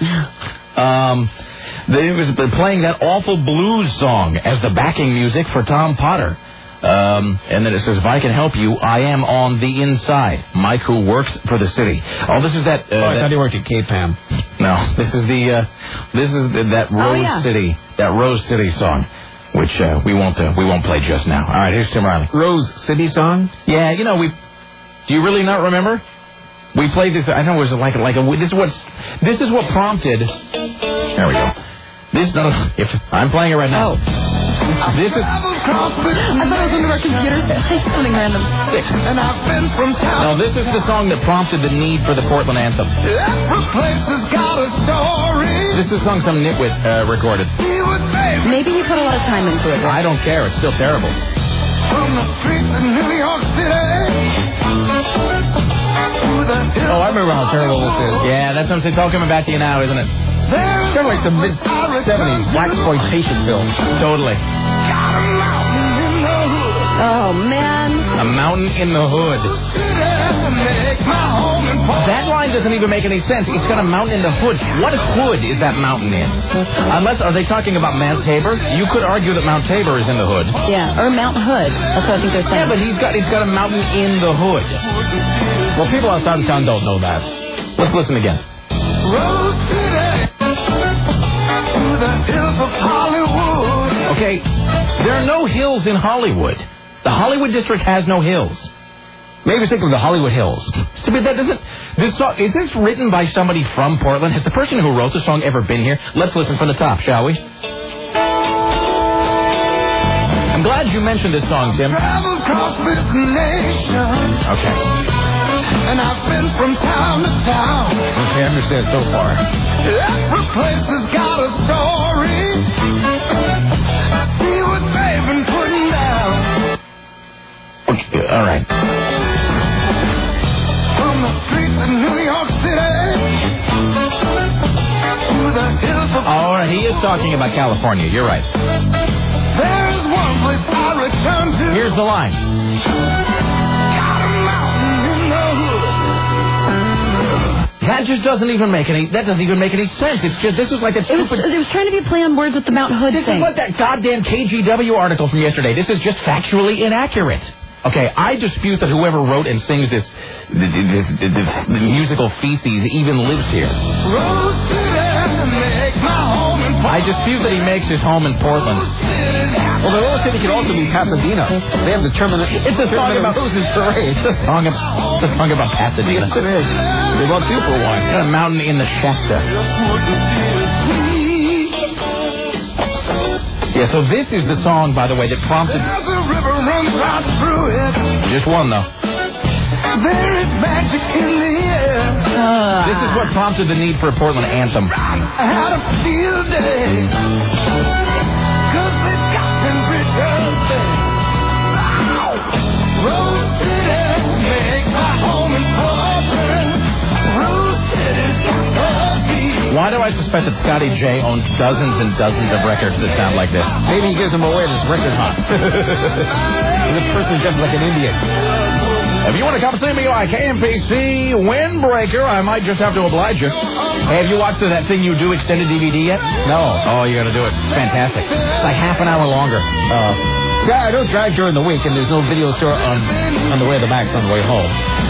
They was playing that awful blues song as the backing music for Tom Potter. And then it says, "If I can help you, I am on the inside. Mike, who works for the city." Oh, this is that. I thought he worked at Cape Ham. No, this is that Rose City, Rose City song, which we won't play just now. All right, here's Tim Riley. Rose City song? Yeah, do you really not remember? We played this. I know it was this is what prompted. There we go. I'm playing it right now. This is. I thought it was one of our computers. Something random. And I've been from town. No, this is the song that prompted the need for the Portland anthem. Every place has got a story. This is a song some nitwit recorded. Maybe he put a lot of time into it. I don't care. It's still terrible. From the streets of New York City. Oh, I remember how terrible this is. Yeah, that's what I'm talking about to you now, isn't it? It's kind of like the mid-70s blaxploitation film. Totally. Oh, man. A mountain in the hood. That line doesn't even make any sense. It's got a mountain in the hood. What hood is that mountain in? Are they talking about Mount Tabor? You could argue that Mount Tabor is in the hood. Yeah, or Mount Hood. That's what I think they're saying. Yeah, but he's got a mountain in the hood. Well, people outside of town don't know that. Let's listen again. Rose City, to the hills of Hollywood. Okay, there are no hills in Hollywood. The Hollywood district has no hills. Maybe think of the Hollywood Hills. So, but that doesn't. This song, is this written by somebody from Portland? Has the person who wrote the song ever been here? Let's listen from the top, shall we? I'm glad you mentioned this song, Tim. Travel across this nation. Okay. And I've been from town to town. Okay, I understand so far. Every place has got a story. See what they've been putting down. Okay, all right. From the streets of New York City to the hills of... Oh, he is talking about California. You're right. There's one place I return to. Here's the line. That just doesn't even make any sense. It's just, this is like a stupid... It was trying to be a play on words with the Mount Hood thing. This is like that goddamn KGW article from yesterday. This is just factually inaccurate. Okay, I dispute that whoever wrote and sings this musical feces even lives here. I dispute that he makes his home in Portland. Well, the Rose City could also be Pasadena. They have the terminal. It's a song about Rose's Parade. It's a song about Pasadena. Yes, it is. They bought 2 for 1. Got a mountain in the Shasta. Yeah, so this is the song, by the way, that prompted... Just one, though. There is magic in the air. This is what prompted the need for a Portland anthem. I had a field day. 'Cause they've got them bridges there. Rose City, make my home in Portland. bet that Scotty J owns dozens and dozens of records that sound like this. Maybe he gives them away as record hops. This person's just like an Indian. If you want to come see me like KMPC Windbreaker, I might just have to oblige you. Hey, have you watched that Thing You Do extended DVD yet? No. Oh, you got to do it. It's fantastic. It's like half an hour longer. Yeah, I don't drive during the week, and there's no video store on the way to the back's on the way home.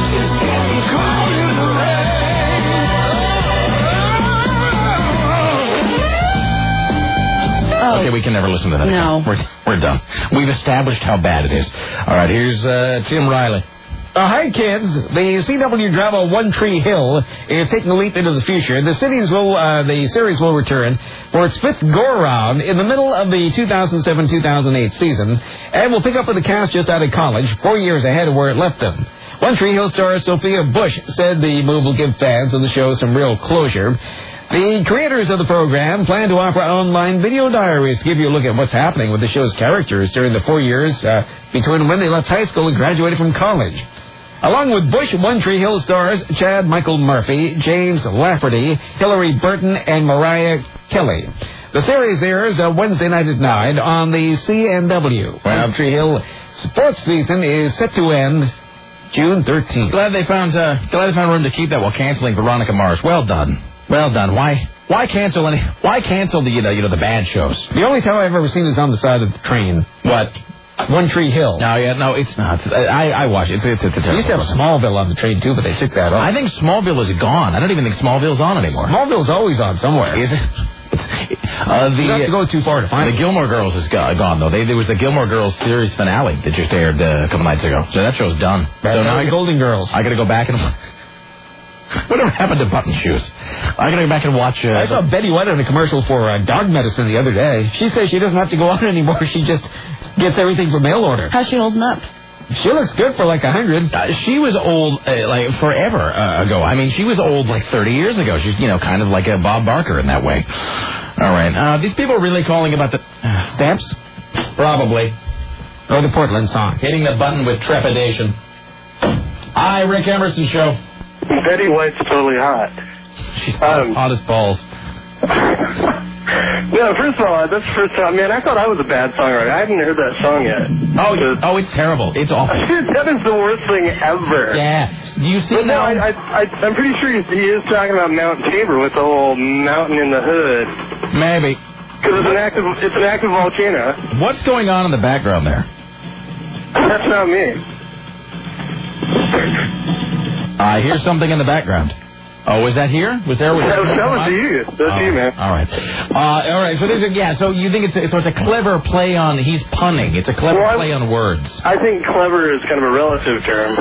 Oh. Okay, we can never listen to that again. We're done. We've established how bad it is. All right, here's Tim Riley. Hi, kids. The CW drama One Tree Hill is taking a leap into the future. The series will return for its 5th go-around in the middle of the 2007-2008 season, and will pick up with the cast just out of college, 4 years ahead of where it left them. One Tree Hill star Sophia Bush said the move will give fans of the show some real closure. The creators of the program plan to offer online video diaries to give you a look at what's happening with the show's characters during the 4 years between when they left high school and graduated from college. Along with Bush, One Tree Hill stars Chad Michael Murphy, James Lafferty, Hillary Burton, and Mariah Kelly. The series airs Wednesday night at 9 on the CNW. One Tree Hill 4th season is set to end June 13th. Glad they found room to keep that while canceling Veronica Mars. Well done. Well done. Why cancel the bad shows? The only time I've ever seen is on the side of the train. What? One Tree Hill. No, it's not. I watch it. It's a terrible. We used to have Smallville on the train, too, but they took that off. I think Smallville is gone. I don't even think Smallville's on anymore. Smallville's always on somewhere. Is it? You don't have to go too far to find it. The Gilmore Girls is gone, though. There was the Gilmore Girls series finale that just aired a couple nights ago. So that show's done. So now Golden Girls. I got to go back and... Whatever happened to button shoes? I got to go back and watch... I saw Betty White on a commercial for dog medicine the other day. She says she doesn't have to go out anymore. She just gets everything from mail order. How's she holding up? She looks good for like 100. She was old like forever ago. I mean, she was old like 30 years ago. She's, kind of like a Bob Barker in that way. All right. These people are really calling about the stamps? Probably. Or the Portland song. Hitting the button with trepidation. Hi, Rick Emerson Show. Betty White's totally hot. She's hot as balls. Yeah, first of all, that's the first time. Man, I thought I was a bad songwriter. I haven't heard that song yet. Oh, it's terrible. It's awful. That is the worst thing ever. Yeah. You see now? I'm pretty sure he is talking about Mount Tabor with the whole mountain in the hood. Maybe. Because it's an active volcano. What's going on in the background there? That's not me. I hear something in the background. Oh, was that here? That was you. That's you, man. All right. All right. So so you think it's a clever play on? He's punning. It's a clever play on words. I think clever is kind of a relative term.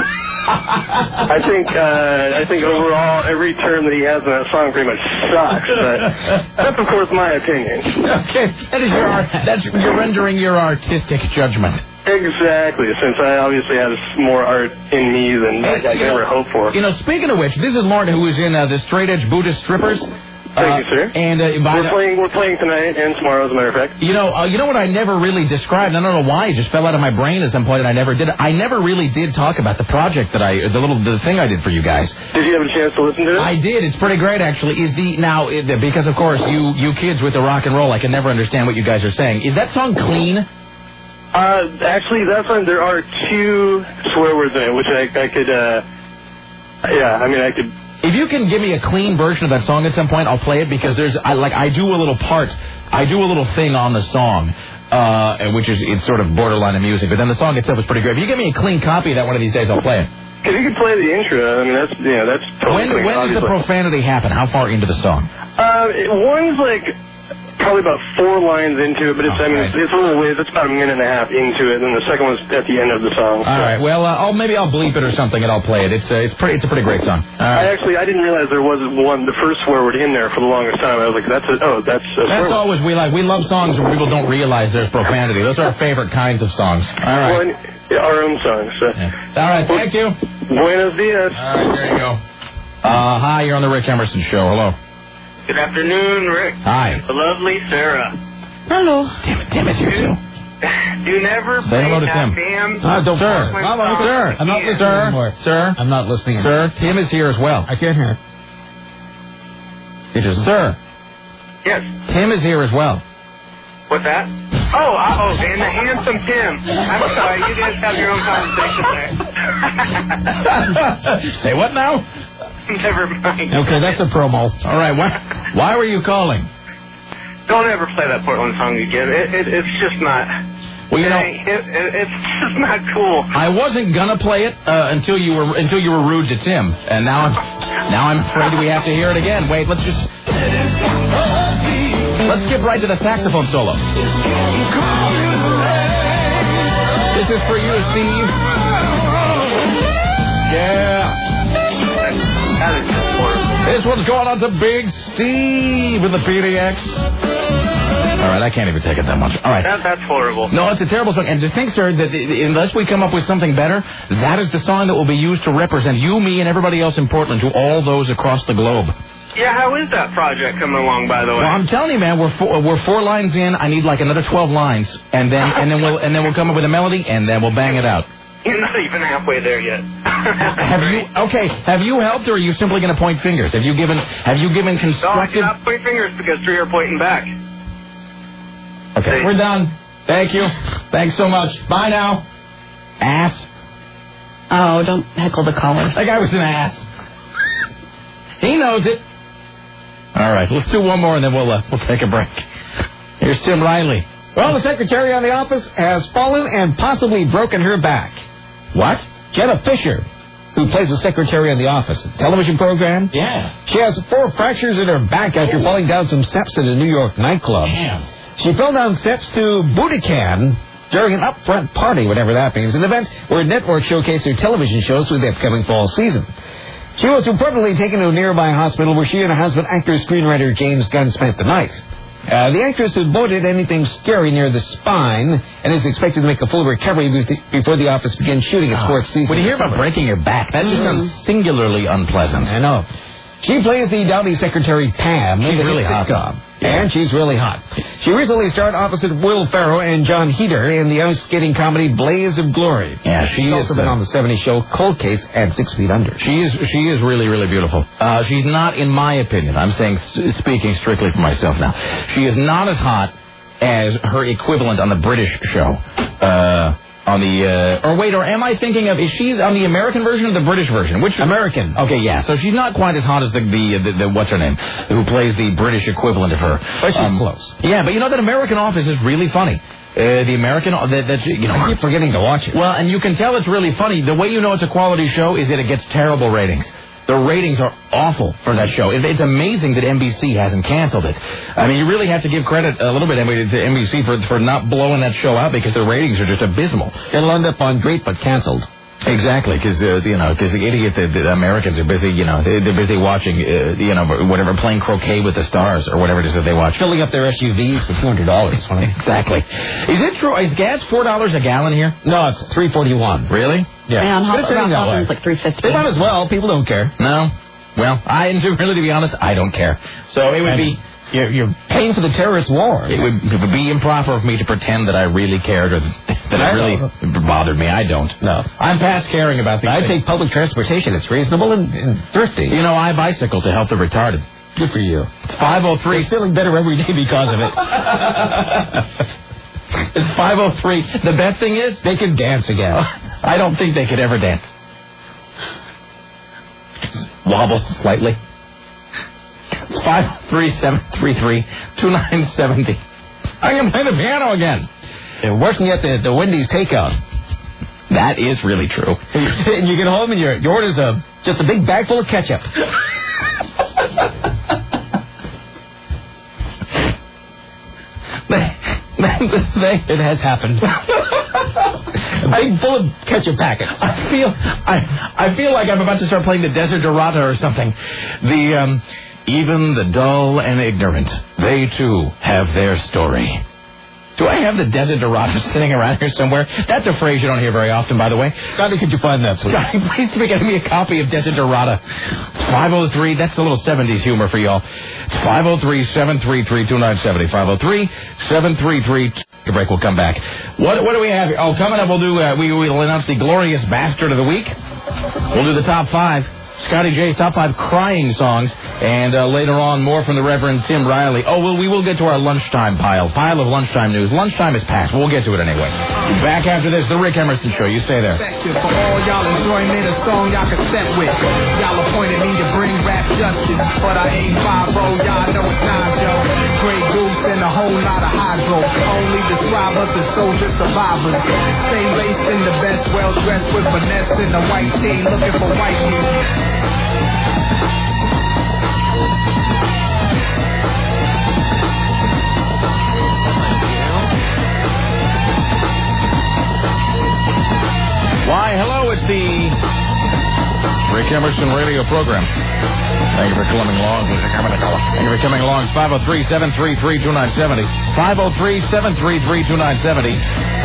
I think overall every term that he has in that song pretty much sucks. But that's of course my opinion. Okay, you're rendering your artistic judgment. Exactly, since I obviously have more art in me than I could ever hope for. Speaking of which, this is Lauren, who is in the Straight Edge Buddhist Strippers. Thank you, sir. And we're playing tonight and tomorrow, as a matter of fact. You know what I never really described. I don't know why it just fell out of my brain at some point, and I never did. I never really did talk about the project the thing I did for you guys. Did you have a chance to listen to it? I did. It's pretty great, actually. Because of course you kids with the rock and roll, I can never understand what you guys are saying. Is that song clean? Actually, that song, there are 2 swear words in it, which I could, I could... If you can give me a clean version of that song at some point, I'll play it, because I do a little thing on the song, which is, it's sort of borderline of music, but then the song itself is pretty great. If you give me a clean copy of that one of these days, I'll play it. Because you could play the intro, I mean, that's totally When does the profanity happen? How far into the song? One's probably about 4 lines into it, but it's a little ways. It's about a minute and a half into it, and the second one's at the end of the song. So. All right. Well, maybe I'll bleep it or something, and I'll play it. It's a pretty great song. I didn't realize there was the first swear word in there for the longest time. I was like, that's That's always we like. We love songs where people don't realize there's profanity. Those are our favorite kinds of songs. All right. Well, our own songs. So. Yeah. All right. Thank you. Buenos dias. All right. There you go. Hi. You're on the Rick Emerson Show. Hello. Good afternoon, Rick. Hi. The lovely Sarah. Hello. Tim is here too. You never say play hello to that Tim. damn... Sir, I'm not listening anymore. Sir, I'm not listening. Sir, Tim is here as well. I can't hear. It is, sir. Yes. Tim is here as well. What's that? Oh, and the handsome Tim. I'm sorry, you guys have your own conversation there. Say what now? Never mind. Okay, that's a promo. All right, why were you calling? Don't ever play that Portland song again. It's just not. Well, you know, it's just not cool. I wasn't gonna play it until you were rude to Tim, and now I'm afraid we have to hear it again. Wait, let's skip right to the saxophone solo. This is for you, Steve. Yeah. This one's going on to Big Steve with the PDX. All right, I can't even take it that much. All right. That's horrible. No, it's a terrible song. And to think, sir, that unless we come up with something better, that is the song that will be used to represent you, me, and everybody else in Portland to all those across the globe. Yeah, how is that project coming along, by the way? Well, I'm telling you, man, we're 4 lines in. I need like another 12 lines, and then we'll come up with a melody, and then we'll bang it out. You're not even halfway there yet. Have you helped, or are you simply going to point fingers? Have you given constructive? No, not point fingers because 3 are pointing back. Okay, we're done. Thank you. Thanks so much. Bye now. Ass. Oh, don't heckle the callers. That guy was an ass. He knows it. All right, let's do one more and then we'll take a break. Here's Tim Riley. Well, the secretary on the office has fallen and possibly broken her back. What? Jenna Fisher, who plays the secretary on the office television program. Yeah. She has 4 fractures in her back after falling down some steps in a New York nightclub. Damn. She fell down steps to Budokan during an upfront party, whatever that means, an event where networks showcase their television shows for the upcoming fall season. She was reportedly taken to a nearby hospital where she and her husband, actor-screenwriter James Gunn, spent the night. The actress avoided anything scary near the spine and is expected to make a full recovery before the office begins shooting its 4th season. When you hear about breaking your back, that just sounds singularly unpleasant. I know. She plays the dowdy secretary Pam. She's really hot. And she's really hot. She recently starred opposite Will Ferrell and John Heder in the ice skating comedy Blaze of Glory. Yeah, she's also been on the 70s show Cold Case and 6 Feet Under. She is really, really beautiful. She's not, in my opinion, I'm saying, speaking strictly for myself now, she is not as hot as her equivalent on the British show. Or am I thinking of, is she on the American version or the British version? Which American. Okay, yeah. So she's not quite as hot as the what's her name, who plays the British equivalent of her. But she's close. Yeah, but you know that American Office is really funny. The American, I keep forgetting to watch it. Well, and you can tell it's really funny. The way you know it's a quality show is that it gets terrible ratings. The ratings are awful for that show. It's amazing that NBC hasn't canceled it. I mean, you really have to give credit a little bit to NBC for not blowing that show out because the ratings are just abysmal. It'll end up on great but canceled. Exactly, because the idiot, the Americans are busy, they're busy watching, whatever, playing croquet with the stars or whatever it is that they watch. Filling up their SUVs for $200. Exactly. Is it true? Is gas $4 a gallon here? No, it's $3.41. Really? Yeah. And but it's sitting that way. It's like $3.50. They might as well. People don't care. No. Well, to be honest, I don't care. So it would be... You're paying for the terrorist war. It would be improper for me to pretend that I really cared or that it really bothered me. I don't. No. I'm past caring about these things. I take public transportation. It's reasonable and thrifty. I bicycle to help the retarded. Good for you. It's 5:03. You're feeling better every day because of it. It's 5:03. The best thing is... They can dance again. I don't think they could ever dance. Wobble slightly. It's 53733-2970. I can play the piano again. They're working at the Wendy's takeout. That is really true. And you get home and your order's just a big bag full of ketchup. It has happened. A bag full of ketchup packets. I feel like I'm about to start playing the Desiderata or something. Even the dull and ignorant, they too have their story. Do I have the Desiderata sitting around here somewhere? That's a phrase you don't hear very often, by the way. Scotty, could you find that, please? Scotty, please get me a copy of Desiderata. It's 5:03. That's a little 70s humor for y'all. It's 5:03-733-2970. 5:03-733. The break will come back. What do we have here? Oh, coming up, we'll do. We'll announce the glorious bastard of the week. We'll do the top 5. Scotty J's top 5 crying songs. And later on, more from the Reverend Tim Riley. Oh, well, we will get to our lunchtime pile of lunchtime news. Lunchtime is past. We'll get to it anyway. Back after this, the Rick Emerson Show. You stay there. For all y'all enjoyment, a song y'all can step with. Y'all appointed me to bring rap justice, but I ain't 5-0. Y'all know it's not, yo. Great Goose and a whole lot of hydro. Only describe us as soldier survivors. Stay laced in the best, well dressed with finesse in the white tee, looking for white music. Why, hello, it's the Rick Emerson radio program. Thank you for coming along. Thank you for coming along. It's 503-733-2970. 503-733-2970.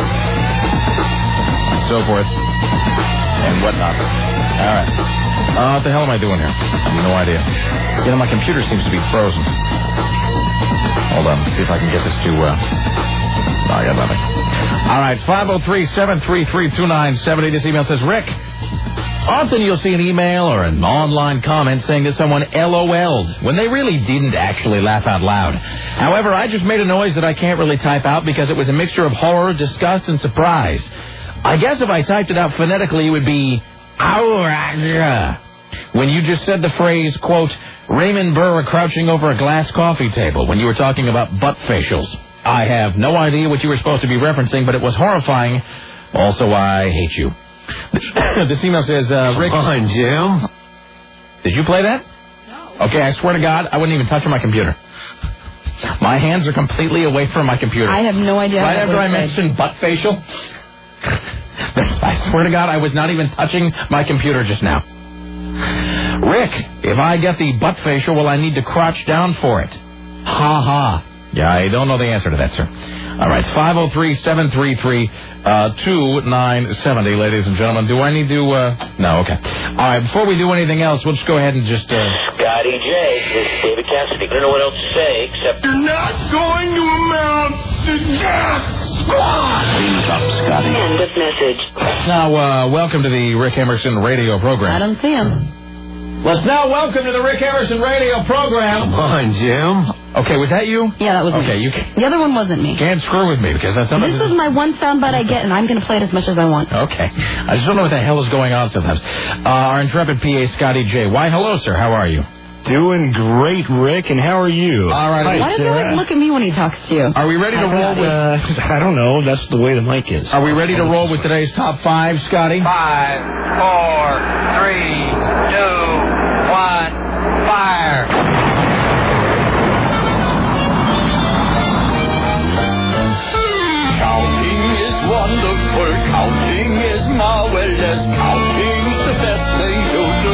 And so forth. And whatnot. All right. What the hell am I doing here? I have no idea. You know, my computer seems to be frozen. Hold on. See if I can get this to... No, I got nothing. All right, it's 503-733-2970. This email says, Rick, often you'll see an email or an online comment saying that someone LOL'd when they really didn't actually laugh out loud. However, I just made a noise that I can't really type out because it was a mixture of horror, disgust, and surprise. I guess if I typed it out phonetically, it would be, "Ow." When you just said the phrase, quote, Raymond Burr crouching over a glass coffee table when you were talking about butt facials. I have no idea what you were supposed to be referencing, but it was horrifying. Also, I hate you. This email says, Rick... Come on, Jim. Did you play that? No. Okay, I swear to God, I wouldn't even touch my computer. My hands are completely away from my computer. I have no idea. Right after I mentioned butt facial, I swear to God, I was not even touching my computer just now. Rick, if I get the butt facial, will I need to crouch down for it? Ha ha. Yeah, I don't know the answer to that, sir. All right, it's 503-733-2970, ladies and gentlemen. Do I need to... No, okay. All right, before we do anything else, we'll just go ahead and just... Scotty J, this is David Cassidy. I don't know what else to say, except... You're not going to amount to death squad! Please up, Scotty. End of message. Now, welcome to the Rick Emerson radio program. I don't see him. Let's now welcome to the Rick Emerson radio program. Come on, Jim. Okay, was that you? Yeah, that was me. Okay, you the other one wasn't me. Can't screw with me because that's something. This is my one soundbite I get, and I'm going to play it as much as I want. Okay. I just don't know what the hell is going on sometimes. Our intrepid PA, Scotty J. Why, hello, sir. How are you? Doing great, Rick, and how are you? All right. Why does he always look at me when he talks to you? Are we ready to roll with... I don't know. That's the way the mic is. Are we ready to roll with today's top 5, Scotty? 5, 4, 3, 2, 1, fire! Counting is wonderful, counting is marvelous, counting's the best thing to do.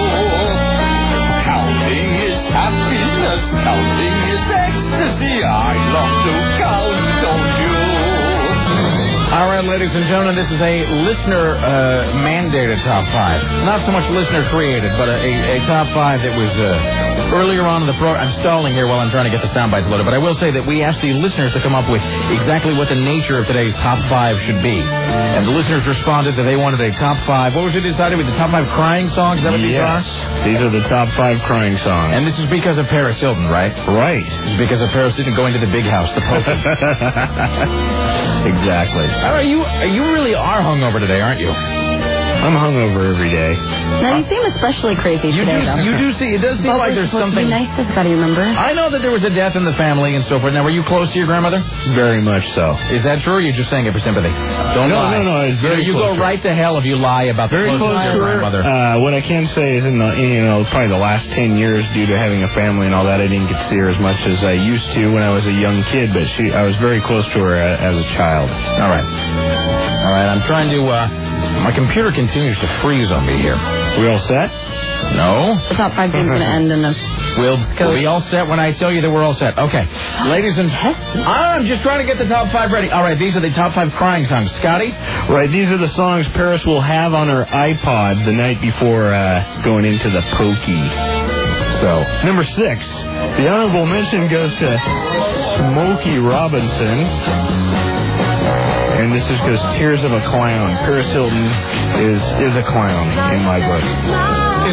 Counting is happiness, counting is ecstasy, I love to count, don't you? All right, ladies and gentlemen, this is a listener-mandated top 5. Not so much listener-created, but a top 5 that was earlier on in the program. I'm stalling here while I'm trying to get the sound bites loaded, but I will say that we asked the listeners to come up with exactly what the nature of today's top 5 should be. And the listeners responded that they wanted a top 5. What was it decided with the top 5 crying songs? Is that what these are? These are the top 5 crying songs. And this is because of Paris Hilton, right? Right. This is because of Paris Hilton going to the big house, the Pope. Exactly. You really are hungover today, aren't you? I'm hungover every day. Now, you seem especially crazy today, though. You do see, it does seem like there's something... Be nice to Scotty, remember? I know that there was a death in the family and so forth. Now, were you close to your grandmother? Very much so. Is that true, or are you just saying it for sympathy? Don't lie. No, it's very You go right to hell if you lie about the closeness to your grandmother. What I can say is probably the last 10 years, due to having a family and all that, I didn't get to see her as much as I used to when I was a young kid, but I was very close to her as a child. All right, I'm trying to... my computer continues to freeze on me here. We all set? No. The top 5 game's going to end in a... We'll be all set when I tell you that we're all set. Okay. Ladies and... I'm just trying to get the top 5 ready. All right, these are the top 5 crying songs. Scotty? Right, these are the songs Paris will have on her iPod the night before going into the pokey. So, number 6. The honorable mention goes to Smokey Robinson. And this is because Tears of a Clown. Paris Hilton is a clown in my book. Is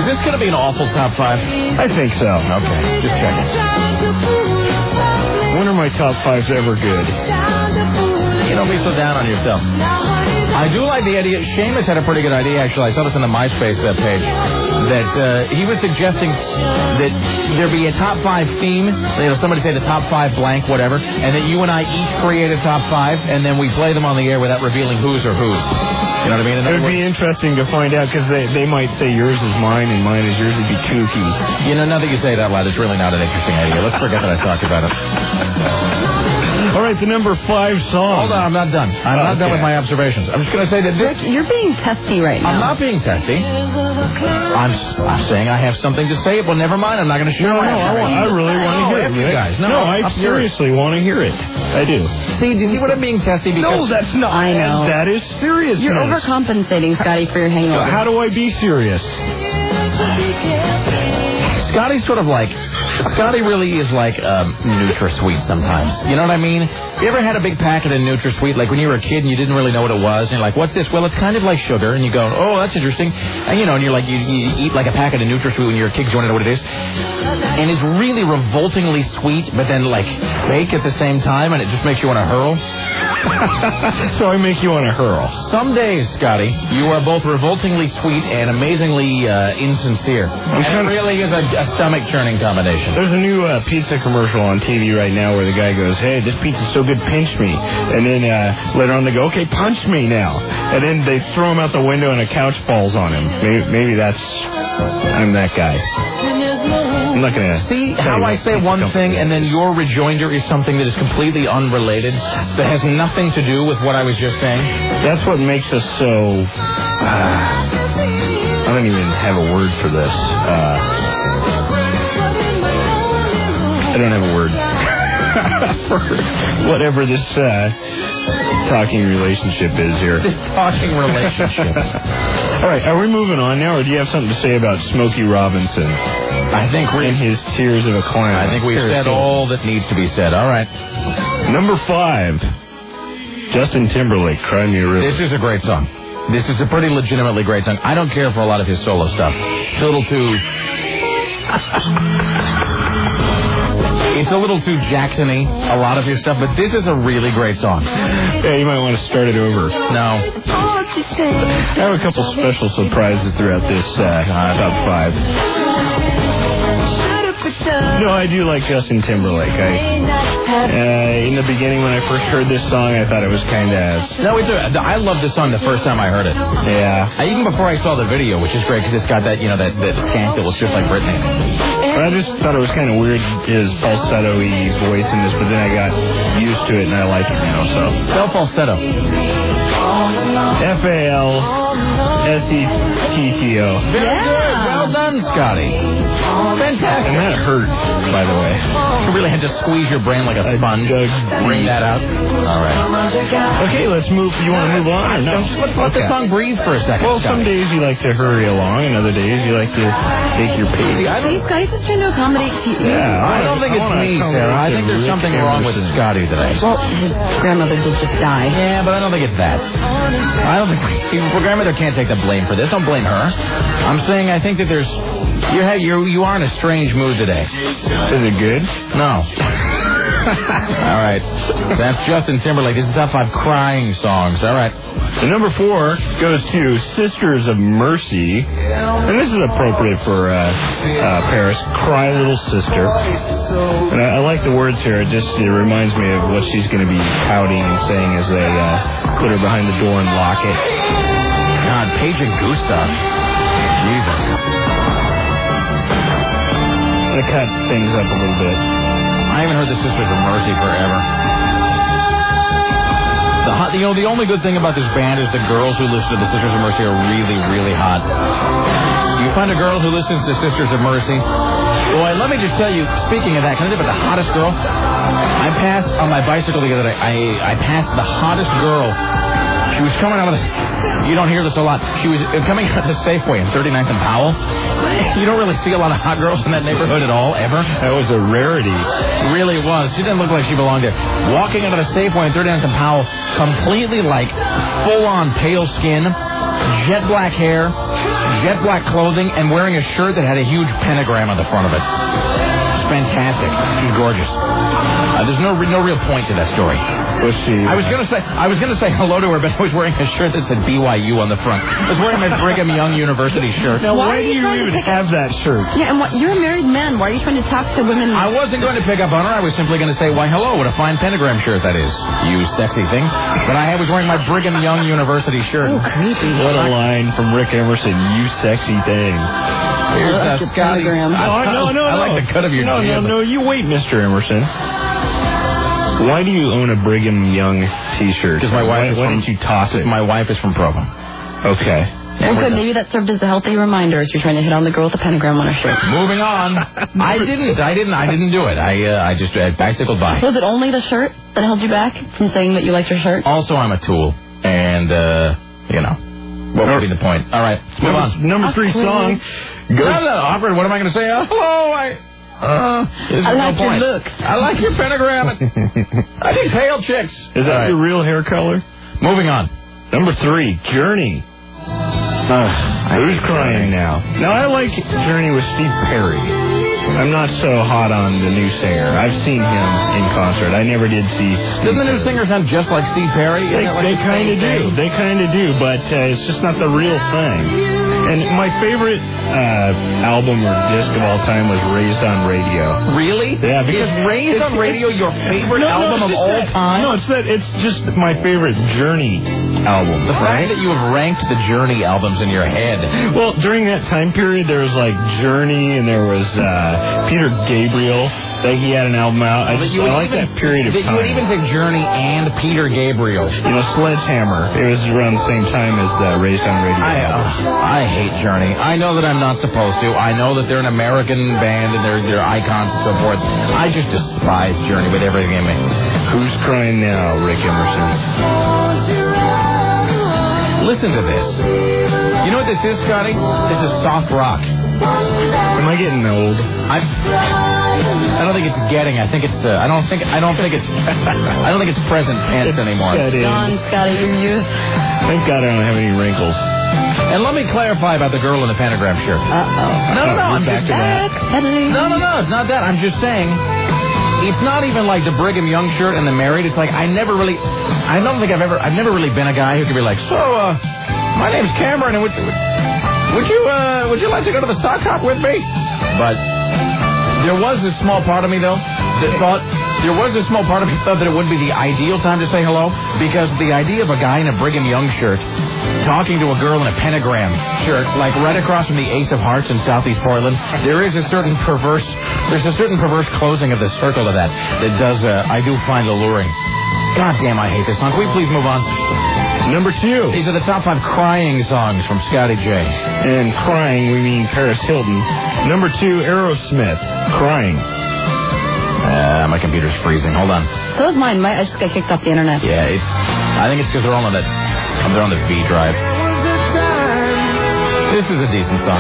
this going to be an awful top 5? I think so. Okay, just checking. When are my top 5s ever good? You don't be so down on yourself. I do like the idea. Seamus had a pretty good idea, actually. I saw this on the MySpace page. That he was suggesting that there be a top 5 theme. Somebody say the top 5 blank, whatever. And that you and I each create a top 5. And then we play them on the air without revealing whose or whose. You know what I mean? It would be interesting to find out because they might say yours is mine and mine is yours. It'd be kooky. Now that you say that loud, it's really not an interesting idea. Let's forget that I talked about it. All right, the number 5 song. Hold on, I'm not done. I'm not done with my observations. I'm just going to say that this... Rick, you're being testy right now. I'm not being testy. I'm saying I have something to say. Well, never mind. I'm not going to share my I really want to hear it, you guys. No, I seriously want to hear it. I do. See, do you see what I'm being testy? Because no, that's not. I know. That is serious. You're overcompensating, Scotty, for your hangover. How do I be serious? Scotty's sort of like... Scotty really is like NutraSweet sometimes. You know what I mean? You ever had a big packet of NutraSweet, like when you were a kid and you didn't really know what it was, and you're like, what's this? Well, it's kind of like sugar, and you go, oh, that's interesting. And, and you're like, you eat like a packet of NutraSweet when you're a kid because you want to know what it is. And it's really revoltingly sweet, but then, like, fake at the same time, and it just makes you want to hurl. So I make you want to hurl. Some days, Scotty, you are both revoltingly sweet and amazingly insincere. And it really is a stomach-churning combination. There's a new pizza commercial on TV right now where the guy goes, hey, this pizza's so good, pinch me. And then later on they go, okay, punch me now. And then they throw him out the window and a couch falls on him. Maybe I'm that guy. I'm not going to... See how I say one thing and then your rejoinder is something that is completely unrelated, that has nothing to do with what I was just saying? That's what makes us so... I don't even have a word for this. I don't have a word for whatever this talking relationship is here. This talking relationship. All right, are we moving on now, or do you have something to say about Smokey Robinson? I think in his Tears of a Clown. I think we've said all that needs to be said. All right. Number 5, Justin Timberlake, Cry Me a River. This is a great song. This is a pretty legitimately great song. I don't care for a lot of his solo stuff. It's a little too... It's a little too Jackson-y, a lot of his stuff, but this is a really great song. Yeah, you might want to start it over. No. I have a couple special surprises throughout this top 5. No, I do like Justin Timberlake. In the beginning, when I first heard this song, I thought it was kind of... No, I loved this song the first time I heard it. Yeah. Even before I saw the video, which is great because it's got that, that skank that looks just like Britney. But I just thought it was kind of weird, his falsetto-y voice in this, but then I got used to it and I like it now, so... Spell falsetto. F-A-L-S-E-T-T-O. Very good. Well done, Scotty. Fantastic. And that hurt, by the way. You really had to squeeze your brain like a sponge. Bring that out. All right. Okay, let's move. You want to move on or no? Let's let the song breathe for a second. Well, Scotty. some days you like to hurry along, and other days you like to take your pace. Scotty's just trying to accommodate you. Yeah, I don't think it's me, Sarah. I think there's something wrong with Scotty today. Well, his grandmother did just die. Yeah, but I don't think it's that. I don't think your grandmother can't take the blame for this. Don't blame her. I'm saying I think that there's you are in a strange mood today. Is it good? No. All right. That's Justin Timberlake. This is top 5 crying songs. All right. The number 4 goes to Sisters of Mercy. And this is appropriate for Paris. Cry Little Sister. And I like the words here. It reminds me of what she's going to be pouting and saying as they put her behind the door and lock it. God, Paige and Gustav. Jesus. To cut things up a little bit. I haven't heard the Sisters of Mercy forever. The only good thing about this band is the girls who listen to the Sisters of Mercy are really, really hot. You find a girl who listens to Sisters of Mercy. Boy, let me just tell you, speaking of that, can I tell you about the hottest girl? I passed on my bicycle the other day. I passed the hottest girl. She was coming out of you don't hear this a lot. She was coming out of the Safeway in 39th and Powell. You don't really see a lot of hot girls in that neighborhood at all, ever. That was a rarity. It really was. She didn't look like she belonged there. Walking out of the Safeway in 39th and Powell, completely like full-on pale skin, jet black hair, jet black clothing, and wearing a shirt that had a huge pentagram on the front of it. It's fantastic. She's gorgeous. There's no real point to that story. Was she? I was gonna say hello to her, but I was wearing a shirt that said BYU on the front. I was wearing my Brigham Young University shirt. Now, why do you even have that shirt? Yeah, and you're a married man. Why are you trying to talk to women? I wasn't going to pick up on her. I was simply going to say, why, hello, what a fine pentagram shirt that is. You sexy thing. But I was wearing my Brigham Young University shirt. Oh, creepy. What a line from Rick Emerson, you sexy thing. Here's Scotty. No, I like the cut of your jib. No, you wait, Mr. Emerson. Why do you own a Brigham Young T-shirt? Because my wife Why didn't you toss it? My wife is from Provo. Okay. Well, good. Maybe that served as a healthy reminder as you're trying to hit on the girl with the pentagram on her shirt. Moving on. I didn't do it. I just bicycled by. Was it only the shirt that held you back from saying that you liked your shirt? Also, I'm a tool, and what would be the point? All right, let's move on. Number 3 song. No, awkward. What am I going to say? Hello, I like your look. I like your pentagram. I think pale chicks. Is that your real hair color? Moving on. Number 3, Journey. Who's crying now? Now, I like Journey with Steve Perry. I'm not so hot on the new singer. I've seen him in concert. I never did see Steve Doesn't the new singer sound just like Steve Perry? They kind of do. They kind of do, but it's just not the real thing. And my favorite album or disc of all time was Raised on Radio. Really? Yeah, because is Raised on Radio your favorite album of all time? No, it's just my favorite Journey album. The fact that you have ranked the Journey albums in your head. Well, during that time period, there was like Journey, and there was Peter Gabriel. That he had an album out. I like that period of time. You would even say Journey and Peter Gabriel. Sledgehammer. It was around the same time as the Raised on Radio. I hate Journey. I know that I'm not supposed to. I know that they're an American band and they're icons and so forth. I just despise Journey with everything in me. Who's crying now, Rick Emerson? Listen to this. You know what this is, Scotty? This is soft rock. Am I getting old? I don't think it's getting. I think it's. I don't think it's present tense anymore. Gone, Scotty, your youth. Thank God I don't have any wrinkles. And let me clarify about the girl in the pentagram shirt. No, I'm back to that. No, it's not that. I'm just saying. It's not even like the Brigham Young shirt and the married. It's like I've never really been a guy who could be like, my name's Cameron, and would you like to go to the sock hop with me? But there was a small part of me though that thought that it would be the ideal time to say hello, because the idea of a guy in a Brigham Young shirt talking to a girl in a pentagram shirt, like right across from the Ace of Hearts in Southeast Portland, there's a certain perverse closing of the circle to that does, I do find alluring. God damn, I hate this song. Can we please move on? Number 2. These are the top 5 crying songs from Scotty J. And crying, we mean Paris Hilton. Number 2, Aerosmith. Crying. My computer's freezing. Hold on. So is mine. I just got kicked off the internet. Yeah, I think it's because they're on the V drive. This is a decent song.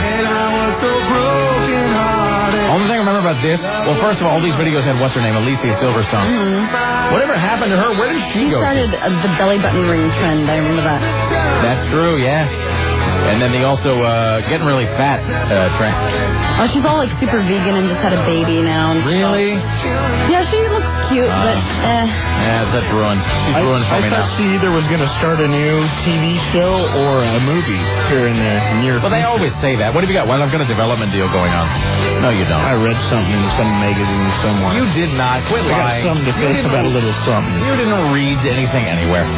Only thing I remember about this, well, first of all these videos had what's her name, Alicia Silverstone. Mm-hmm. Whatever happened to her? Where did she go? She started the belly button ring trend. I remember that. That's true. Yes. And then they also getting really fat trend. Oh, she's all like super vegan and just had a baby now. Really? Yeah, she looks cute, but yeah, that's ruined. She's ruined for me now. I thought she either was going to start a new TV show or a movie here in the near future. Well, they always say that. What have you got? Well, I've got a development deal going on. No, you don't. I read something in some magazine somewhere. You did not. Quit lying. I got something to say about a little something. You didn't read anything anywhere.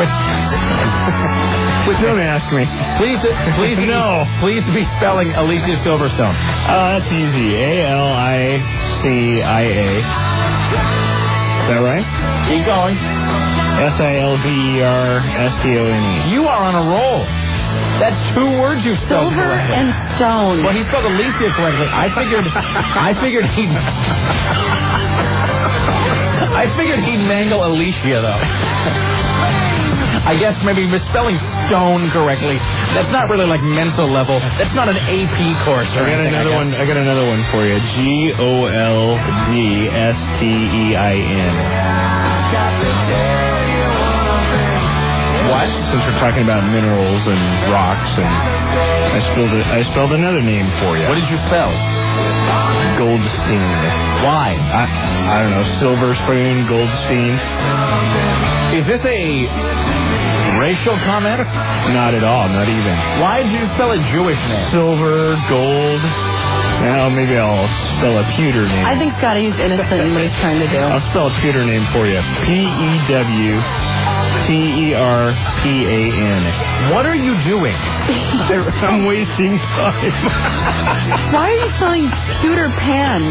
Don't ask me. Please no. Please be spelling Alicia Silverstone. That's easy. Alicia. Is that right? Keep going. Silverstone. You are on a roll. That's 2 words you spelled Silver correctly. and stone. Well, he spelled Alicia correctly. I figured he'd mangle Alicia though. I guess maybe misspelling stone correctly. That's not really like mental level. That's not an AP course. I got another one for you. GOLDSTEIN. What? Since we're talking about minerals and rocks, and I spelled another name for you. What did you spell? Goldstein. Why? I don't know. Silver spoon, Goldstein. Is this a racial comment? Not at all. Not even. Why did you spell a Jewish name? Silver, gold. Now maybe I'll spell a pewter name. I think Scotty's innocent in what he's trying to do. I'll spell a pewter name for you. Pewterpan. What are you doing? I'm wasting time. Why are you spelling pewter pan?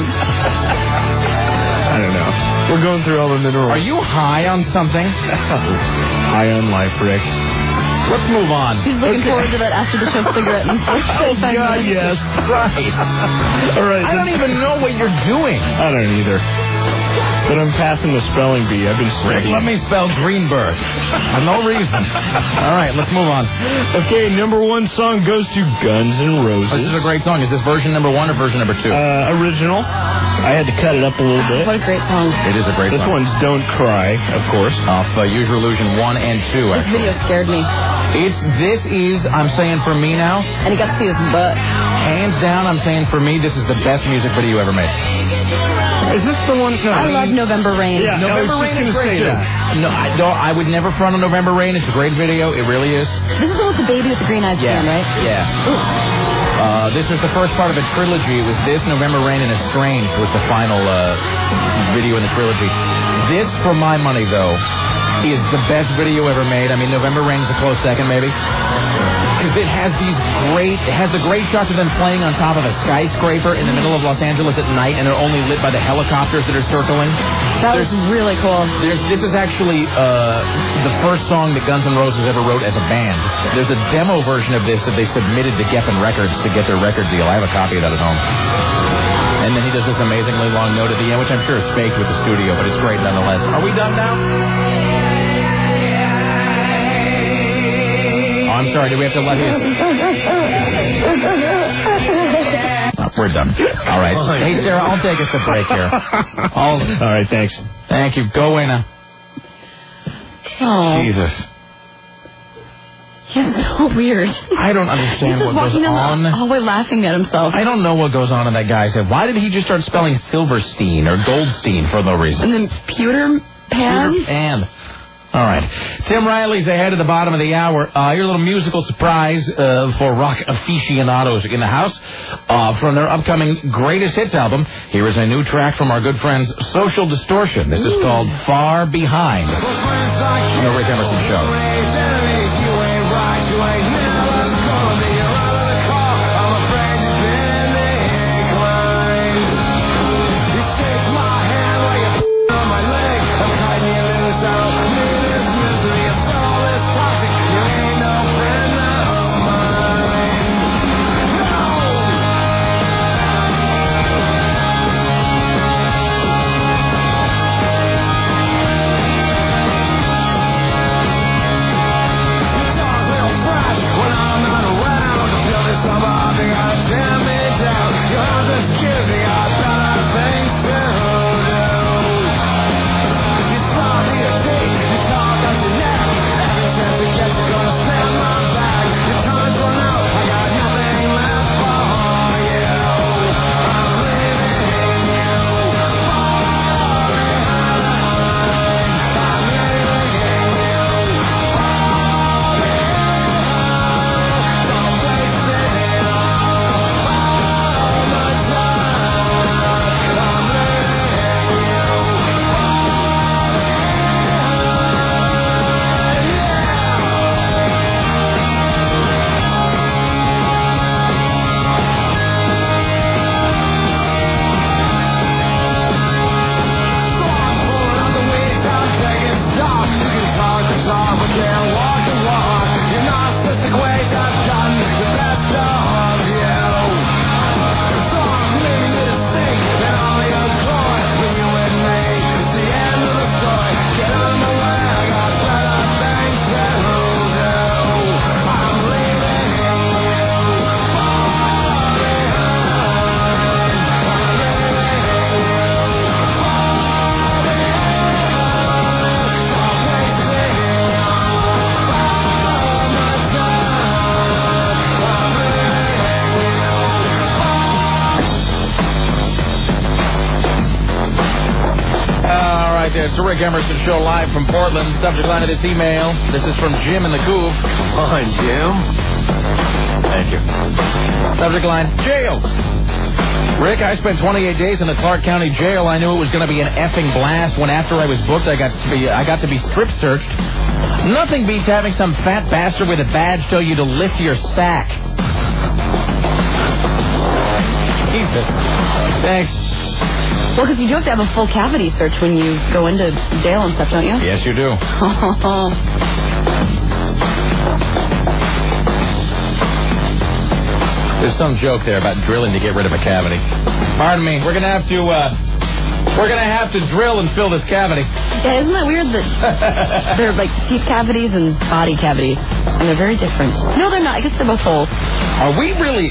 I don't know. We're going through all the minerals. Are you high on something? High on life, Rick. Let's move on. He's looking forward to that after the show cigarette. Oh, God, yes. Right. All right. I don't even know what you're doing. I don't either. But I'm passing the spelling bee. I've been studying. Let me spell Greenberg. For no reason. All right, let's move on. Okay, number one song goes to Guns N' Roses. This is a great song. Is this version number 1 or version number 2? Original. I had to cut it up a little bit. What a great song. It is a great song. This one's Don't Cry, of course. Off Use Your Illusion 1 and 2. This video scared me. This is, I'm saying for me now. And he got to see his butt. Hands down, I'm saying for me, this is the best music video ever made. Is this the one? No, I love November Rain. Yeah, November Rain is great. No, I would never front on November Rain. It's a great video. It really is. This is the one with the baby with the green eyes man, right? Yeah. This was the first part of a trilogy. It was this, November Rain, and Estranged was the final video in the trilogy. This, for my money, though, is the best video ever made. I mean, November Rain's a close second, maybe. Because it has the great shots of them playing on top of a skyscraper in the middle of Los Angeles at night, and they're only lit by the helicopters that are circling. That was really cool. This is actually the first song that Guns N' Roses ever wrote as a band. There's a demo version of this that they submitted to Geffen Records to get their record deal. I have a copy of that at home. And then he does this amazingly long note at the end, which I'm sure is faked with the studio, but it's great nonetheless. Are we done now? Oh, I'm sorry, do we have to let you... We're done. All right. Hey, Sarah, I'll take us to break here. All right, thanks. Thank you. Go away now. Oh. Jesus. He's so weird. I don't understand what goes on. He's always laughing at himself. I don't know what goes on in that guy's head. Why did he just start spelling Silverstein or Goldstein for no reason? And then pewter pan? Pewter pan. All right. Tim Riley's ahead at the bottom of the hour. Your little musical surprise for rock aficionados in the house from their upcoming Greatest Hits album. Here is a new track from our good friends Social Distortion. This is called Far Behind. On the Rick Emerson Show. It's the Rick Emerson Show live from Portland. Subject line of this email. This is from Jim in the Coop. Hi, Jim. Thank you. Subject line, jail. Rick, I spent 28 days in the Clark County Jail. I knew it was going to be an effing blast when after I was booked, I got to be strip searched. Nothing beats having some fat bastard with a badge tell you to lift your sack. Jesus. Thanks. Well, because you do have to have a full cavity search when you go into jail and stuff, don't you? Yes, you do. There's some joke there about drilling to get rid of a cavity. Pardon me. We're gonna have to drill and fill this cavity. Yeah, isn't that weird that they're like teeth cavities and body cavities, and they're very different? No, they're not. I guess they're both holes. Are we really?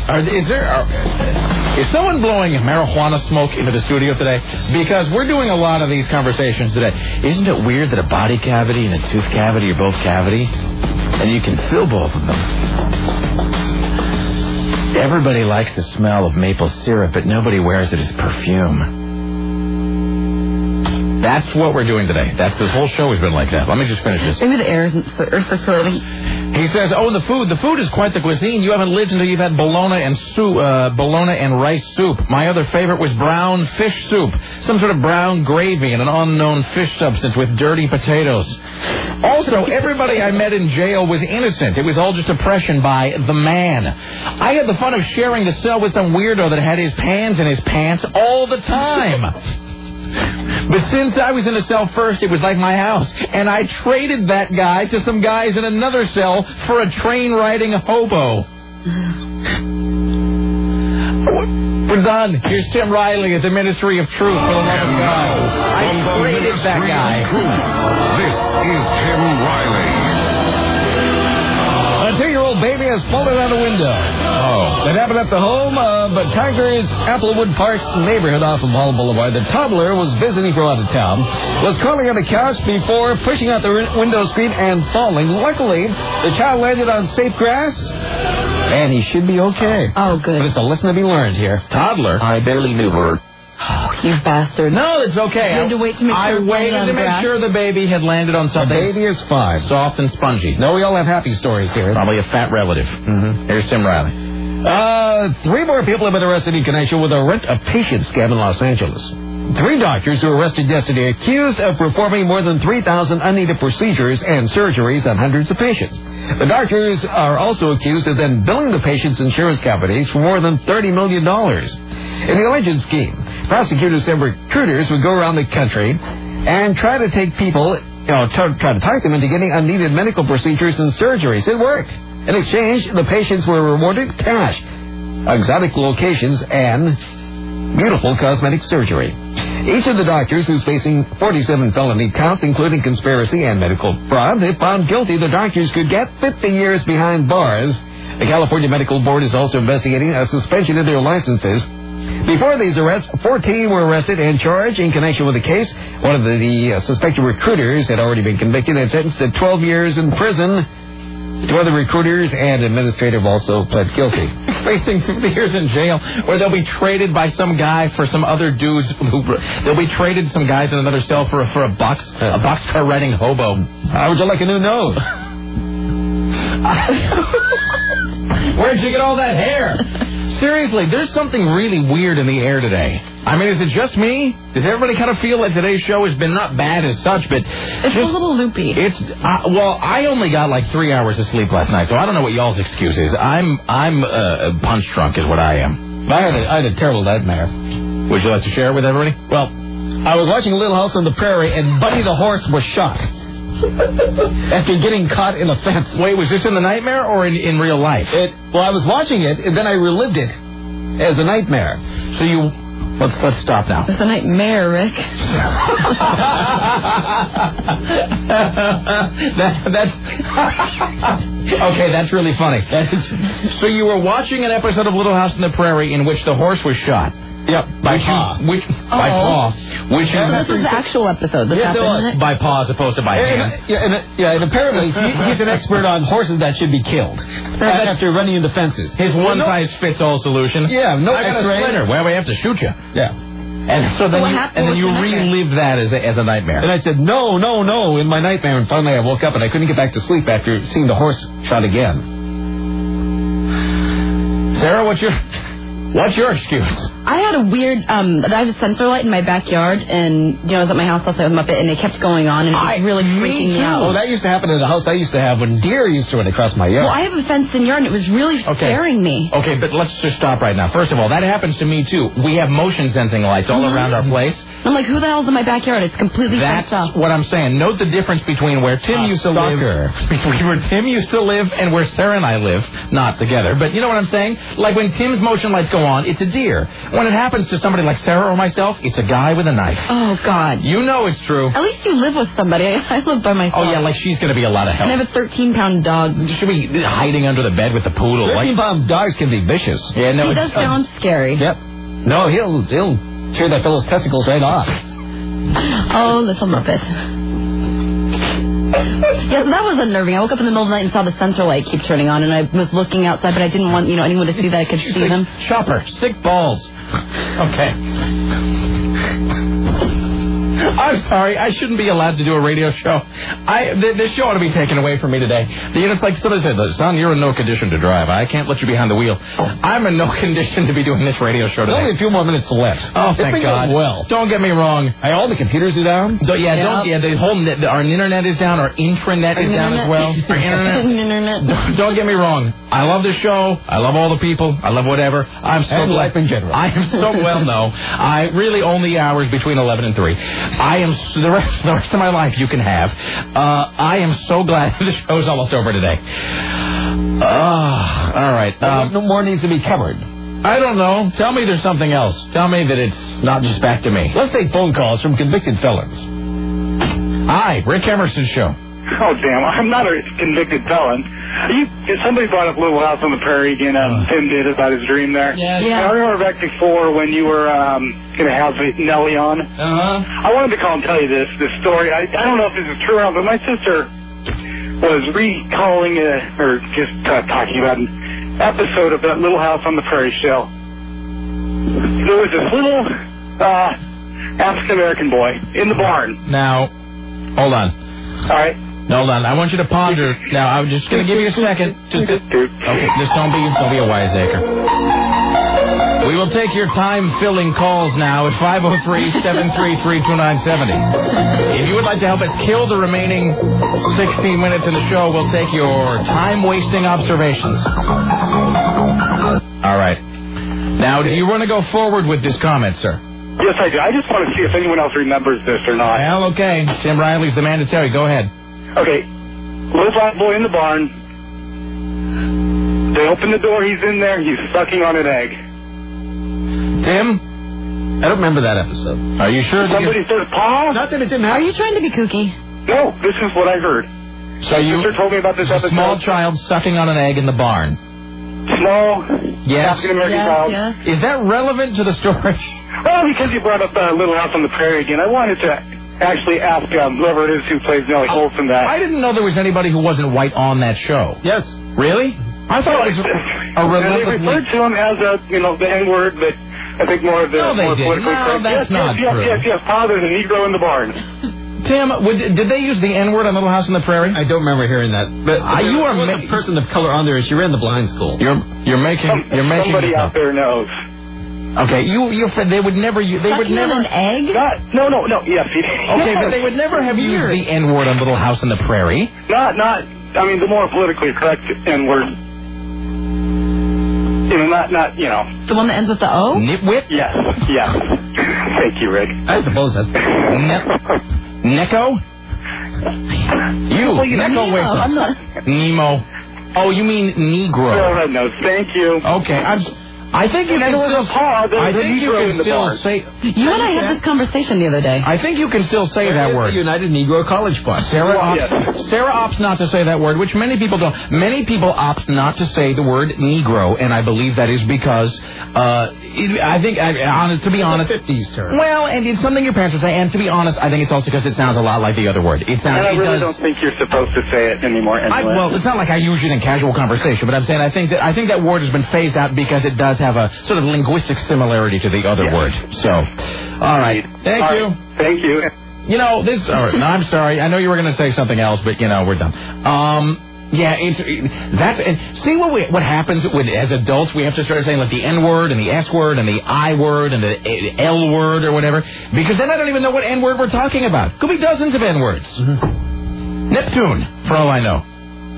Is someone blowing marijuana smoke into the studio today? Because we're doing a lot of these conversations today. Isn't it weird that a body cavity and a tooth cavity are both cavities, and you can fill both of them? Everybody likes the smell of maple syrup, but nobody wears it as perfume. That's what we're doing today. The whole show has been like that. Let me just finish this. Maybe the air isn't circulating. He says, the food. The food is quite the cuisine. You haven't lived until you've had bologna and rice soup. My other favorite was brown fish soup. Some sort of brown gravy and an unknown fish substance with dirty potatoes. Also, everybody I met in jail was innocent. It was all just oppression by the man. I had the fun of sharing the cell with some weirdo that had his pans in his pants all the time. But since I was in a cell first, it was like my house. And I traded that guy to some guys in another cell for a train-riding hobo. We're done. Here's Tim Riley at the Ministry of Truth, for the love of God. I traded that guy. This is Tim Riley. A 2-year-old baby has fallen out a window. That happened at the home of Tiger's Applewood Parks neighborhood off of Hall Boulevard. The toddler was visiting from out of town, was curling on the couch before pushing out the window screen and falling. Luckily, the child landed on safe grass, and he should be okay. Oh, good. But it's a lesson to be learned here. Toddler? I barely knew her. Oh, you bastard. No, it's okay. You had to wait to make sure I waited to make sure the baby had landed on something. The baby is fine. Soft and spongy. No, we all have happy stories here. Probably a fat relative. Mm-hmm. Here's Tim Riley. 3 more people have been arrested in connection with a rent-a-patient scam in Los Angeles. 3 doctors who were arrested yesterday accused of performing more than 3,000 unneeded procedures and surgeries on hundreds of patients. The doctors are also accused of then billing the patients' insurance companies for more than $30 million. In the alleged scheme, prosecutors said recruiters would go around the country and try to take people, try to talk them into getting unneeded medical procedures and surgeries. It worked. In exchange, the patients were rewarded cash, exotic locations, and beautiful cosmetic surgery. Each of the doctors, who's facing 47 felony counts, including conspiracy and medical fraud, if found guilty, the doctors could get 50 years behind bars. The California Medical Board is also investigating a suspension of their licenses. Before these arrests, 14 were arrested and charged in connection with the case. One of the suspected recruiters had already been convicted and sentenced to 12 years in prison. 2 other recruiters and administrator also pled guilty. Facing 50 years in jail, or they'll be traded by some guy for some other dudes. They'll be traded to some guys in another cell for a boxcar riding hobo. How would you like a new nose? Where'd you get all that hair? Seriously, there's something really weird in the air today. I mean, is it just me? Does everybody kind of feel that today's show has been not bad as such, but it's a little loopy. I only got like 3 hours of sleep last night, so I don't know what y'all's excuse is. I'm punch drunk is what I am. I had a terrible nightmare. Would you like to share it with everybody? Well, I was watching Little House on the Prairie, and Buddy the horse was shot after getting caught in a fence. Wait, was this in the nightmare or in real life? Well, I was watching it, and then I relived it as a nightmare. So let's stop now. It's a nightmare, Rick. That's okay. That's really funny. So you were watching an episode of Little House on the Prairie in which the horse was shot. Yep, by paw. By paw. Which so this is the actual episode. By paw as opposed to by hand. And apparently he's an expert on horses that should be killed after running into fences. His one-size-fits-all solution. Yeah, no X-ray. Well, we have to shoot you. Yeah. And so then you relived that as a nightmare. And I said, no, in my nightmare. And finally I woke up and I couldn't get back to sleep after seeing the horse shot again. Sarah, what's your excuse? I had a weird, I have a sensor light in my backyard, and, I was at my house also with Muppet, and it kept going on, and it was really freaking me out. Oh, that used to happen in the house I used to have when deer used to run across my yard. Well, I have a fenced-in yard, and it was really scaring me. Okay, but let's just stop right now. First of all, that happens to me, too. We have motion-sensing lights all around our place. I'm like, who the hell's in my backyard? It's completely fenced off. That's what I'm saying. Note the difference between where Tim used to live, and where Sarah and I live, not together. But you know what I'm saying? Like when Tim's motion lights go on, it's a deer. When it happens to somebody like Sarah or myself, it's a guy with a knife. Oh, God. You know it's true. At least you live with somebody. I live by myself. Oh, yeah, like she's going to be a lot of help. And I have a 13-pound dog. Should be hiding under the bed with the poodle. 13-pound dogs can be vicious. Yeah, no, he does sound scary. Yep. No, he'll tear that fellow's testicles right off. Oh, little Muppet. Yeah, that was unnerving. I woke up in the middle of the night and saw the sensor light keep turning on, and I was looking outside, but I didn't want anyone to see that I could see them. Chopper, sick balls. Okay. I'm sorry, I shouldn't be allowed to do a radio show. This show ought to be taken away from me today. It's like somebody said, son, you're in no condition to drive. I can't let you behind the wheel. I'm in no condition to be doing this radio show today. Only a few more minutes left. Oh, thank God. Well, don't get me wrong. All the computers are down? The whole our internet is down. Our intranet is down as well. Our internet. Don't get me wrong. I love this show. I love all the people. I love whatever. I'm so glad. Life in general. I am so no. I really only hours between 11 and 3. I am the rest of my life you can have. I am so glad the show's almost over today. All right. No more needs to be covered. I don't know. Tell me there's something else. Tell me that it's not just back to me. Let's take phone calls from convicted felons. Hi, Rick Emerson Show. Oh, damn. I'm not a convicted felon. Somebody brought up Little House on the Prairie again. Tim did about his dream there. Yeah. I remember back before when you were going to have Nellie on. I wanted to call and tell you this story. I don't know if this is true or not, but my sister was recalling or just talking about an episode of that Little House on the Prairie show. There was this little African-American boy in the barn. Now, hold on. All right. Hold on. I want you to ponder. Now, I'm just going to give you a second. Okay, just don't be a wiseacre. We will take your time-filling calls now at 503-733-2970. If you would like to help us kill the remaining 16 minutes in the show, we'll take your time-wasting observations. All right. Now, do you want to go forward with this comment, sir? Yes, I do. I just want to see if anyone else remembers this or not. Well, okay. Tim Riley's the man to tell you. Go ahead. Okay. Little black boy in the barn. They open the door. He's in there. He's sucking on an egg. Tim? I don't remember that episode. Are you sure? Somebody says, "Pa." Not that it didn't happen. Are you trying to be kooky? No, this is what I heard. So you told me about this episode. A small child sucking on an egg in the barn. Small. Yes. African-American child. Yes. Is that relevant to the story? Well, because you brought up Little House on the Prairie again, I wanted to actually ask whoever it is who plays Nellie Olson that. I didn't know there was anybody who wasn't white on that show. Yes. Really? I thought it was a they referred to him as the N-word, but I think more of the more politically correct. That's not true. Yes. Father, the Negro in the barn. Tim, did they use the N-word on Little House on the Prairie? I don't remember hearing that. But you are a person of color on there. Is you ran the blind school. You're making somebody out there knows. Okay, they would never an egg? No. Yes. Okay, but they would never have used the N-word on Little House on the Prairie. Not. I mean, the more politically correct N-word. Not. The one that ends with the O? Nitwit? Yes. Thank you, Rick. I suppose that's Neko? Neko, wait. I'm not. Nemo. Oh, you mean Negro? No, thank you. Okay, I think you can still say. You and I had this conversation the other day. I think you can still say that word. The United Negro College Fund. Sarah opts not to say that word, which many people don't. Many people opt not to say the word Negro, and I believe that is because I think, to be honest, it's a 50s term. Well, and it's something your parents would say, and to be honest, I think it's also because it sounds a lot like the other word. And I really don't think you're supposed to say it anymore. Anyway. Well, it's not like I use it in casual conversation, but I'm saying I think that word has been phased out because it does have a sort of linguistic similarity to the other word. So, All right. Thank you. Thank you. You know, this... All right, no, I'm sorry. I know you were going to say something else, but, we're done. Yeah, see what happens when, as adults, we have to start saying, like, the N-word and the S-word and the I-word and the L-word or whatever, because then I don't even know what N-word we're talking about. Could be dozens of N-words. Mm-hmm. Neptune, for all I know.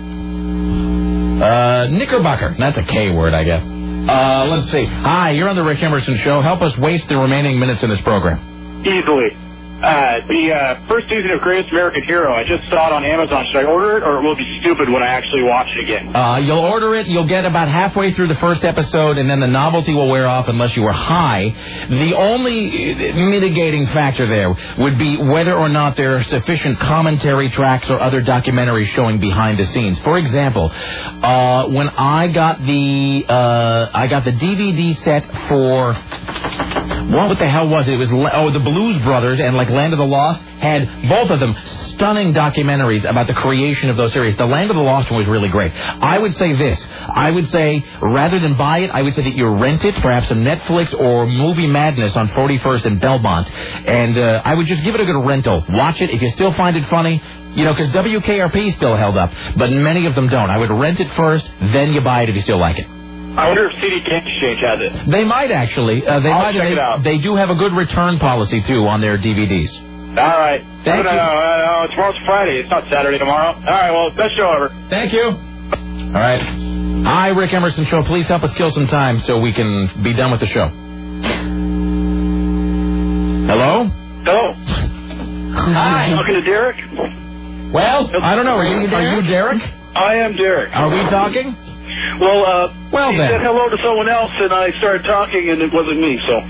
Knickerbocker. That's a K-word, I guess. Let's see. Hi, you're on the Rick Emerson Show. Help us waste the remaining minutes in this program. Easily. The first season of Greatest American Hero, I just saw it on Amazon. Should I order it, or will it be stupid when I actually watch it again? You'll order it. You'll get about halfway through the first episode, and then the novelty will wear off unless you were high. The only mitigating factor there would be whether or not there are sufficient commentary tracks or other documentaries showing behind the scenes. For example, when I got the DVD set for... What the hell was it? It was the Blues Brothers and Land of the Lost had both of them stunning documentaries about the creation of those series. The Land of the Lost one was really great. I would say this. I would say rather than buy it, I would say that you rent it, perhaps on Netflix or Movie Madness on 41st and Belmont. And I would just give it a good rental. Watch it. If you still find it funny, because WKRP still held up, but many of them don't. I would rent it first, then you buy it if you still like it. I wonder if CD Exchange has it. They might actually. I'll check it out. They do have a good return policy too on their DVDs. All right. Thank you. Tomorrow's Friday. It's not Saturday tomorrow. All right. Well, best show ever. Thank you. All right. Hi, Rick Emerson Show. Please help us kill some time so we can be done with the show. Hello. Hello. Hi. Talking to Derek. Well, I don't know. Are you Derek? I am Derek. Are we talking? Well, he then. said hello to someone else, and I started talking, and it wasn't me, so...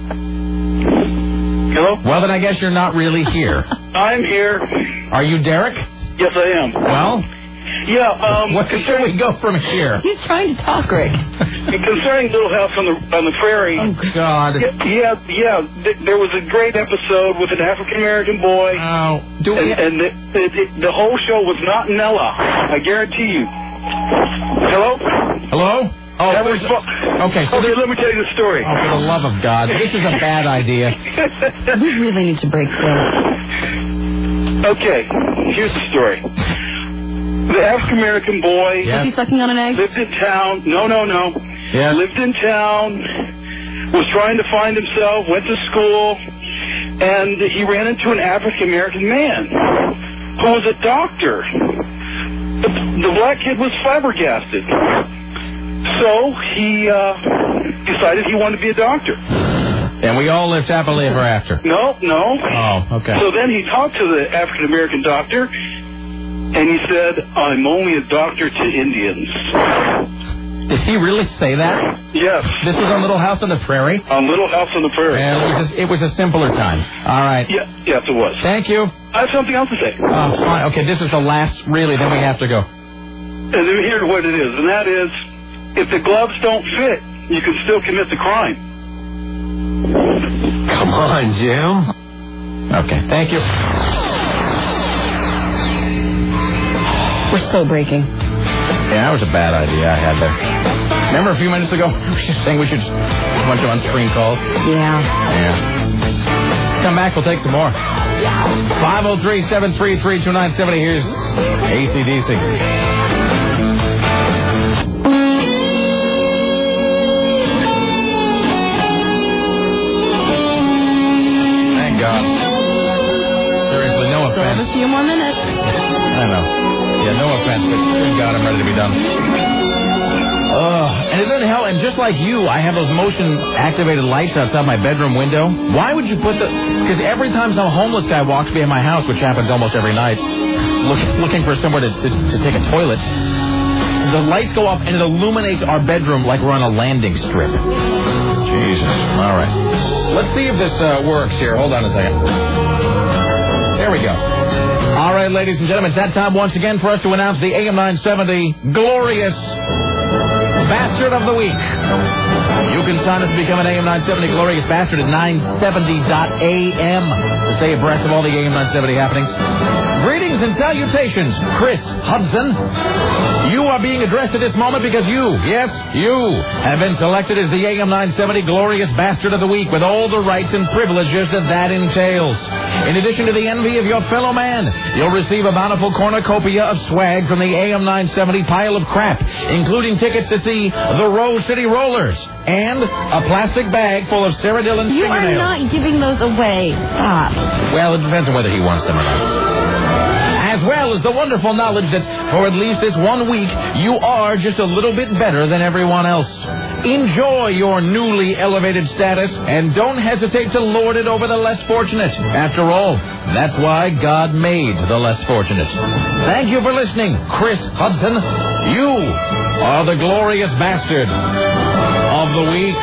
Hello? Well, then I guess you're not really here. I'm here. Are you Derek? Yes, I am. Well? Yeah, where should we go from here? He's trying to talk, Rick. Concerning Little House on the Prairie... Oh, God. Yeah, there was a great episode with an African-American boy. Oh. And the whole show was not Nella. I guarantee you. Hello? Hello? Oh, okay. So let me tell you the story. Oh, for the love of God. This is a bad idea. We really need to break through. Okay, here's the story. The African-American boy... Was he sucking on an egg? Lived in town. No. Yes. Lived in town, was trying to find himself, went to school, and he ran into an African-American man who was a doctor. The black kid was flabbergasted. So he decided he wanted to be a doctor. And we all lived happily ever after. No. Oh, okay. So then he talked to the African-American doctor, and he said, I'm only a doctor to Indians. Did he really say that? Yes. This was on Little House on the Prairie? On Little House on the Prairie. And it was a simpler time. All right. Yes, it was. Thank you. I have something else to say. Oh, fine. Okay, this is the last, really, then we have to go. And here's what it is, and that is, if the gloves don't fit, you can still commit the crime. Come on, Jim. Okay, thank you. We're still breaking. Yeah, that was a bad idea I had there. Remember a few minutes ago, saying we should just a bunch of on-screen calls? Yeah. Come back, we'll take some more. 503-733-2970. Here's AC/DC. Thank God. Seriously, no offense. Still have a few more minutes. I know. Yeah, no offense, but good God, I'm ready to be done. And isn't it hell? And just like you, I have those motion-activated lights outside my bedroom window. Why would you put the... Because every time some homeless guy walks by my house, which happens almost every night, looking for somewhere to take a toilet, the lights go off and it illuminates our bedroom like we're on a landing strip. Jesus. All right. Let's see if this works here. Hold on a second. There we go. All right, ladies and gentlemen, it's that time once again for us to announce the AM 970 glorious Bastard of the Week. You can sign up to become an AM 970 glorious bastard at 970.am to stay abreast of all the AM 970 happenings. Greetings and salutations, Chris Hudson. You are being addressed at this moment because you, yes, you, have been selected as the AM 970 Glorious Bastard of the Week with all the rights and privileges that entails. In addition to the envy of your fellow man, you'll receive a bountiful cornucopia of swag from the AM 970 pile of crap, including tickets to see the Rose City Rollers and a plastic bag full of Sarah Dillon's You are fingernails. not giving those away. Stop. Well, it depends on whether he wants them or not. As well as the wonderful knowledge that for at least this 1 week, you are just a little bit better than everyone else. Enjoy your newly elevated status and don't hesitate to lord it over the less fortunate. After all, that's why God made the less fortunate. Thank you for listening, Chris Hudson. You are the glorious bastard of the week.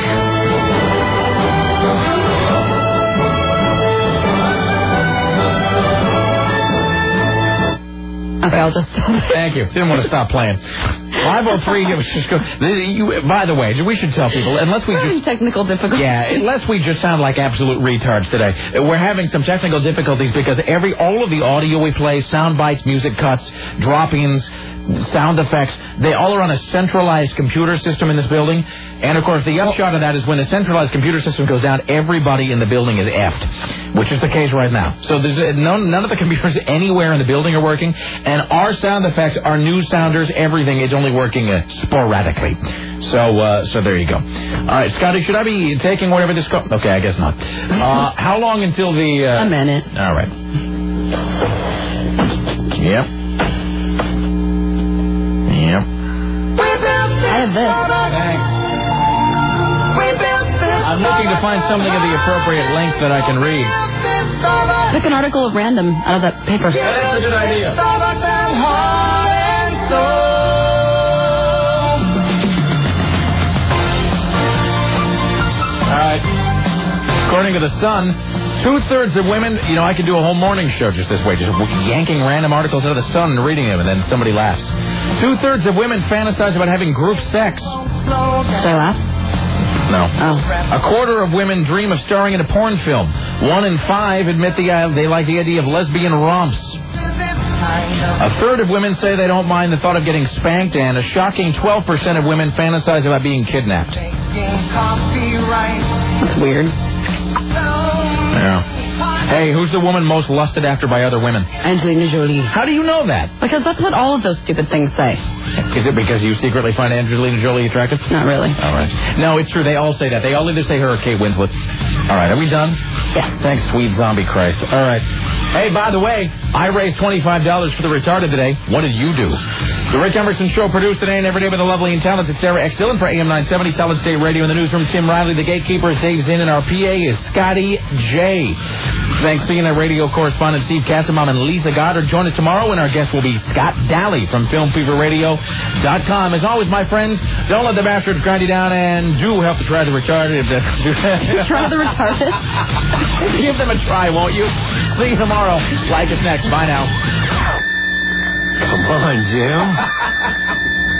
Okay, I'll just... Thank you. Didn't want to stop playing. 503, just go. By the way, we should tell people, unless we just... technical difficulties. Yeah, unless we just sound like absolute retards today. We're having some technical difficulties because all of the audio we play, sound bites, music cuts, drop-ins, sound effects, they all are on a centralized computer system in this building. And, of course, the upshot of that is when the centralized computer system goes down, everybody in the building is effed, which is the case right now. So there's none of the computers anywhere in the building are working, and our sound effects, our news sounders, everything is only working sporadically. So there you go. All right, Scotty, should I be taking whatever this... Okay, I guess not. How long until the... A minute. All right. Yep. Yep. I have this. Thanks. I'm looking to find something of the appropriate length that I can read. Pick an article at random out of that paper. Yeah, that's a good idea. All right. According to The Sun, 2/3 of women, I could do a whole morning show just this way, just yanking random articles out of The Sun and reading them, and then somebody laughs. 2/3 of women fantasize about having group sex. Should I laugh? No. Oh. A quarter of women dream of starring in a porn film. 1 in 5 admit they like the idea of lesbian romps. A third of women say they don't mind the thought of getting spanked, and a shocking 12% of women fantasize about being kidnapped. That's weird. Yeah. Hey, who's the woman most lusted after by other women? Angelina Jolie. How do you know that? Because that's what all of those stupid things say. Is it because you secretly find Angelina Jolie attractive? Not really. All right. No, it's true. They all say that. They all either say her or Kate Winslet. All right. Are we done? Yeah. Thanks, sweet zombie Christ. All right. Hey, by the way, I raised $25 for the retarded today. What did you do? The Rick Emerson Show, produced today and every day by the lovely and talented Sarah X. Dillon for AM 970 Solid State Radio. In the newsroom, Tim Riley, the gatekeeper, is Dave Zinn, and our PA is Scotty J. Thanks to CNN radio correspondent Steve Casamon and Lisa Goddard. Join us tomorrow when our guest will be Scott Daly from FilmFeverRadio.com. As always, my friends, don't let the bastards grind you down, and do help to try the retarded. Try the retarded? Give them a try, won't you? See you tomorrow. Like us next. Bye now. Come on, Jim.